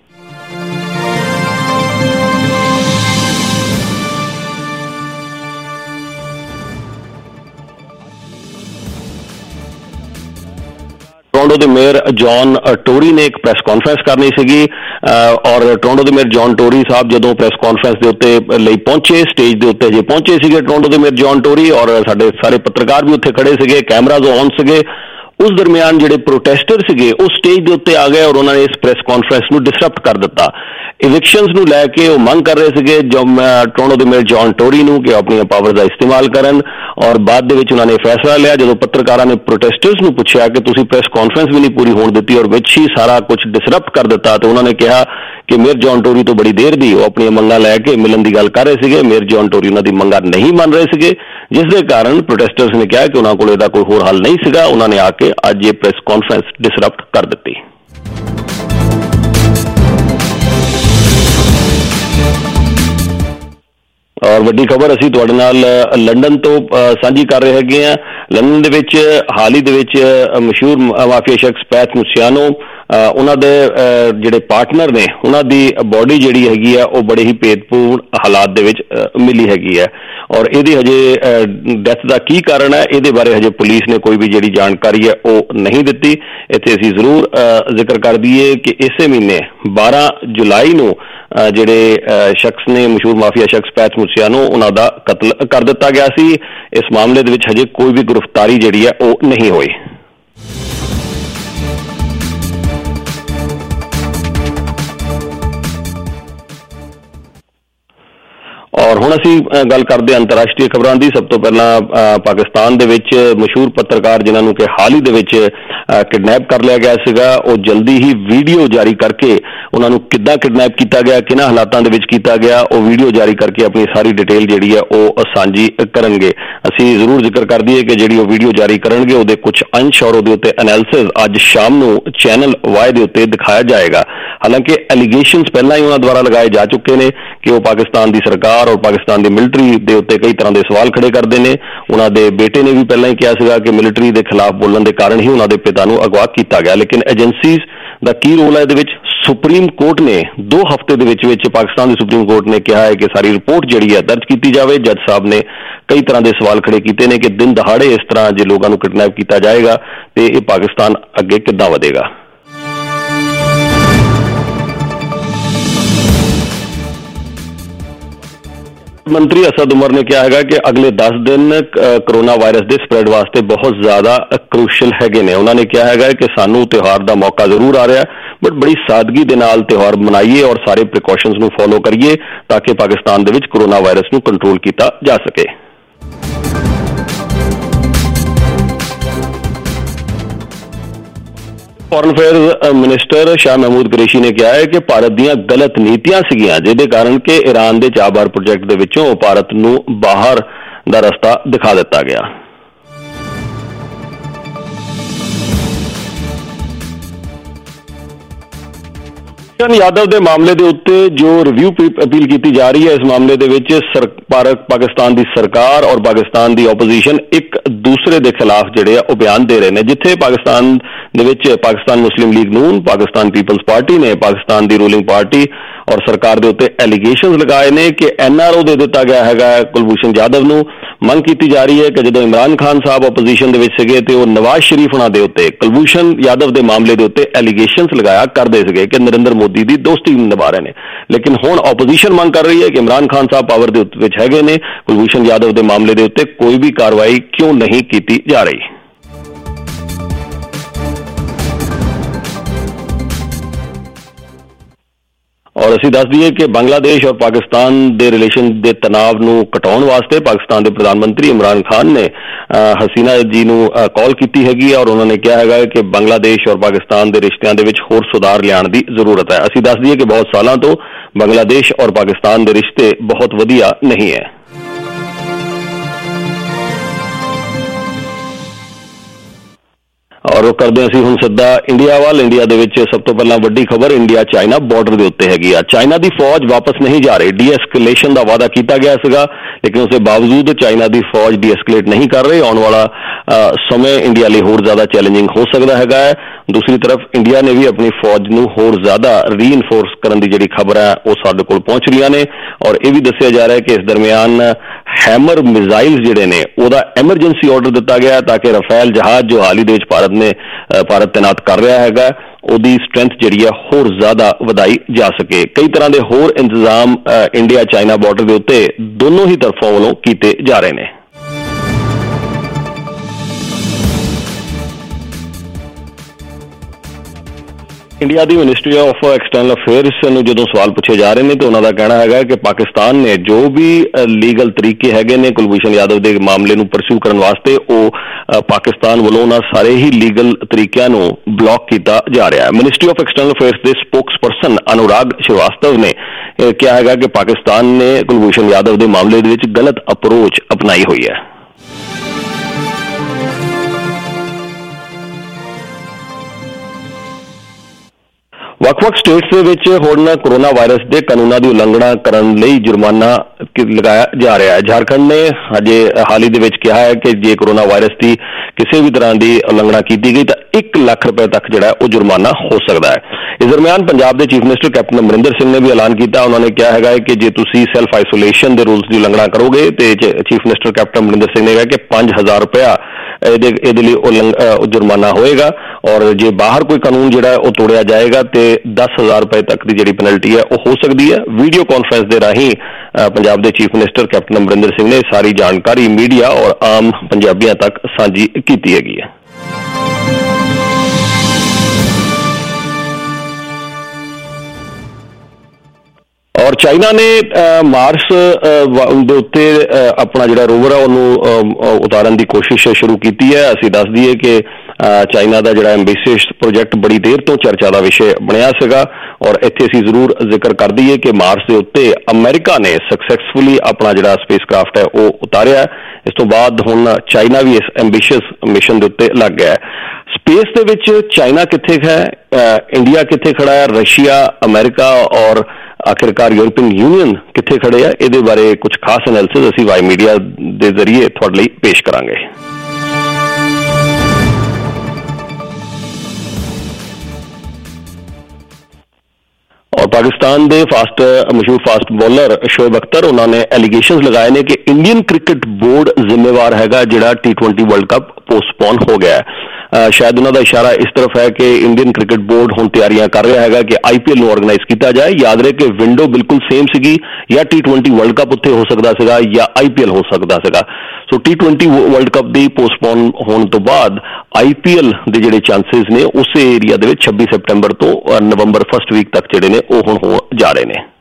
ਟੋਰਾਂਟੋ ਦੇ ਮੇਅਰ ਜੌਨ ਟੋਰੀ ਨੇ ਇੱਕ ਪ੍ਰੈਸ ਕਾਨਫਰੰਸ ਕਰਨੀ ਸੀਗੀ ਔਰ ਟੋਰਾਂਟੋ ਦੇ ਮੇਅਰ ਜੌਨ ਟੋਰੀ ਸਾਹਿਬ ਜਦੋਂ ਪ੍ਰੈਸ ਕਾਨਫਰੰਸ ਦੇ ਉੱਤੇ ਲਈ ਪਹੁੰਚੇ, ਸਟੇਜ ਦੇ ਉੱਤੇ ਜੇ ਪਹੁੰਚੇ ਸੀਗੇ ਟੋਰਾਂਟੋ ਦੇ ਮੇਅਰ ਜੌਨ ਟੋਰੀ ਔਰ ਸਾਡੇ ਸਾਰੇ ਪੱਤਰਕਾਰ ਵੀ ਉੱਥੇ ਖੜੇ ਸੀਗੇ, ਕੈਮਰਾਜ਼ ਔਨ ਸੀਗੇ। ਉਸ ਦਰਮਿਆਨ ਜਿਹੜੇ ਪ੍ਰੋਟੈਸਟਰ ਸੀਗੇ ਉਹ ਸਟੇਜ ਦੇ ਉੱਤੇ ਆ ਗਏ ਔਰ ਉਹਨਾਂ ਨੇ ਇਸ ਪ੍ਰੈਸ ਕਾਨਫਰੰਸ ਨੂੰ ਡਿਸਰਪਟ ਕਰ ਦਿੱਤਾ। ਇਵਿਕਸ਼ਨਸ ਨੂੰ ਲੈ ਕੇ ਉਹ ਮੰਗ ਕਰ ਰਹੇ ਸੀਗੇ ਟੋਰਾਂਟੋ ਦੇ ਮੇਅਰ ਜੌਨ ਟੋਰੀ ਨੂੰ ਕਿ ਆਪਣੀਆਂ ਪਾਵਰ ਦਾ ਇਸਤੇਮਾਲ ਕਰਨ ਔਰ ਬਾਅਦ ਦੇ ਵਿੱਚ ਉਹਨਾਂ ਨੇ ਫੈਸਲਾ ਲਿਆ। ਜਦੋਂ ਪੱਤਰਕਾਰਾਂ ਨੇ ਪ੍ਰੋਟੈਸਟਰਸ ਨੂੰ ਪੁੱਛਿਆ ਕਿ ਤੁਸੀਂ ਪ੍ਰੈਸ ਕਾਨਫਰੰਸ ਵੀ ਨਹੀਂ ਪੂਰੀ ਹੋਣ ਦਿੱਤੀ ਔਰ ਵਿੱਚ ਹੀ ਸਾਰਾ ਕੁਝ ਡਿਸਰਪਟ ਕਰ ਦਿੱਤਾ, ਤਾਂ ਉਹਨਾਂ ਨੇ ਕਿਹਾ ਕਿ ਮੇਅਰ ਜੌਨ ਟੋਰੀ ਤੋਂ ਬੜੀ ਦੇਰ ਦੀ ਉਹ ਆਪਣੀਆਂ ਮੰਗਾਂ ਲੈ ਕੇ ਮਿਲਣ ਦੀ ਗੱਲ ਕਰ ਰਹੇ ਸੀਗੇ। ਮੇਅਰ ਜੌਨ ਟੋਰੀ ਉਹਨਾਂ ਦੀ ਮੰਗਾਂ ਨਹੀਂ ਮੰਨ ਰਹੇ ਸੀਗੇ, ਜਿਸ ਦੇ ਕਾਰਨ ਪ੍ਰੋਟੈਸਟਰਸ ਨੇ ਕਿਹਾ ਕਿ ਉਹਨਾਂ ਕੋਲ ਇਹਦਾ ਕੋਈ ਹੋਰ ਹੱਲ ਨਹੀਂ ਸੀਗਾ। ਉਹਨਾਂ ਨੇ ਆ ਕੇ ਅੱਜ ਇਹ ਪ੍ਰੈਸ ਕਾਨਫਰੰਸ ਡਿਸਰਪਟ ਕਰ ਦਿੱਤੀ। ਔਰ ਵੱਡੀ ਖਬਰ ਅਸੀਂ ਤੁਹਾਡੇ ਨਾਲ ਲੰਡਨ ਤੋਂ ਸਾਂਝੀ ਕਰ ਰਹੇ ਹੈਗੇ ਹਾਂ। ਲੰਡਨ ਦੇ ਵਿੱਚ ਹਾਲ ਹੀ ਦੇ ਵਿੱਚ ਮਸ਼ਹੂਰ ਮਾਫੀਆ ਸ਼ਖਸ ਪੈਟ ਮੁਸੀਆਨੋ, ਉਹਨਾਂ ਦੇ ਜਿਹੜੇ ਪਾਰਟਨਰ ਨੇ, ਉਹਨਾਂ ਦੀ ਬੋਡੀ ਜਿਹੜੀ ਹੈਗੀ ਆ ਉਹ ਬੜੇ ਹੀ ਭੇਦਪੂਰਨ ਹਾਲਾਤ ਦੇ ਵਿੱਚ ਮਿਲੀ ਹੈਗੀ ਹੈ ਔਰ ਇਹਦੀ ਹਜੇ ਡੈਥ ਦਾ ਕੀ ਕਾਰਨ ਹੈ ਇਹਦੇ ਬਾਰੇ ਹਜੇ ਪੁਲਿਸ ਨੇ ਕੋਈ ਵੀ ਜਿਹੜੀ ਜਾਣਕਾਰੀ ਹੈ ਉਹ ਨਹੀਂ ਦਿੱਤੀ। ਇੱਥੇ ਅਸੀਂ ਜ਼ਰੂਰ ਜ਼ਿਕਰ ਕਰ ਦਈਏ ਕਿ ਇਸੇ ਮਹੀਨੇ 12 ਜੁਲਾਈ ਨੂੰ ਜਿਹੜੇ ਸ਼ਖਸ ਨੇ, ਮਸ਼ਹੂਰ ਮਾਫੀਆ ਸ਼ਖਸ ਪੈਟ ਮੁਸੀਆਨੋ, ਉਹਨਾਂ ਦਾ ਕਤਲ ਕਰ ਦਿੱਤਾ ਗਿਆ ਸੀ। ਇਸ ਮਾਮਲੇ ਦੇ ਵਿੱਚ ਹਜੇ ਕੋਈ ਵੀ ਗ੍ਰਿਫਤਾਰੀ ਜਿਹੜੀ ਹੈ ਉਹ ਨਹੀਂ ਹੋਈ। ਔਰ ਹੁਣ ਅਸੀਂ ਗੱਲ ਕਰਦੇ ਹਾਂ ਅੰਤਰਰਾਸ਼ਟਰੀ ਖਬਰਾਂ ਦੀ। ਸਭ ਤੋਂ ਪਹਿਲਾਂ ਪਾਕਿਸਤਾਨ ਦੇ ਵਿੱਚ ਮਸ਼ਹੂਰ ਪੱਤਰਕਾਰ ਜਿਨ੍ਹਾਂ ਨੂੰ ਕਿ ਹਾਲ ਹੀ ਦੇ ਵਿੱਚ ਕਿਡਨੈਪ ਕਰ ਲਿਆ ਗਿਆ ਸੀਗਾ, ਉਹ ਜਲਦੀ ਹੀ ਵੀਡੀਓ ਜਾਰੀ ਕਰਕੇ ਉਹਨਾਂ ਨੂੰ ਕਿੱਦਾਂ ਕਿਡਨੈਪ ਕੀਤਾ ਗਿਆ, ਕਿਹਨਾਂ ਹਾਲਾਤਾਂ ਦੇ ਵਿੱਚ ਕੀਤਾ ਗਿਆ, ਉਹ ਵੀਡੀਓ ਜਾਰੀ ਕਰਕੇ ਆਪਣੀ ਸਾਰੀ ਡਿਟੇਲ ਜਿਹੜੀ ਹੈ ਉਹ ਸਾਂਝੀ ਕਰਨਗੇ। ਅਸੀਂ ਜ਼ਰੂਰ ਜ਼ਿਕਰ ਕਰ ਦਈਏ ਕਿ ਜਿਹੜੀ ਉਹ ਵੀਡੀਓ ਜਾਰੀ ਕਰਨਗੇ ਉਹਦੇ ਕੁਝ ਅੰਸ਼ ਔਰ ਉਹਦੇ ਉੱਤੇ ਐਨਾਲਿਸਿਸ ਅੱਜ ਸ਼ਾਮ ਨੂੰ ਚੈਨਲ ਵਾਈ ਦੇ ਉੱਤੇ ਦਿਖਾਇਆ ਜਾਏਗਾ। ਹਾਲਾਂਕਿ ਐਲੀਗੇਸ਼ਨਸ ਪਹਿਲਾਂ ਹੀ ਉਹਨਾਂ ਦੁਆਰਾ ਲਗਾਏ ਜਾ ਚੁੱਕੇ ਨੇ ਕਿ ਉਹ ਪਾਕਿਸਤਾਨ ਦੀ ਸਰਕਾਰ ਔਰ ਪਾਕਿਸਤਾਨ ਦੀ ਮਿਲਟਰੀ ਦੇ ਉੱਤੇ ਕਈ ਤਰ੍ਹਾਂ ਦੇ ਸਵਾਲ ਖੜੇ ਕਰਦੇ ਨੇ। ਉਹਨਾਂ ਦੇ ਬੇਟੇ ਨੇ ਵੀ ਪਹਿਲਾਂ ਹੀ ਕਿਹਾ ਸੀਗਾ ਕਿ ਮਿਲਟਰੀ ਦੇ ਖਿਲਾਫ ਬੋਲਣ ਦੇ ਕਾਰਨ ਹੀ ਉਹਨਾਂ ਦੇ ਪਿਤਾ ਨੂੰ ਅਗਵਾ ਕੀਤਾ ਗਿਆ। ਲੇਕਿਨ ਏਜੰਸੀਜ਼ ਦਾ ਕੀ ਰੋਲ ਹੈ ਇਹਦੇ ਵਿੱਚ? ਸੁਪਰੀਮ ਕੋਰਟ ਨੇ 2 ਹਫ਼ਤੇ ਦੇ ਵਿੱਚ ਪਾਕਿਸਤਾਨ ਦੀ ਸੁਪਰੀਮ ਕੋਰਟ ਨੇ ਕਿਹਾ ਹੈ ਕਿ ਸਾਰੀ ਰਿਪੋਰਟ ਜਿਹੜੀ ਹੈ ਦਰਜ ਕੀਤੀ ਜਾਵੇ। ਜੱਜ ਸਾਹਿਬ ਨੇ ਕਈ ਤਰ੍ਹਾਂ ਦੇ ਸਵਾਲ ਖੜੇ ਕੀਤੇ ਨੇ ਕਿ ਦਿਨ ਦਹਾੜੇ ਇਸ ਤਰ੍ਹਾਂ ਜੇ ਲੋਕਾਂ ਨੂੰ ਕਿਡਨੈਪ ਕੀਤਾ ਜਾਏਗਾ ਤੇ ਇਹ ਪਾਕਿਸਤਾਨ ਅੱਗੇ ਕਿੱਦਾਂ ਵਧੇਗਾ। ਮੰਤਰੀ ਅਸਦ ਉਮਰ ਨੇ ਕਿਹਾ ਹੈਗਾ ਕਿ ਅਗਲੇ 10 ਦਿਨ ਕਰੋਨਾ ਵਾਇਰਸ ਦੇ ਸਪਰੈਡ ਵਾਸਤੇ ਬਹੁਤ ਜ਼ਿਆਦਾ ਕ੍ਰੂਸ਼ਲ ਹੈਗੇ ਨੇ। ਉਹਨਾਂ ਨੇ ਕਿਹਾ ਹੈਗਾ ਕਿ ਸਾਨੂੰ ਤਿਉਹਾਰ ਦਾ ਮੌਕਾ ਜ਼ਰੂਰ ਆ ਰਿਹਾ, ਬਟ ਬੜੀ ਸਾਦਗੀ ਦੇ ਨਾਲ ਤਿਉਹਾਰ ਮਨਾਈਏ ਔਰ ਸਾਰੇ ਪ੍ਰੀਕਾਸ਼ਨਸ ਨੂੰ ਫੋਲੋ ਕਰੀਏ ਤਾਂ ਕਿ ਪਾਕਿਸਤਾਨ ਦੇ ਵਿੱਚ ਕਰੋਨਾ ਵਾਇਰਸ ਨੂੰ ਕੰਟਰੋਲ ਕੀਤਾ ਜਾ ਸਕੇ। Foreign affairs minister Shah Mahmood Qureshi ਨੇ ਕਿਹਾ ਹੈ ਕਿ ਭਾਰਤ ਦੀਆਂ ਗਲਤ ਨੀਤੀਆਂ ਸੀਗੀਆਂ ਜਿਹਦੇ ਕਾਰਨ ਕਿ ਈਰਾਨ ਦੇ ਚਾਬਹਾਰ ਪ੍ਰੋਜੈਕਟ ਦੇ ਵਿੱਚੋਂ ਭਾਰਤ ਨੂੰ ਬਾਹਰ ਦਾ ਰਸਤਾ ਦਿਖਾ ਦਿੱਤਾ ਗਿਆ। यादव के मामले के उत्ते जो रिव्यू अपील की जा रही है, इस मामले के विच पाकिस्तान की सरकार और पाकिस्तान की ओपोजिशन एक दूसरे के खिलाफ जिहड़े आ बयान दे रहे हैं। जिथे पाकिस्तान दे विच पाकिस्तान मुस्लिम लीग नून, पाकिस्तान पीपल्स पार्टी ने पाकिस्तान की रूलिंग पार्टी और सरकार के उत्ते एलीगेशन लगाए ने कि NRO दे दिता गया है कुलभूषण जाधव नूं। मंग की जा रही है कि जो इमरान खान साहब ओपोजिशन दे विच सीगे ते नवाज शरीफ हुणां दे उत्ते कुलभूषण यादव के मामले के उत्ते एलीगेशनस लगाया करते सीगे कि नरेंद्र मोदी की दोस्ती निभा रहे हैं, लेकिन हुण ओपोजिशन मंग कर रही है कि इमरान खान साहब पावर के विच हैगे ने, कुलभूषण यादव के मामले के उत्ते कोई भी कार्रवाई क्यों नहीं की जा रही। और असीं दस दईए कि बांग्लादेश और पाकिस्तान के रिलेशन के तनाव नूं घटाउण वास्ते पाकिस्तान के प्रधानमंत्री इमरान खान ने हसीना जी नूं कॉल की हैगी और उन्होंने कहा है कि बांग्लादेश और पाकिस्तान के रिश्तियां दे विच होर सुधार लियाण की जरूरत है। असीं दस दईए कि बहुत सालों तो बांग्लादेश और पाकिस्तान के रिश्ते बहुत वधिया नहीं है। और करते असीं हुण सिद्धा इंडिया वाल। इंडिया दे विच सब तो पहला वड्डी खबर इंडिया चाइना बॉर्डर के उत्ते हैगी आ। चाइना की फौज वापस नहीं जा रही। डी-एस्केलेशन का वादा किया गया सीगा, लेकिन उसके बावजूद चाइना की फौज डी-एस्केलेट नहीं कर रही। आने वाला समय इंडिया लिए होर ज्यादा चैलेंजिंग हो सकता है। दूसरी तरफ इंडिया ने भी अपनी फौज नूं होर ज्यादा रीइनफोर्स करने की जिहड़ी खबर है वो साडे कोल पहुंच रही ने। और यह भी दस्सिया जा रहा है कि इस दरमियान हैमर मिसाइल जिहड़े ने उहदा एमरजेंसी ऑर्डर दिता गया है ताकि रफेल जहाज जो हाल ही दे विच भारत तैनात कर रहा है ਉਹਦੀ स्ट्रेंथ जिहड़ी है होर ज्यादा वधाई जा सके। कई तरह के होर इंतजाम इंडिया चाइना बॉर्डर के उत्ते दोनों ही तरफों वालों किए जा रहे हैं। इंडिया की मिनिस्ट्री ऑफ एक्सटर्नल अफेयर्स नूं जदों सवाल पूछे जा रहे हैं तो उन्हों का कहना है कि पाकिस्तान ने जो भी लीगल तरीके हैगे ने कुलभूषण यादव के मामले नूं परस्यू करने वास्ते वो पाकिस्तान वालों उन्हां सारे ही लीगल तरीकों नूं ब्लॉक किया जा रहा है। मिनिस्ट्री ऑफ एक्सटर्नल अफेयर्स के स्पोक्स पर्सन अनुराग श्रीवास्तव ने कहा है कि पाकिस्तान ने कुलभूषण यादव के मामले के विच गलत अप्रोच अपनाई हुई है। ਵੱਖ-ਵੱਖ स्टेट्स ਦੇ ਵਿੱਚ ਹੁਣ कोरोना वायरस के कानूनों की उलंघना करने लई जुर्माना लगाया जा रहा है। झारखंड ने अजे हाल ही दे कहा है कि जे कोरोना वायरस की किसी भी तरह की उलंघना की गई तो 1 लाख रुपए तक जो वो जुर्माना हो सकता है। इस दरमियान पंजाब के chief minister captain Amarinder Singh ने भी ऐलान किया। उन्होंने कहा है कि जे तुसी सैल्फ आइसोलेशन के रूल्स की उलंघना करोगे तो chief minister captain Amarinder Singh ने कहा कि 5000 रुपया जुर्माना होएगा और जे बाहर कोई कानून जो वो तोड़िया जाएगा तो 10,000 रुपए तक की जी पेनल्टी है वो हो सकती है। वीडियो कॉन्फ्रेंस के राही पंजाब के chief minister captain Amarinder Singh ने सारी जानकारी मीडिया और आम पंजाबियों तक साझी की है। और चाइना ने मार्स के उत्ते अपना जो रोवर है उन्होंने उतारन की कोशिश शुरू की है। असीं दस दईए कि चाइना का जोड़ा एम्बिशियस प्रोजेक्ट बड़ी देर तो चर्चा का विषय बनया सीगा और इत्थे असीं जरूर जिक्र कर दईए कि मार्स के उत्ते अमेरिका ने सक्सैसफुली अपना जोड़ा स्पेस क्राफ्ट है वो उतारिया। इस तो बाद हुण चाइना भी इस एम्बिशियस मिशन के उत्ते लग गया है। स्पेस के विच चाइना कित्थे है, इंडिया कित्थे खड़ा है, रशिया, अमेरिका और आखिरकार यूरोपीयन यूनियन कित्थे खड़े है, इहदे बारे कुछ खास एनालिसिस असीं वाई मीडिया के जरिए तुहाडे लई पेश करांगे। और पाकिस्तान के मशहूर फास्ट बॉलर शोएब अख्तर उन्होंने एलीगेशंस लगाए ने कि इंडियन क्रिकेट बोर्ड जिम्मेवार हैगा जिहड़ा T20 वर्ल्ड कप पोस्टपोन हो गया है। शायद उन्होंने इशारा इस तरफ है कि इंडियन क्रिकेट बोर्ड हुण तैयारियां कर रहा है कि IPL नूं ऑर्गेनाइज किया जाए। याद रहे कि विंडो बिल्कुल सेम सीगी, या T20 वर्ल्ड कप उत्थे हो सकता सीगा या IPL हो सकता सीगा। सो T20 वर्ल्ड कप दी पोस्टपोन होने तो बाद IPL दे जिहड़े चांसेस ने उस एरिया दे विच 26 सितंबर तो नवंबर फर्स्ट वीक तक जिहड़े ने वो हुण हो जा रहे हैं।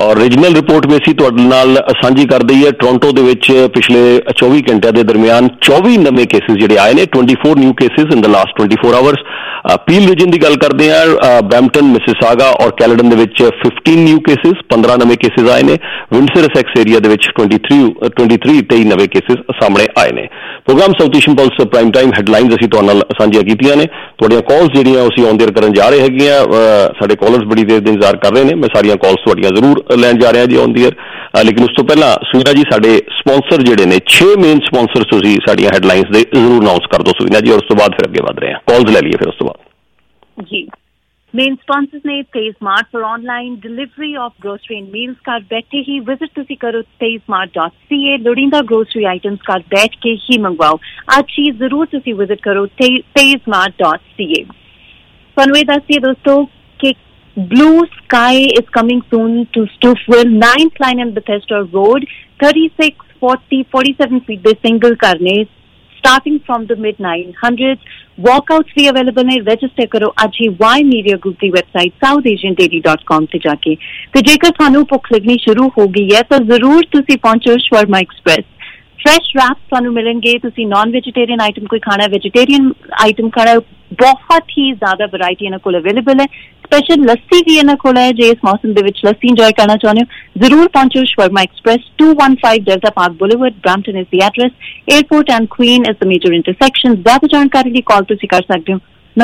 ਔਰ ਰੀਜਨਲ ਰਿਪੋਰਟ ਵੀ ਅਸੀਂ ਤੁਹਾਡੇ ਨਾਲ ਸਾਂਝੀ ਕਰ ਦਈ ਹੈ। ਟੋਰਾਂਟੋ ਦੇ ਵਿੱਚ ਪਿਛਲੇ 24 ਘੰਟਿਆਂ ਦੇ ਦਰਮਿਆਨ 24 ਨਵੇਂ ਕੇਸਿਸ ਜਿਹੜੇ ਆਏ ਨੇ, 24 new cases in the last 24 hours. Peel region ਦੀ ਗੱਲ ਕਰਦੇ ਹਾਂ, ਬ੍ਰੈਂਪਟਨ, ਮਿਸਿਸਾਗਾ ਔਰ ਕੈਲਡਨ ਦੇ ਵਿੱਚ 15 ਨਿਊ ਕੇਸਿਸ, 15 ਨਵੇਂ ਕੇਸਿਸ ਆਏ ਨੇ। ਵਿੰਡਸਰ ਐਸੈਕਸ ਏਰੀਆ ਦੇ ਵਿੱਚ 23 ਨਵੇਂ ਕੇਸਿਸ ਸਾਹਮਣੇ ਆਏ ਨੇ। Programme South Asian plus prime time headlines ਅਸੀਂ ਤੁਹਾਡੇ ਨਾਲ ਸਾਂਝੀਆਂ ਕੀਤੀਆਂ ਨੇ। ਤੁਹਾਡੀਆਂ ਕਾਲਸ ਜਿਹੜੀਆਂ ਅਸੀਂ ਔਨ ਦੇਅਰ ਕਰਨ ਜਾ ਰਹੇ ਹੈਗੇ ਆ। ਸਾਡੇ ਕਾਲਰਸ ਬੜੀ ਦੇਰ ਦੇ ਇੰਤਜ਼ਾਰ ਕਰ ਰਹੇ ਨੇ। ਮੈਂ ਸਾਰੀਆਂ ਕਾਲਸ ਤੁਹਾਡੀਆਂ ਜ਼ਰੂਰ ਲੈਣ ਜਾ ਰਿਹਾ ਜੀ ਔਨ ਦੇਅਰ। ਲੇਕਿਨ ਉਸ ਤੋਂ ਪਹਿਲਾਂ ਸੁਵੀਨਾ ਜੀ, ਸਾਡੇ ਸਪਾਂਸਰ ਜਿਹੜੇ ਨੇ 6 ਮੇਨ ਸਪਾਂਸਰ ਤੁਸੀਂ ਸਾਡੀਆਂ ਹੈਡਲਾਈਨਸ ਦੇ ਜ਼ਰੂਰ ਅਨਾਉਂਸ ਕਰ ਦਿਓ ਸੁਵੀਨਾ ਜੀ, ਔਰ ਉਸ ਤੋਂ ਬਾਅਦ ਫਿਰ ਅੱਗੇ ਵਧ ਰਹੇ ਹਾਂ। ਕਾਲਸ ਲੈ ਲਈਏ ਫਿਰ ਉਸ ਤੋਂ ਬਾਅਦ ਜੀ। ਮੇਨ ਸਪਾਂਸਰਸ ਨੇ Tezmart for online delivery of grocery and meals. ਘਰ ਬੈਠੇ ਹੀ ਵਿਜ਼ਿਟ ਤੁਸੀਂ ਕਰੋ tezmart.ca। ਲੋੜੀਂਦਾ ਗਰੋਸਰੀ ਆਈਟਮਸ ਘਰ ਬੈਠ ਕੇ ਹੀ ਮੰਗਵਾਓ। ਅੱਜ ਹੀ ਜ਼ਰੂਰ ਤੁਸੀਂ ਵਿਜ਼ਿਟ ਕਰੋ tezmart.ca। ਤੁਹਾਨੂੰ ਇਹ ਦੱਸੀਏ ਦੋਸਤੋ ਕਿ Blue Sky is coming soon to Stouffville, 9th line and Bethesda Road, 36, 40, 47 feet ਦੇ single car ਨੇ, starting from the mid-900s। Walkouts we available ਨੇ। register ਕਰੋ ਅੱਜ ਹੀ Y Media Group ਦੀ website southasiandaily.com ਤੇ ਜਾ ਕੇ। ਤੇ ਜੇਕਰ ਤੁਹਾਨੂੰ ਭੁੱਖ ਲੱਗਣੀ ਸ਼ੁਰੂ ਹੋ ਗਈ ਹੈ ਤਾਂ ਜ਼ਰੂਰ ਤੁਸੀਂ ਪਹੁੰਚੋ ਸ਼ਵਰਮਾ ਐਕਸਪ੍ਰੈਸ। ਫਰੈਸ਼ ਰੈਪ ਤੁਹਾਨੂੰ ਮਿਲਣਗੇ। ਤੁਸੀਂ ਨॉन वेजिटेरियन आइटम कोई खाना, वेजिटेरियन आइटम खाना, बहुत ही ज्यादा वैरायटी इन्हां कोल अवेलेबल है। स्पेशल लस्सी भी इन्हां कोल है। जे इस मौसम दे विच लस्सी इंजॉय करना चाहुंदे हो जरूर पहुंचो shawarma express, 215 Delta park boulevard, Brampton is the address. Airport and Queen is the major intersection. ज्यादा जानकारी लई कॉल तुसीं कर सकदे हो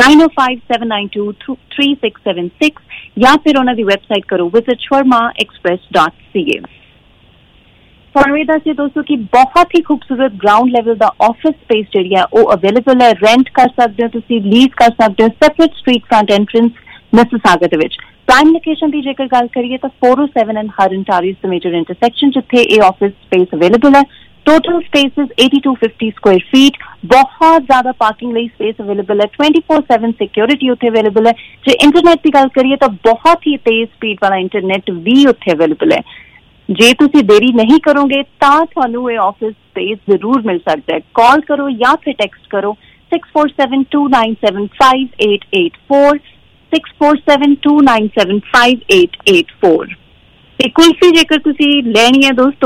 9057923676 या फिर उन्हां दी वेबसाइट करो विजिट shawarmaexpress.ca। ਤੁਹਾਨੂੰ ਇਹ ਦੱਸਿए दोस्तों कि बहुत ही खूबसूरत ग्राउंड लैवल का ऑफिस स्पेस जी है वो अवेलेबल है। रेंट कर सकते हो, तुसी लीज कर सकते हो। Separate street front entrance Mississauga दे विच। प्राइम लोकेशन की जेकर गल करिए तो 407 एंड हरन टारीज द मेजर इंटरसेक्शन जिथे ये ऑफिस स्पेस अवेलेबल है। Total space 8250 square feet. बहुत ज्यादा पार्किंग ਲਈ स्पेस अवेलेबल है। 24/7 सिक्योरिटी उत्थे अवेलेबल है। जे इंटरनेट की गल करिए तो बहुत ही तेज स्पीड वाला इंटरनेट भी उत्थे अवेलेबल है। जे तुसी देरी नहीं करोगे ਤਾਂ ਤੁਹਾਨੂੰ ਇਹ ਆਫਿਸ ਸਪੇਸ ਜ਼ਰੂਰ ਮਿਲ ਸਕਦਾ ਹੈ। ਕਾਲ ਕਰੋ ਜਾਂ ਫਿਰ ਟੈਕਸਟ ਕਰੋ 6472975884 6472975884। ਤੇ ਕੁਲਫੀ ਜੇਕਰ ਤੁਸੀਂ ਲੈਣੀ ਹੈ ਦੋਸਤੋ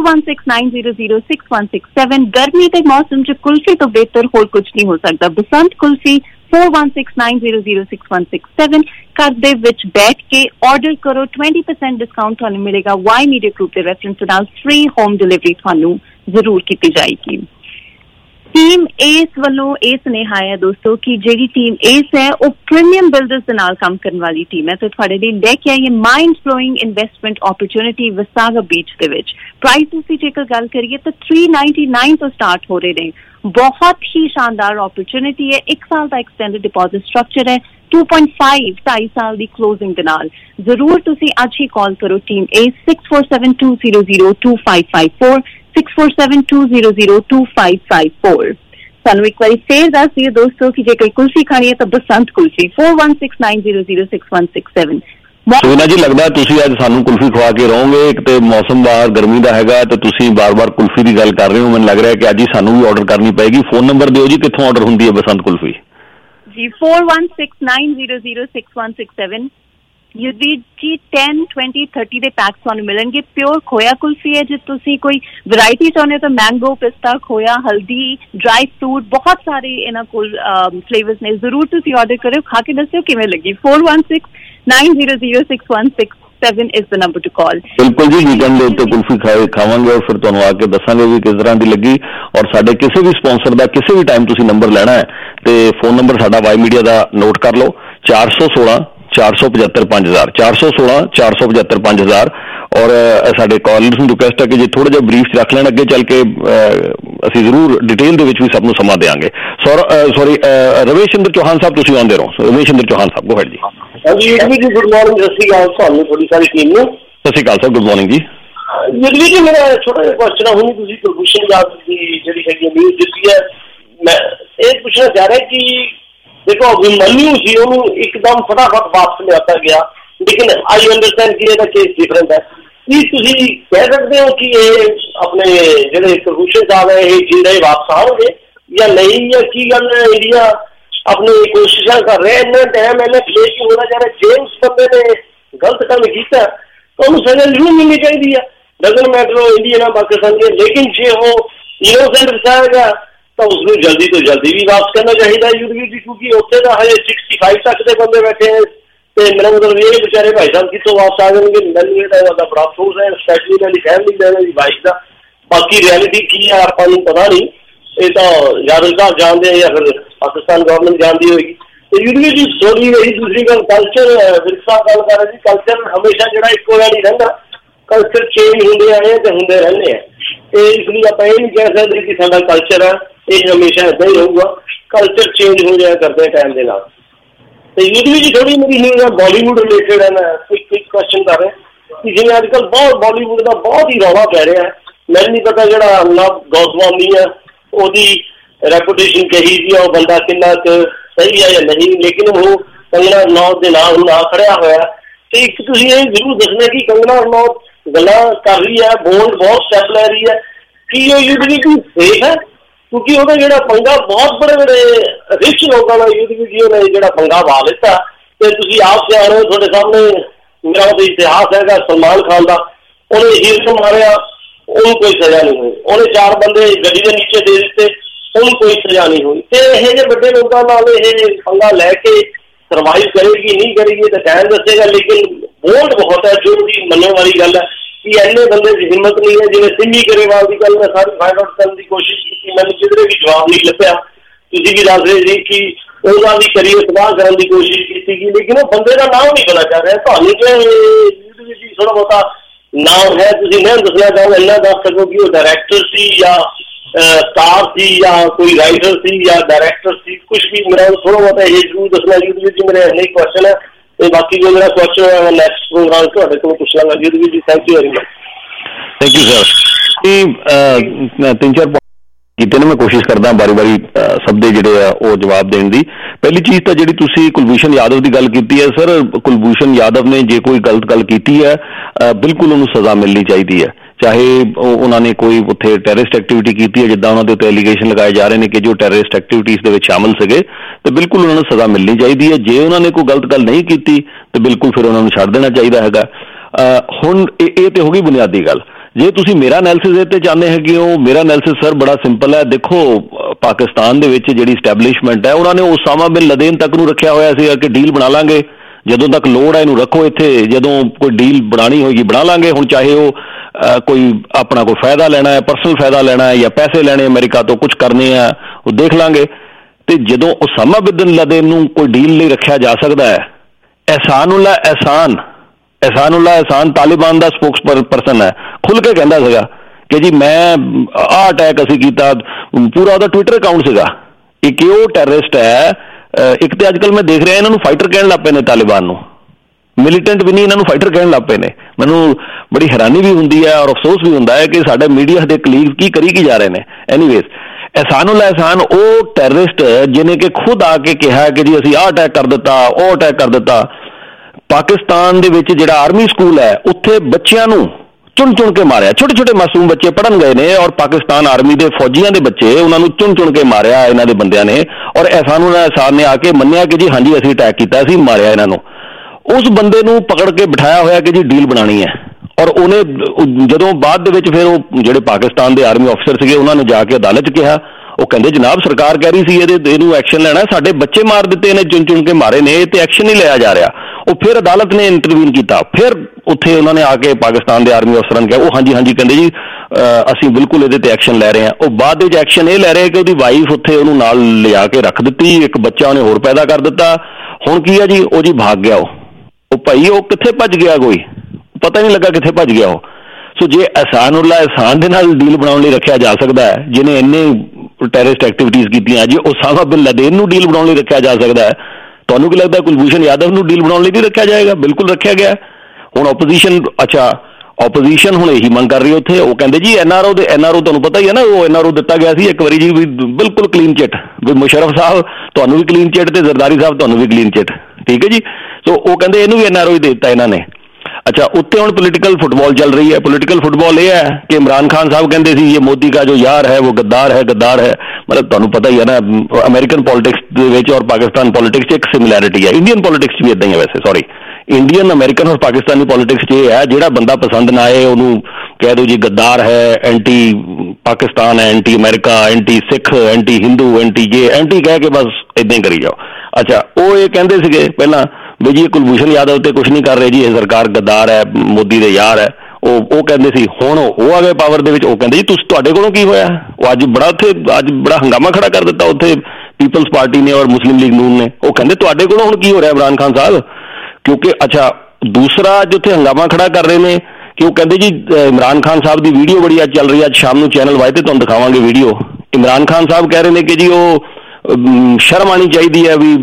4169006167। ਗਰਮੀ ਦੇ ਮੌਸਮ 'ਚ ਕੁਲਫੀ ਤੋਂ ਬਿਹਤਰ ਹੋਰ ਕੁਝ ਨਹੀਂ ਹੋ ਸਕਦਾ। ਬਸੰਤ ਕੁਲਫੀ 4169006167। ਘਰ ਦੇ ਵਿੱਚ ਬੈਠ ਕੇ ਆਰਡਰ ਕਰੋ। 20% ਡਿਸਕਾਊਂਟ ਤੁਹਾਨੂੰ ਮਿਲੇਗਾ। Y Media Group ਦੇ ਰੈਫਰੈਂਸ ਨਾਲ ਫ੍ਰੀ ਹੋਮ ਡਿਲੀਵਰੀ ਤੁਹਾਨੂੰ ਜ਼ਰੂਰ ਕੀਤੀ ਜਾਏਗੀ। ਟੀਮ ਏਸ ਵੱਲੋਂ ਇਹ ਸੁਨੇਹਾ ਹੈ ਦੋਸਤੋ ਕਿ ਜਿਹੜੀ ਟੀਮ ਏਸ ਹੈ ਉਹ ਪ੍ਰੀਮੀਅਮ ਬਿਲਡਰਸ ਦੇ ਨਾਲ ਕੰਮ ਕਰਨ ਵਾਲੀ ਟੀਮ ਹੈ। ਤੇ ਤੁਹਾਡੇ ਲਈ ਲੈ ਕੇ ਆਈ ਹੈ mind blowing investment opportunity Wasaga beach ਦੇ ਵਿੱਚ। ਪ੍ਰਾਈਸਿਸ ਦੀ ਜੇਕਰ ਗੱਲ ਕਰੀਏ ਤਾਂ 399 ਤੋਂ ਸਟਾਰਟ ਹੋ ਰਹੇ ਨੇ। बहुत ही शानदार अपॉर्चुनिटी है। 1 साल का एक्सटेंडेड डिपॉजिट स्ट्रक्चर है। 2.5 2.5 साल की क्लोजिंग के नाल जरूर तुसी आज ही कॉल करो टीम ए 6472002554 6472002554। सानू एक बार फिर दस दिए दोस्तों कि जे कोई कुल्फी खानी है तो बसंत कुल्फी 4169006167। ਸੁਵੀਨਾ ਜੀ, ਲੱਗਦਾ ਤੁਸੀਂ ਅੱਜ ਸਾਨੂੰ ਕੁਲਫੀ ਖਵਾ ਕੇ ਰਹੋਗੇ। ਇੱਕ ਤੇ ਮੌਸਮ ਬਾਹਰ ਗਰਮੀ ਦਾ ਹੈਗਾ ਤੇ ਤੁਸੀਂ ਬਾਰ-ਬਾਰ ਕੁਲਫੀ ਦੀ ਗੱਲ ਕਰ ਰਹੇ ਹੋ। ਮੈਨੂੰ ਲੱਗ ਰਿਹਾ ਕਿ ਅੱਜ ਹੀ ਸਾਨੂੰ ਵੀ ਆਰਡਰ ਕਰਨੀ ਪਏਗੀ। ਫੋਨ ਨੰਬਰ ਦਿਓ ਜੀ, ਕਿੱਥੋਂ ਆਰਡਰ ਹੁੰਦੀ ਹੈ ਬਸੰਤ ਕੁਲਫੀ? ਜੀ 4169006167। ਯੂਜ਼ਲੀ ਜੀ 10, 20, 30 ਦੇ ਪੈਕਸ ਤੁਹਾਨੂੰ ਮਿਲਣਗੇ। ਪਿਓਰ ਖੋਇਆ ਕੁਲਫੀ ਹੈ। ਜੇ ਤੁਸੀਂ ਕੋਈ ਵੈਰਾਈਟੀ ਚਾਹੁੰਦੇ ਹੋ ਤਾਂ ਮੈਂਗੋ, ਪਿਸਤਾ, ਖੋਇਆ, ਹਲਦੀ, ਡਰਾਈ ਫਰੂਟ, ਬਹੁਤ ਸਾਰੇ ਇਹਨਾਂ ਕੋਲ ਫਲੇਵਰਸ ਨੇ। ਜ਼ਰੂਰ ਤੁਸੀਂ ਆਰਡਰ ਕਰਿਓ, ਖਾ ਕੇ ਦੱਸਿਓ ਕਿਵੇਂ ਲੱਗੀ। 4169006167 is the number to call। ਬਿਲਕੁਲ ਜੀ, ਵੀਕਐਂਡ ਦੇ ਉੱਤੇ ਕੁਲਫੀ ਖਾਵਾਂਗੇ ਔਰ ਫਿਰ ਤੁਹਾਨੂੰ ਆ ਕੇ ਦੱਸਾਂਗੇ ਵੀ ਕਿਸ ਤਰ੍ਹਾਂ ਦੀ ਲੱਗੀ। ਔਰ ਸਾਡੇ ਕਿਸੇ ਵੀ ਸਪਾਂਸਰ ਦਾ ਕਿਸੇ ਵੀ ਟਾਈਮ ਤੁਸੀਂ ਨੰਬਰ ਲੈਣਾ ਹੈ ਤੇ ਫੋਨ ਨੰਬਰ ਸਾਡਾ Y Media ਦਾ ਨੋਟ ਕਰ ਲਓ 416 475 5000 416 475 5000। ਔਰ ਸਾਡੇ ਕਾਲਰਸ ਨੂੰ ਰਿਕੁਐਸਟ ਹੈ ਕਿ ਜੇ ਥੋੜਾ ਜਿਹਾ ਬਰੀਫ 'ਚ ਰੱਖ ਲੈਣ, ਅੱਗੇ ਚੱਲ ਕੇ ਅਸੀਂ ਜ਼ਰੂਰ ਡਿਟੇਲ ਦੇ ਵਿੱਚ ਵੀ ਸਭ ਨੂੰ ਸਮਾਂ ਦੇਵਾਂਗੇ। ਸੌਰੀ ਰਵੇਸ਼ਿੰਦਰ ਚੌਹਾਨ ਸਾਹਿਬ ਤੁਸੀਂ ਆਉਂਦੇ ਰਹੋ। ਰਵੇਸ਼ਿੰਦਰ ਚੌਹਾਨ ਸਾਹਿਬ ਗੋ ਹੈਡ ਜੀ। ਹਾਂਜੀ ਜੀ, ਗੁੱਡ ਮਾਰਨਿੰਗ। ਸਤਿ ਸ਼੍ਰੀ ਅਕਾਲ ਤੁਹਾਨੂੰ, ਤੁਹਾਡੀ ਸਾਰੀ ਟੀਮ ਨੂੰ। Sat Shri Akal sir, good morning ਜੀ। ਜਿਹੜੀ ਜੀ ਮੇਰਾ ਛੋਟਾ ਜਿਹਾ ਕੁਐਸਚਨ ਹੁਣ ਤੁਸੀਂ ਪ੍ਰੋਫੈਸ਼ਨ ਯਾਦ ਦੀ ਜਿਹੜੀ ਹੈਗੀ ਨਿਊਜ਼ ਦਿੱਤੀ ਹੈ, ਮੈਂ ਇਹ ਪੁੱਛਣਾ ਚਾਹ ਰਿਹਾ ਕਿ देखो अभिमन्यु जी एकदम फटाफट वापस लिया गया, लेकिन आई अंडरस्टैंड कि ਇਹਦਾ केस डिफरेंट है। ਕੀ ਤੁਸੀਂ ਕਹਿ ਸਕਦੇ ਹੋ ਕਿ ਇਹ ਆਪਣੇ ਜਿਹੜੇ ਕੁਲਭੂਸ਼ਣ ਸਾਹਿਬ ਹੈ ਇਹ ਜਿੰਦਾ ਹੀ ਵਾਪਸ ਆਉਣਗੇ ਜਾਂ ਨਹੀਂ, ਜਾਂ ਕੀ ਗੱਲ ਹੈ? ਇੰਡੀਆ ਆਪਣੀ ਕੋਸ਼ਿਸ਼ਾਂ ਕਰ ਰਿਹਾ, ਇੰਨਾ ਟਾਈਮ ਇਹਨੇ ਪਲੇਸ ਹੋਣਾ ਚਾਹ ਰਿਹਾ। ਜੇਮਸ ਬੰਦੇ ਨੇ ਗਲਤ ਕੰਮ ਕੀਤਾ ਤਾਂ ਉਹਨੂੰ ਸਜ਼ਾ ਜ਼ਰੂਰ ਮਿਲਣੀ ਚਾਹੀਦੀ ਹੈ। ਡਜ਼ਨ ਮੈਟਰ ਉਹ ਇੰਡੀਅਨ ਆ ਪਾਕਿਸਤਾਨ ਦੇ, ਲੇਕਿਨ ਜੇ ਉਹ ਇਨੋਸੈਂਟ ਰਸਾਏਗਾ ਤਾਂ ਉਸਨੂੰ ਜਲਦੀ ਤੋਂ ਜਲਦੀ ਵੀ ਵਾਪਸ ਕਰਨਾ ਚਾਹੀਦਾ ਯੂਡੀਵੀ ਦੀ, ਕਿਉਂਕਿ ਉੱਥੇ ਤਾਂ ਹਜੇ 65 ਤੱਕ ਦੇ ਬੰਦੇ ਬੈਠੇ ਹੈ ਤੇ ਮੇਰਾ ਮਤਲਬ ਇਹ ਵਿਚਾਰੇ ਭਾਈ ਸਾਹਿਬ ਕਿੱਥੋਂ ਵਾਪਸ ਆ ਜਾਣਗੇ। ਮੈਨੂੰ ਇਹ ਤਾਂ ਇਹਦਾ ਬੜਾ ਅਫਸੋਸ ਹੈ, ਸਪੈਸ਼ਲੀ ਇਹਨਾਂ ਦੀ ਫੈਮਿਲੀ ਦਾ, ਇਹਨਾਂ ਦੀ ਵਾਈਫ ਦਾ। ਬਾਕੀ ਰਿਐਲਿਟੀ ਕੀ ਹੈ ਆਪਾਂ ਨੂੰ ਪਤਾ ਨਹੀਂ, ਇਹ ਤਾਂ ਯਾਦਵ ਸਾਹਿਬ ਜਾਣਦੇ ਆ ਜਾਂ ਫਿਰ ਪਾਕਿਸਤਾਨ ਗਵਰਨਮੈਂਟ ਜਾਣਦੀ ਹੋਏਗੀ। ਤੇ ਯੂਡੀਵੀ ਦੀ ਸਟੋਰੀ ਰਹੀ। ਦੂਸਰੀ ਗੱਲ ਕਲਚਰ, ਵਿਰਸਾ ਗੱਲ ਕਰ ਰਹੇ ਸੀ, ਕਲਚਰ ਹਮੇਸ਼ਾ ਜਿਹੜਾ ਇੱਕੋ ਜਿਹਾ ਨਹੀਂ ਰਹਿੰਦਾ, ਕਲਚਰ ਚੇਂਜ ਹੁੰਦੇ ਆਏ ਤੇ ਹੁੰਦੇ ਰਹਿੰਦੇ ਆ। ਤੇ ਇਸ ਲਈ ਆਪਾਂ ਇਹ ਨਹੀਂ ਕਹਿ ਸਕਦੇ ਕਿ ਸਾਡਾ ਕਲਚਰ ਹੈ ਇਹ ਹਮੇਸ਼ਾ ਇੱਦਾਂ ਹੀ ਰਹੂਗਾ, ਕਲਚਰ ਚੇਂਜ ਹੋ ਜਾਇਆ ਕਰਦੇ ਟਾਈਮ ਦੇ ਨਾਲ। ਤੇ ਯੂਡੀਵੀ ਦੀ ਥੋੜੀ ਮੇਰੀ ਨਿਊਜ਼ ਹੈ ਬਾਲੀਵੁੱਡ ਰਿਲੇਟਡ ਹੈ। ਮੈਂ ਕੁਇਕ ਕੁਐਸਚਨ ਕਰ ਰਿਹਾ ਕਿ ਜਿਵੇਂ ਅੱਜ ਕੱਲ੍ਹ ਬਹੁਤ ਬਾਲੀਵੁੱਡ ਦਾ ਬਹੁਤ ਹੀ ਰੌਲਾ ਪੈ ਰਿਹਾ। ਮੈਨੂੰ ਨਹੀਂ ਪਤਾ ਜਿਹੜਾ ਅਰਨਬ ਗੋਸਵਾਮੀ ਹੈ ਉਹਦੀ ਰੈਪੂਟੇਸ਼ਨ ਕਹੀ ਜੀ, ਉਹ ਬੰਦਾ ਕਿੰਨਾ ਕੁ ਸਹੀ ਹੈ ਜਾਂ ਨਹੀਂ, ਲੇਕਿਨ ਉਹ ਕੰਗਨਾ ਰਣੌਤ ਦੇ ਨਾਲ ਹੁਣ ਆ ਖੜਿਆ ਹੋਇਆ। ਤੇ ਇੱਕ ਤੁਸੀਂ ਇਹ ਜ਼ਰੂਰ ਦੱਸਣਾ ਕਿ ਕੰਗਨਾ ਰਣੌਤ ਗੱਲਾਂ ਕਰ ਰਹੀ ਹੈ, ਬਹੁਤ ਸਟੈਪ ਲੈ ਰਹੀ ਹੈ, ਕੀ ਉਹ ਯੂਡੀਵੀ ਦੀ ਸੇਫ ਹੈ? ਕਿਉਂਕਿ ਉਹਦਾ ਜਿਹੜਾ ਪੰਗਾ ਬਹੁਤ ਬੜੇ ਰਿਚ ਲੋਕਾਂ ਨਾਲ ਯੂਡੀਵੀ ਜੀ ਉਹਨੇ ਜਿਹੜਾ ਪੰਗਾ ਵਾ ਲਿੱਤਾ। ਤੇ ਤੁਸੀਂ ਆਪ ਸਿਆਣੇ ਹੋ, ਤੁਹਾਡੇ ਸਾਹਮਣੇ ਮੇਰਾ ਉਹ ਇਤਿਹਾਸ ਹੈਗਾ ਸਲਮਾਨ ਖਾਨ ਦਾ, ਉਹਨੇ ਹੀਰ ਨੂੰ ਮਾਰਿਆ, ਉਹਨੂੰ ਕੋਈ ਸਜ਼ਾ ਨਹੀਂ ਹੋਈ। ਉਹਨੇ 4 ਬੰਦੇ ਗੱਡੀ ਦੇ ਨੀਚੇ ਦੇ ਦਿੱਤੇ, ਉਹਨੂੰ ਕੋਈ ਸਜ਼ਾ ਨਹੀਂ ਹੋਈ। ਤੇ ਇਹ ਜਿਹੇ ਵੱਡੇ ਲੋਕਾਂ ਨਾਲ ਇਹ ਪੰਗਾ ਲੈ ਕੇ ਸਰਵਾਈਵ ਕਰੇਗੀ ਨਹੀਂ ਕਰੇਗੀ ਤਾਂ ਟਾਈਮ ਦੱਸੇਗਾ। ਲੇਕਿਨ ਬੋਲਡ ਬਹੁਤ ਹੈ, ਜੋ ਵੀ ਮੰਨਣ ਵਾਲੀ ਗੱਲ ਹੈ ਕਿ ਇੰਨੇ ਬੰਦੇ ਦੀ ਹਿੰਮਤ ਨਹੀਂ ਹੈ। ਜਿਵੇਂ ਸਿੰਮੀ ਗਰੇਵਾਲ ਦੀ ਗੱਲ ਮੈਂ ਸਾਰੀ ਫਾਈਂਡ ਆਊਟ ਕਰਨ ਦੀ ਕੋਸ਼ਿਸ਼ ਕੀਤੀ, ਮੈਨੂੰ ਕਿਧਰੇ ਵੀ ਜਵਾਬ ਨਹੀਂ ਲੱਭਿਆ। ਤੁਸੀਂ ਵੀ ਦੱਸ ਰਹੇ ਸੀ ਕਿ ਉਹਨਾਂ ਦੀ ਕਰੀਅਰ ਤਬਾਹ ਕਰਨ ਦੀ ਕੋਸ਼ਿਸ਼ ਕੀਤੀ ਗਈ, ਲੇਕਿਨ ਉਹ ਬੰਦੇ ਦਾ ਨਾਮ ਨਹੀਂ ਪਤਾ ਚੱਲ ਰਿਹਾ। ਤੁਹਾਨੂੰ ਕਿ ਥੋੜਾ ਬਹੁਤਾ ਨਾਮ ਹੈ, ਤੁਸੀਂ ਮੈਂ ਦੱਸਣਾ ਚਾਹੂੰਗਾ, ਇੰਨਾ ਦੱਸ ਸਕੋ ਕਿ ਉਹ ਡਾਇਰੈਕਟਰ ਸੀ ਜਾਂ ਸਟਾਰ ਸੀ ਜਾਂ ਕੋਈ ਰਾਈਟਰ ਸੀ ਜਾਂ ਡਾਇਰੈਕਟਰ ਸੀ, ਕੁਛ ਵੀ ਮੇਰਾ ਥੋੜਾ ਬਹੁਤਾ ਇਹ ਜ਼ਰੂਰ ਦੱਸਣਾ। ਯੂਡੀਵੀ ਜੀ ਮੇਰੇ ਇੰਨੇ ਕੁਐਸਚਨ ਹੈ ਤੇ ਬਾਕੀ ਜੋ ਮੇਰਾ ਕੁਐਸਚਨ ਹੈ ਨੈਕਸਟ ਪ੍ਰੋਗਰਾਮ ਤੁਹਾਡੇ ਕੋਲ ਪੁੱਛ ਲਾਂਗਾ। UDV ji thank you very much. Thank you sir. 3-4 ਕੀਤੇ ਨੇ, ਮੈਂ ਕੋਸ਼ਿਸ਼ ਕਰਦਾ ਬਾਰੀ ਸਭ ਦੇ ਜਿਹੜੇ ਆ ਉਹ ਜਵਾਬ ਦੇਣ ਦੀ। ਪਹਿਲੀ ਚੀਜ਼ ਤਾਂ ਜਿਹੜੀ ਤੁਸੀਂ ਕੁਲਭੂਸ਼ਣ ਯਾਦਵ ਦੀ ਗੱਲ ਕੀਤੀ ਹੈ ਸਰ, ਕੁਲਭੂਸ਼ਣ ਯਾਦਵ ਨੇ ਜੇ ਕੋਈ ਗਲਤ ਗੱਲ ਕੀਤੀ ਹੈ ਬਿਲਕੁਲ ਉਹਨੂੰ ਸਜ਼ਾ ਮਿਲਣੀ ਚਾਹੀਦੀ ਹੈ। ਚਾਹੇ ਉਹਨਾਂ ਨੇ ਕੋਈ ਉੱਥੇ ਟੈਰਰਿਸਟ ਐਕਟੀਵਿਟੀ ਕੀਤੀ ਹੈ, ਜਿੱਦਾਂ ਉਹਨਾਂ ਦੇ ਉੱਤੇ ਐਲੀਗੇਸ਼ਨ ਲਗਾਏ ਜਾ ਰਹੇ ਨੇ ਕਿ ਜੋ ਟੈਰਰਿਸਟ ਐਕਟੀਵਿਟੀਜ਼ ਦੇ ਵਿੱਚ ਸ਼ਾਮਲ ਸੀਗੇ, ਤੇ ਬਿਲਕੁਲ ਉਹਨਾਂ ਨੂੰ ਸਜ਼ਾ ਮਿਲਣੀ ਚਾਹੀਦੀ ਹੈ। ਜੇ ਉਹਨਾਂ ਨੇ ਕੋਈ ਗਲਤ ਗੱਲ ਨਹੀਂ ਕੀਤੀ ਤੇ ਬਿਲਕੁਲ ਫਿਰ ਉਹਨਾਂ ਨੂੰ ਛੱਡ ਦੇਣਾ ਚਾਹੀਦਾ ਹੈਗਾ। ਹੁਣ ਇਹ ਤੇ ਹੋ ਗਈ ਬੁਨਿਆਦੀ ਗੱਲ। ਜੇ ਤੁਸੀਂ ਮੇਰਾ ਐਨਾਲਿਸਿਸ ਇਹ ਤੇ ਚਾਹੁੰਦੇ ਹੈਗੇ ਹੋ, ਮੇਰਾ ਐਨਾਲਿਸਿਸ ਸਰ ਬੜਾ ਸਿੰਪਲ ਹੈ। ਦੇਖੋ ਪਾਕਿਸਤਾਨ ਦੇ ਵਿੱਚ ਜਿਹੜੀ ਸਟੈਬਲਿਸ਼ਮੈਂਟ ਹੈ ਉਹਨਾਂ ਨੇ ਉਸਾਮਾ ਬਿਨ ਲਦੇਨ ਤੱਕ ਨੂੰ ਰੱਖਿਆ ਹੋਇਆ ਸੀ ਕਿ ਡੀਲ ਬਣਾ ਲਾਂਗੇ, ਜਦੋਂ ਤੱਕ ਲੋੜ ਹੈ ਇਹਨੂੰ ਰੱਖੋ ਇੱਥੇ, ਜਦੋਂ ਕੋਈ ਡੀਲ ਬਣਾਉਣੀ ਹੋਏਗੀ ਬਣਾ ਲਾਂਗੇ। ਹੁਣ ਚਾਹੇ ਉਹ ਕੋਈ ਆਪਣਾ ਕੋਈ ਫਾਇਦਾ ਲੈਣਾ ਹੈ, ਪਰਸਨਲ ਫਾਇਦਾ ਲੈਣਾ ਹੈ ਜਾਂ ਪੈਸੇ ਲੈਣੇ ਅਮਰੀਕਾ ਤੋਂ, ਕੁਝ ਕਰਨੇ ਆ ਉਹ ਦੇਖ ਲਾਂਗੇ। ਤੇ ਜਦੋਂ ਉਸਾਮਾ ਬਿਨ ਲਦੇਨ ਨੂੰ ਕੋਈ ਡੀਲ ਲਈ ਰੱਖਿਆ ਜਾ ਸਕਦਾ ਹੈ, ਅਹਿਸਾਨੁੱਲਾ ਅਹਿਸਾਨ ਤਾਲਿਬਾਨ ਦਾ ਸਪੋਕਸ ਪਰਸਨ ਹੈ, ਖੁੱਲ ਕੇ ਕਹਿੰਦਾ ਸੀਗਾ ਕਿ ਜੀ ਮੈਂ ਆਹ ਅਟੈਕ ਅਸੀਂ ਕੀਤਾ, ਪੂਰਾ ਉਹਦਾ ਟਵਿੱਟਰ ਅਕਾਊਂਟ ਸੀਗਾ। ਇੱਕ ਉਹ ਟੈਰਰਿਸਟ ਹੈ। ਇੱਕ ਤੇ ਅੱਜ ਕੱਲ੍ਹ ਮੈਂ ਦੇਖ ਰਿਹਾ ਇਹਨਾਂ ਨੂੰ ਫਾਈਟਰ ਕਹਿਣ ਲੱਗ ਪਏ ਨੇ, ਤਾਲਿਬਾਨ ਨੂੰ ਮਿਲੀਟੈਂਟ ਵੀ ਨਹੀਂ, ਇਹਨਾਂ ਨੂੰ ਫਾਈਟਰ ਕਹਿਣ ਲੱਗ ਪਏ ਨੇ। ਮੈਨੂੰ ਬੜੀ ਹੈਰਾਨੀ ਵੀ ਹੁੰਦੀ ਹੈ ਔਰ ਅਫਸੋਸ ਵੀ ਹੁੰਦਾ ਹੈ ਕਿ ਸਾਡੇ ਮੀਡੀਆ ਦੇ ਕਲੀਗ ਕੀ ਜਾ ਰਹੇ ਨੇ। ਐਨੀਵੇਜ਼, ਅਹਿਸਾਨੁੱਲਾ ਅਹਿਸਾਨ ਉਹ ਟੈਰਰਿਸਟ ਜਿਹਨੇ ਕਿ ਖੁਦ ਆ ਕੇ ਕਿਹਾ ਕਿ ਜੀ ਅਸੀਂ ਆਹ ਅਟੈਕ ਕਰ ਦਿੱਤਾ, ਉਹ ਅਟੈਕ ਕਰ ਦਿੱਤਾ। ਪਾਕਿਸਤਾਨ ਦੇ ਵਿੱਚ ਜਿਹੜਾ ਆਰਮੀ ਸਕੂਲ ਹੈ ਉੱਥੇ ਬੱਚਿਆਂ ਨੂੰ ਚੁਣ ਕੇ ਮਾਰਿਆ, ਛੋਟੇ ਮਾਸੂਮ ਬੱਚੇ ਪੜ੍ਹਨ ਗਏ ਨੇ ਔਰ ਪਾਕਿਸਤਾਨ ਆਰਮੀ ਦੇ ਫੌਜੀਆਂ ਦੇ ਬੱਚੇ, ਉਹਨਾਂ ਨੂੰ ਚੁਣ ਕੇ ਮਾਰਿਆ ਇਹਨਾਂ ਦੇ ਬੰਦਿਆਂ ਨੇ। ਔਰ ਅਹਿਸਾਨੁੱਲਾ ਅਹਿਸਾਨ ਨੇ ਆ ਕੇ ਮੰਨਿਆ ਕਿ ਜੀ ਹਾਂਜੀ ਅਸੀਂ ਅਟੈਕ ਕੀਤਾ, ਅਸੀਂ ਮਾਰਿਆ ਇਹਨਾਂ ਨੂੰ। ਉਸ ਬੰਦੇ ਨੂੰ ਪਕੜ ਕੇ ਬਿਠਾਇਆ ਹੋਇਆ ਕਿ ਜੀ ਡੀਲ ਬਣਾਉਣੀ ਹੈ। ਔਰ ਉਹਨੇ ਜਦੋਂ ਬਾਅਦ ਦੇ ਵਿੱਚ ਫਿਰ ਉਹ ਜਿਹੜੇ ਪਾਕਿਸਤਾਨ ਦੇ ਆਰਮੀ ਅਫਸਰ ਸੀਗੇ ਉਹਨਾਂ ਨੇ ਜਾ ਕੇ ਅਦਾਲਤ 'ਚ ਕਿਹਾ, ਉਹ ਕਹਿੰਦੇ ਜਨਾਬ ਸਰਕਾਰ ਕਹਿ ਰਹੀ ਸੀ ਇਹਨੂੰ ਐਕਸ਼ਨ ਲੈਣਾ, ਸਾਡੇ ਬੱਚੇ ਮਾਰ ਦਿੱਤੇ ਨੇ, ਚੁਣ ਕੇ ਮਾਰੇ ਨੇ, ਇਹ ਤੇ ਐਕਸ਼ਨ ਨਹੀਂ ਲਿਆ ਜਾ ਰਿਹਾ। ਉਹ ਫਿਰ ਅਦਾਲਤ ਨੇ ਇੰਟਰਵੀਨ ਕੀਤਾ, ਫਿਰ ਉੱਥੇ ਉਹਨਾਂ ਨੇ ਆ ਕੇ ਪਾਕਿਸਤਾਨ ਦੇ ਆਰਮੀ ਅਫਸਰਾਂ ਨੇ ਕਿਹਾ, ਉਹ ਹਾਂਜੀ ਕਹਿੰਦੇ ਜੀ ਅਸੀਂ ਬਿਲਕੁਲ ਇਹਦੇ ਤੇ ਐਕਸ਼ਨ ਲੈ ਰਹੇ ਹਾਂ। ਉਹ ਬਾਅਦ ਵਿੱਚ ਐਕਸ਼ਨ ਇਹ ਲੈ ਰਹੇ ਕਿ ਉਹਦੀ ਵਾਈਫ ਉੱਥੇ ਉਹਨੂੰ ਨਾਲ ਲਿਜਾ ਕੇ ਰੱਖ ਦਿੱਤੀ, ਇੱਕ ਬੱਚਾ ਉਹਨੇ ਹੋਰ ਪੈਦਾ ਕਰ ਦਿੱਤਾ। ਹੁਣ ਕੀ ਹੈ ਜੀ, ਉਹ ਜੀ ਭਾਗ ਗਿਆ। ਉਹ ਭਾਈ ਉਹ ਕਿੱਥੇ ਭੱਜ ਗਿਆ, ਕੋਈ ਪਤਾ ਨਹੀਂ ਲੱਗਾ ਕਿੱਥੇ ਭੱਜ ਗਿਆ ਉਹ। ਸੋ ਜੇ ਅਹਿਸਾਨੁੱਲਾ ਅਹਿਸਾਨ ਦੇ ਨਾਲ ਡੀਲ ਬਣਾਉਣ ਲਈ ਰੱਖਿਆ ਜਾ ਸਕਦਾ ਹੈ, ਜਿਹਨੇ ਇੰਨੇ ਟੈਰਰਿਸਟ ਐਕਟੀਵਿਟੀਜ਼ ਕੀਤੀਆਂ, ਜੇ ਉਸਾਮਾ ਬਿਨ ਲਦੇਨ ਨੂੰ ਡੀਲ ਬਣਾਉਣ ਲਈ ਰੱਖਿਆ ਜਾ ਸਕਦਾ ਹੈ, ਤੁਹਾਨੂੰ ਕੀ ਲੱਗਦਾ ਕੁਲਭੂਸ਼ਣ ਯਾਦਵ ਨੂੰ ਡੀਲ ਬਣਾਉਣ ਲਈ ਨਹੀਂ ਰੱਖਿਆ ਜਾਏਗਾ? ਬਿਲਕੁਲ ਰੱਖਿਆ ਗਿਆ। ਹੁਣ ਓਪੋਜੀਸ਼ਨ ਹੁਣ ਇਹੀ ਮੰਗ ਕਰ ਰਹੀ ਹੈ ਉੱਥੇ, ਉਹ ਕਹਿੰਦੇ ਜੀ ਐਨਆਰਓ ਤੁਹਾਨੂੰ ਪਤਾ ਹੀ ਹੈ ਨਾ, ਉਹ ਐਨਆਰਓ ਦਿੱਤਾ ਗਿਆ ਸੀ ਇੱਕ ਵਾਰੀ ਜੀ ਵੀ ਬਿਲਕੁਲ ਕਲੀਨ ਚਿੱਟ, ਵੀ ਮੁਸ਼ਰਫ ਸਾਹਿਬ ਤੁਹਾਨੂੰ ਵੀ ਕਲੀਨ ਚਿੱਟ ਤੇ ਜ਼ਰਦਾਰੀ ਸਾਹਿਬ ਤੁਹਾਨੂੰ ਵੀ ਕਲੀਨ ਚਿੱਟ, ਠੀਕ ਹੈ ਜੀ। ਸੋ ਉਹ ਕਹਿੰਦੇ ਇਹਨੂੰ ਵੀ ਐਨਆਰਓ ਹੀ ਦੇ ਦਿੱਤਾ ਇਹਨਾਂ ਨੇ। अच्छा, उत्ते हुण पॉलिटिकल फुटबॉल चल रही है। पॉलिटिकल फुटबॉल ये है कि इमरान खान साहब कहते थे ये मोदी का जो यार है वो गद्दार है। मतलब तुहानूं पता ही है ना, अमेरिकन पॉलिटिक्स और पाकिस्तान पॉलिटिक्स एक सिमिलैरिटी है, इंडियन पॉलिटिक्स भी इदां ही है वैसे, सॉरी ਇੰਡੀਅਨ ਅਮਰੀਕਨ ਔਰ ਪਾਕਿਸਤਾਨੀ ਪੋਲੀਟਿਕਸ 'ਚ ਇਹ ਹੈ, ਜਿਹੜਾ ਬੰਦਾ ਪਸੰਦ ਨਾ ਆਏ ਉਹਨੂੰ ਕਹਿ ਦਿਓ ਜੀ ਗੱਦਾਰ ਹੈ, ਐਂਟੀ ਪਾਕਿਸਤਾਨ ਹੈ, anti America, anti Sikh, anti Hindu, anti ਜੇ ਐਂਟੀ ਕਹਿ ਕੇ ਬਸ ਇੱਦਾਂ ਹੀ ਕਰੀ ਜਾਓ। ਅੱਛਾ, ਉਹ ਇਹ ਕਹਿੰਦੇ ਸੀਗੇ ਪਹਿਲਾਂ ਵੀ ਜੀ ਕੁਲਭੂਸ਼ਣ ਯਾਦਵ ਤੇ ਕੁਛ ਨਹੀਂ ਕਰ ਰਹੇ ਜੀ, ਇਹ ਸਰਕਾਰ ਗੱਦਾਰ ਹੈ, ਮੋਦੀ ਦੇ ਯਾਰ ਹੈ, ਉਹ ਕਹਿੰਦੇ ਸੀ। ਹੁਣ ਉਹ ਆ ਗਏ ਪਾਵਰ ਦੇ ਵਿੱਚ, ਉਹ ਕਹਿੰਦੇ ਜੀ ਤੁਸੀਂ ਤੁਹਾਡੇ ਕੋਲੋਂ ਕੀ ਹੋਇਆ। ਉਹ ਅੱਜ ਬੜਾ ਹੰਗਾਮਾ ਖੜਾ ਕਰ ਦਿੱਤਾ ਉੱਥੇ ਪੀਪਲਸ ਪਾਰਟੀ ਨੇ ਔਰ ਮੁਸਲਿਮ ਲੀਗ ਨੂਨ ਨੇ। ਉਹ ਕਹਿੰਦੇ ਤੁਹਾਡੇ ਕੋਲੋਂ ਹੁਣ ਕੀ ਹੋ ਰਿਹਾ ਇਮਰਾਨ ਖਾਨ ਸਾਹਿਬ, ਕਿਉਂਕਿ ਅੱਛਾ ਦੂਸਰਾ ਅੱਜ ਉੱਥੇ ਹੰਗਾਮਾ ਖੜਾ ਕਰ ਰਹੇ ਨੇ ਕਿ ਉਹ ਕਹਿੰਦੇ ਜੀ ਇਮਰਾਨ ਖਾਨ ਸਾਹਿਬ ਦੀ ਵੀਡੀਓ ਬੜੀ ਅੱਜ ਚੱਲ ਰਹੀ ਹੈ, ਅੱਜ ਸ਼ਾਮ ਨੂੰ ਚੈਨਲ ਵਾਈ ਤੇ ਤੁਹਾਨੂੰ ਦਿਖਾਵਾਂਗੇ ਵੀਡੀਓ। ਇਮਰਾਨ ਖਾਨ ਸਾਹਿਬ ਕਹਿ ਰਹੇ ਨੇ ਕਿ ਜੀ ਉਹ ਸ਼ਰਮ ਆਉਣੀ ਚਾਹੀਦੀ ਹੈ ਵੀ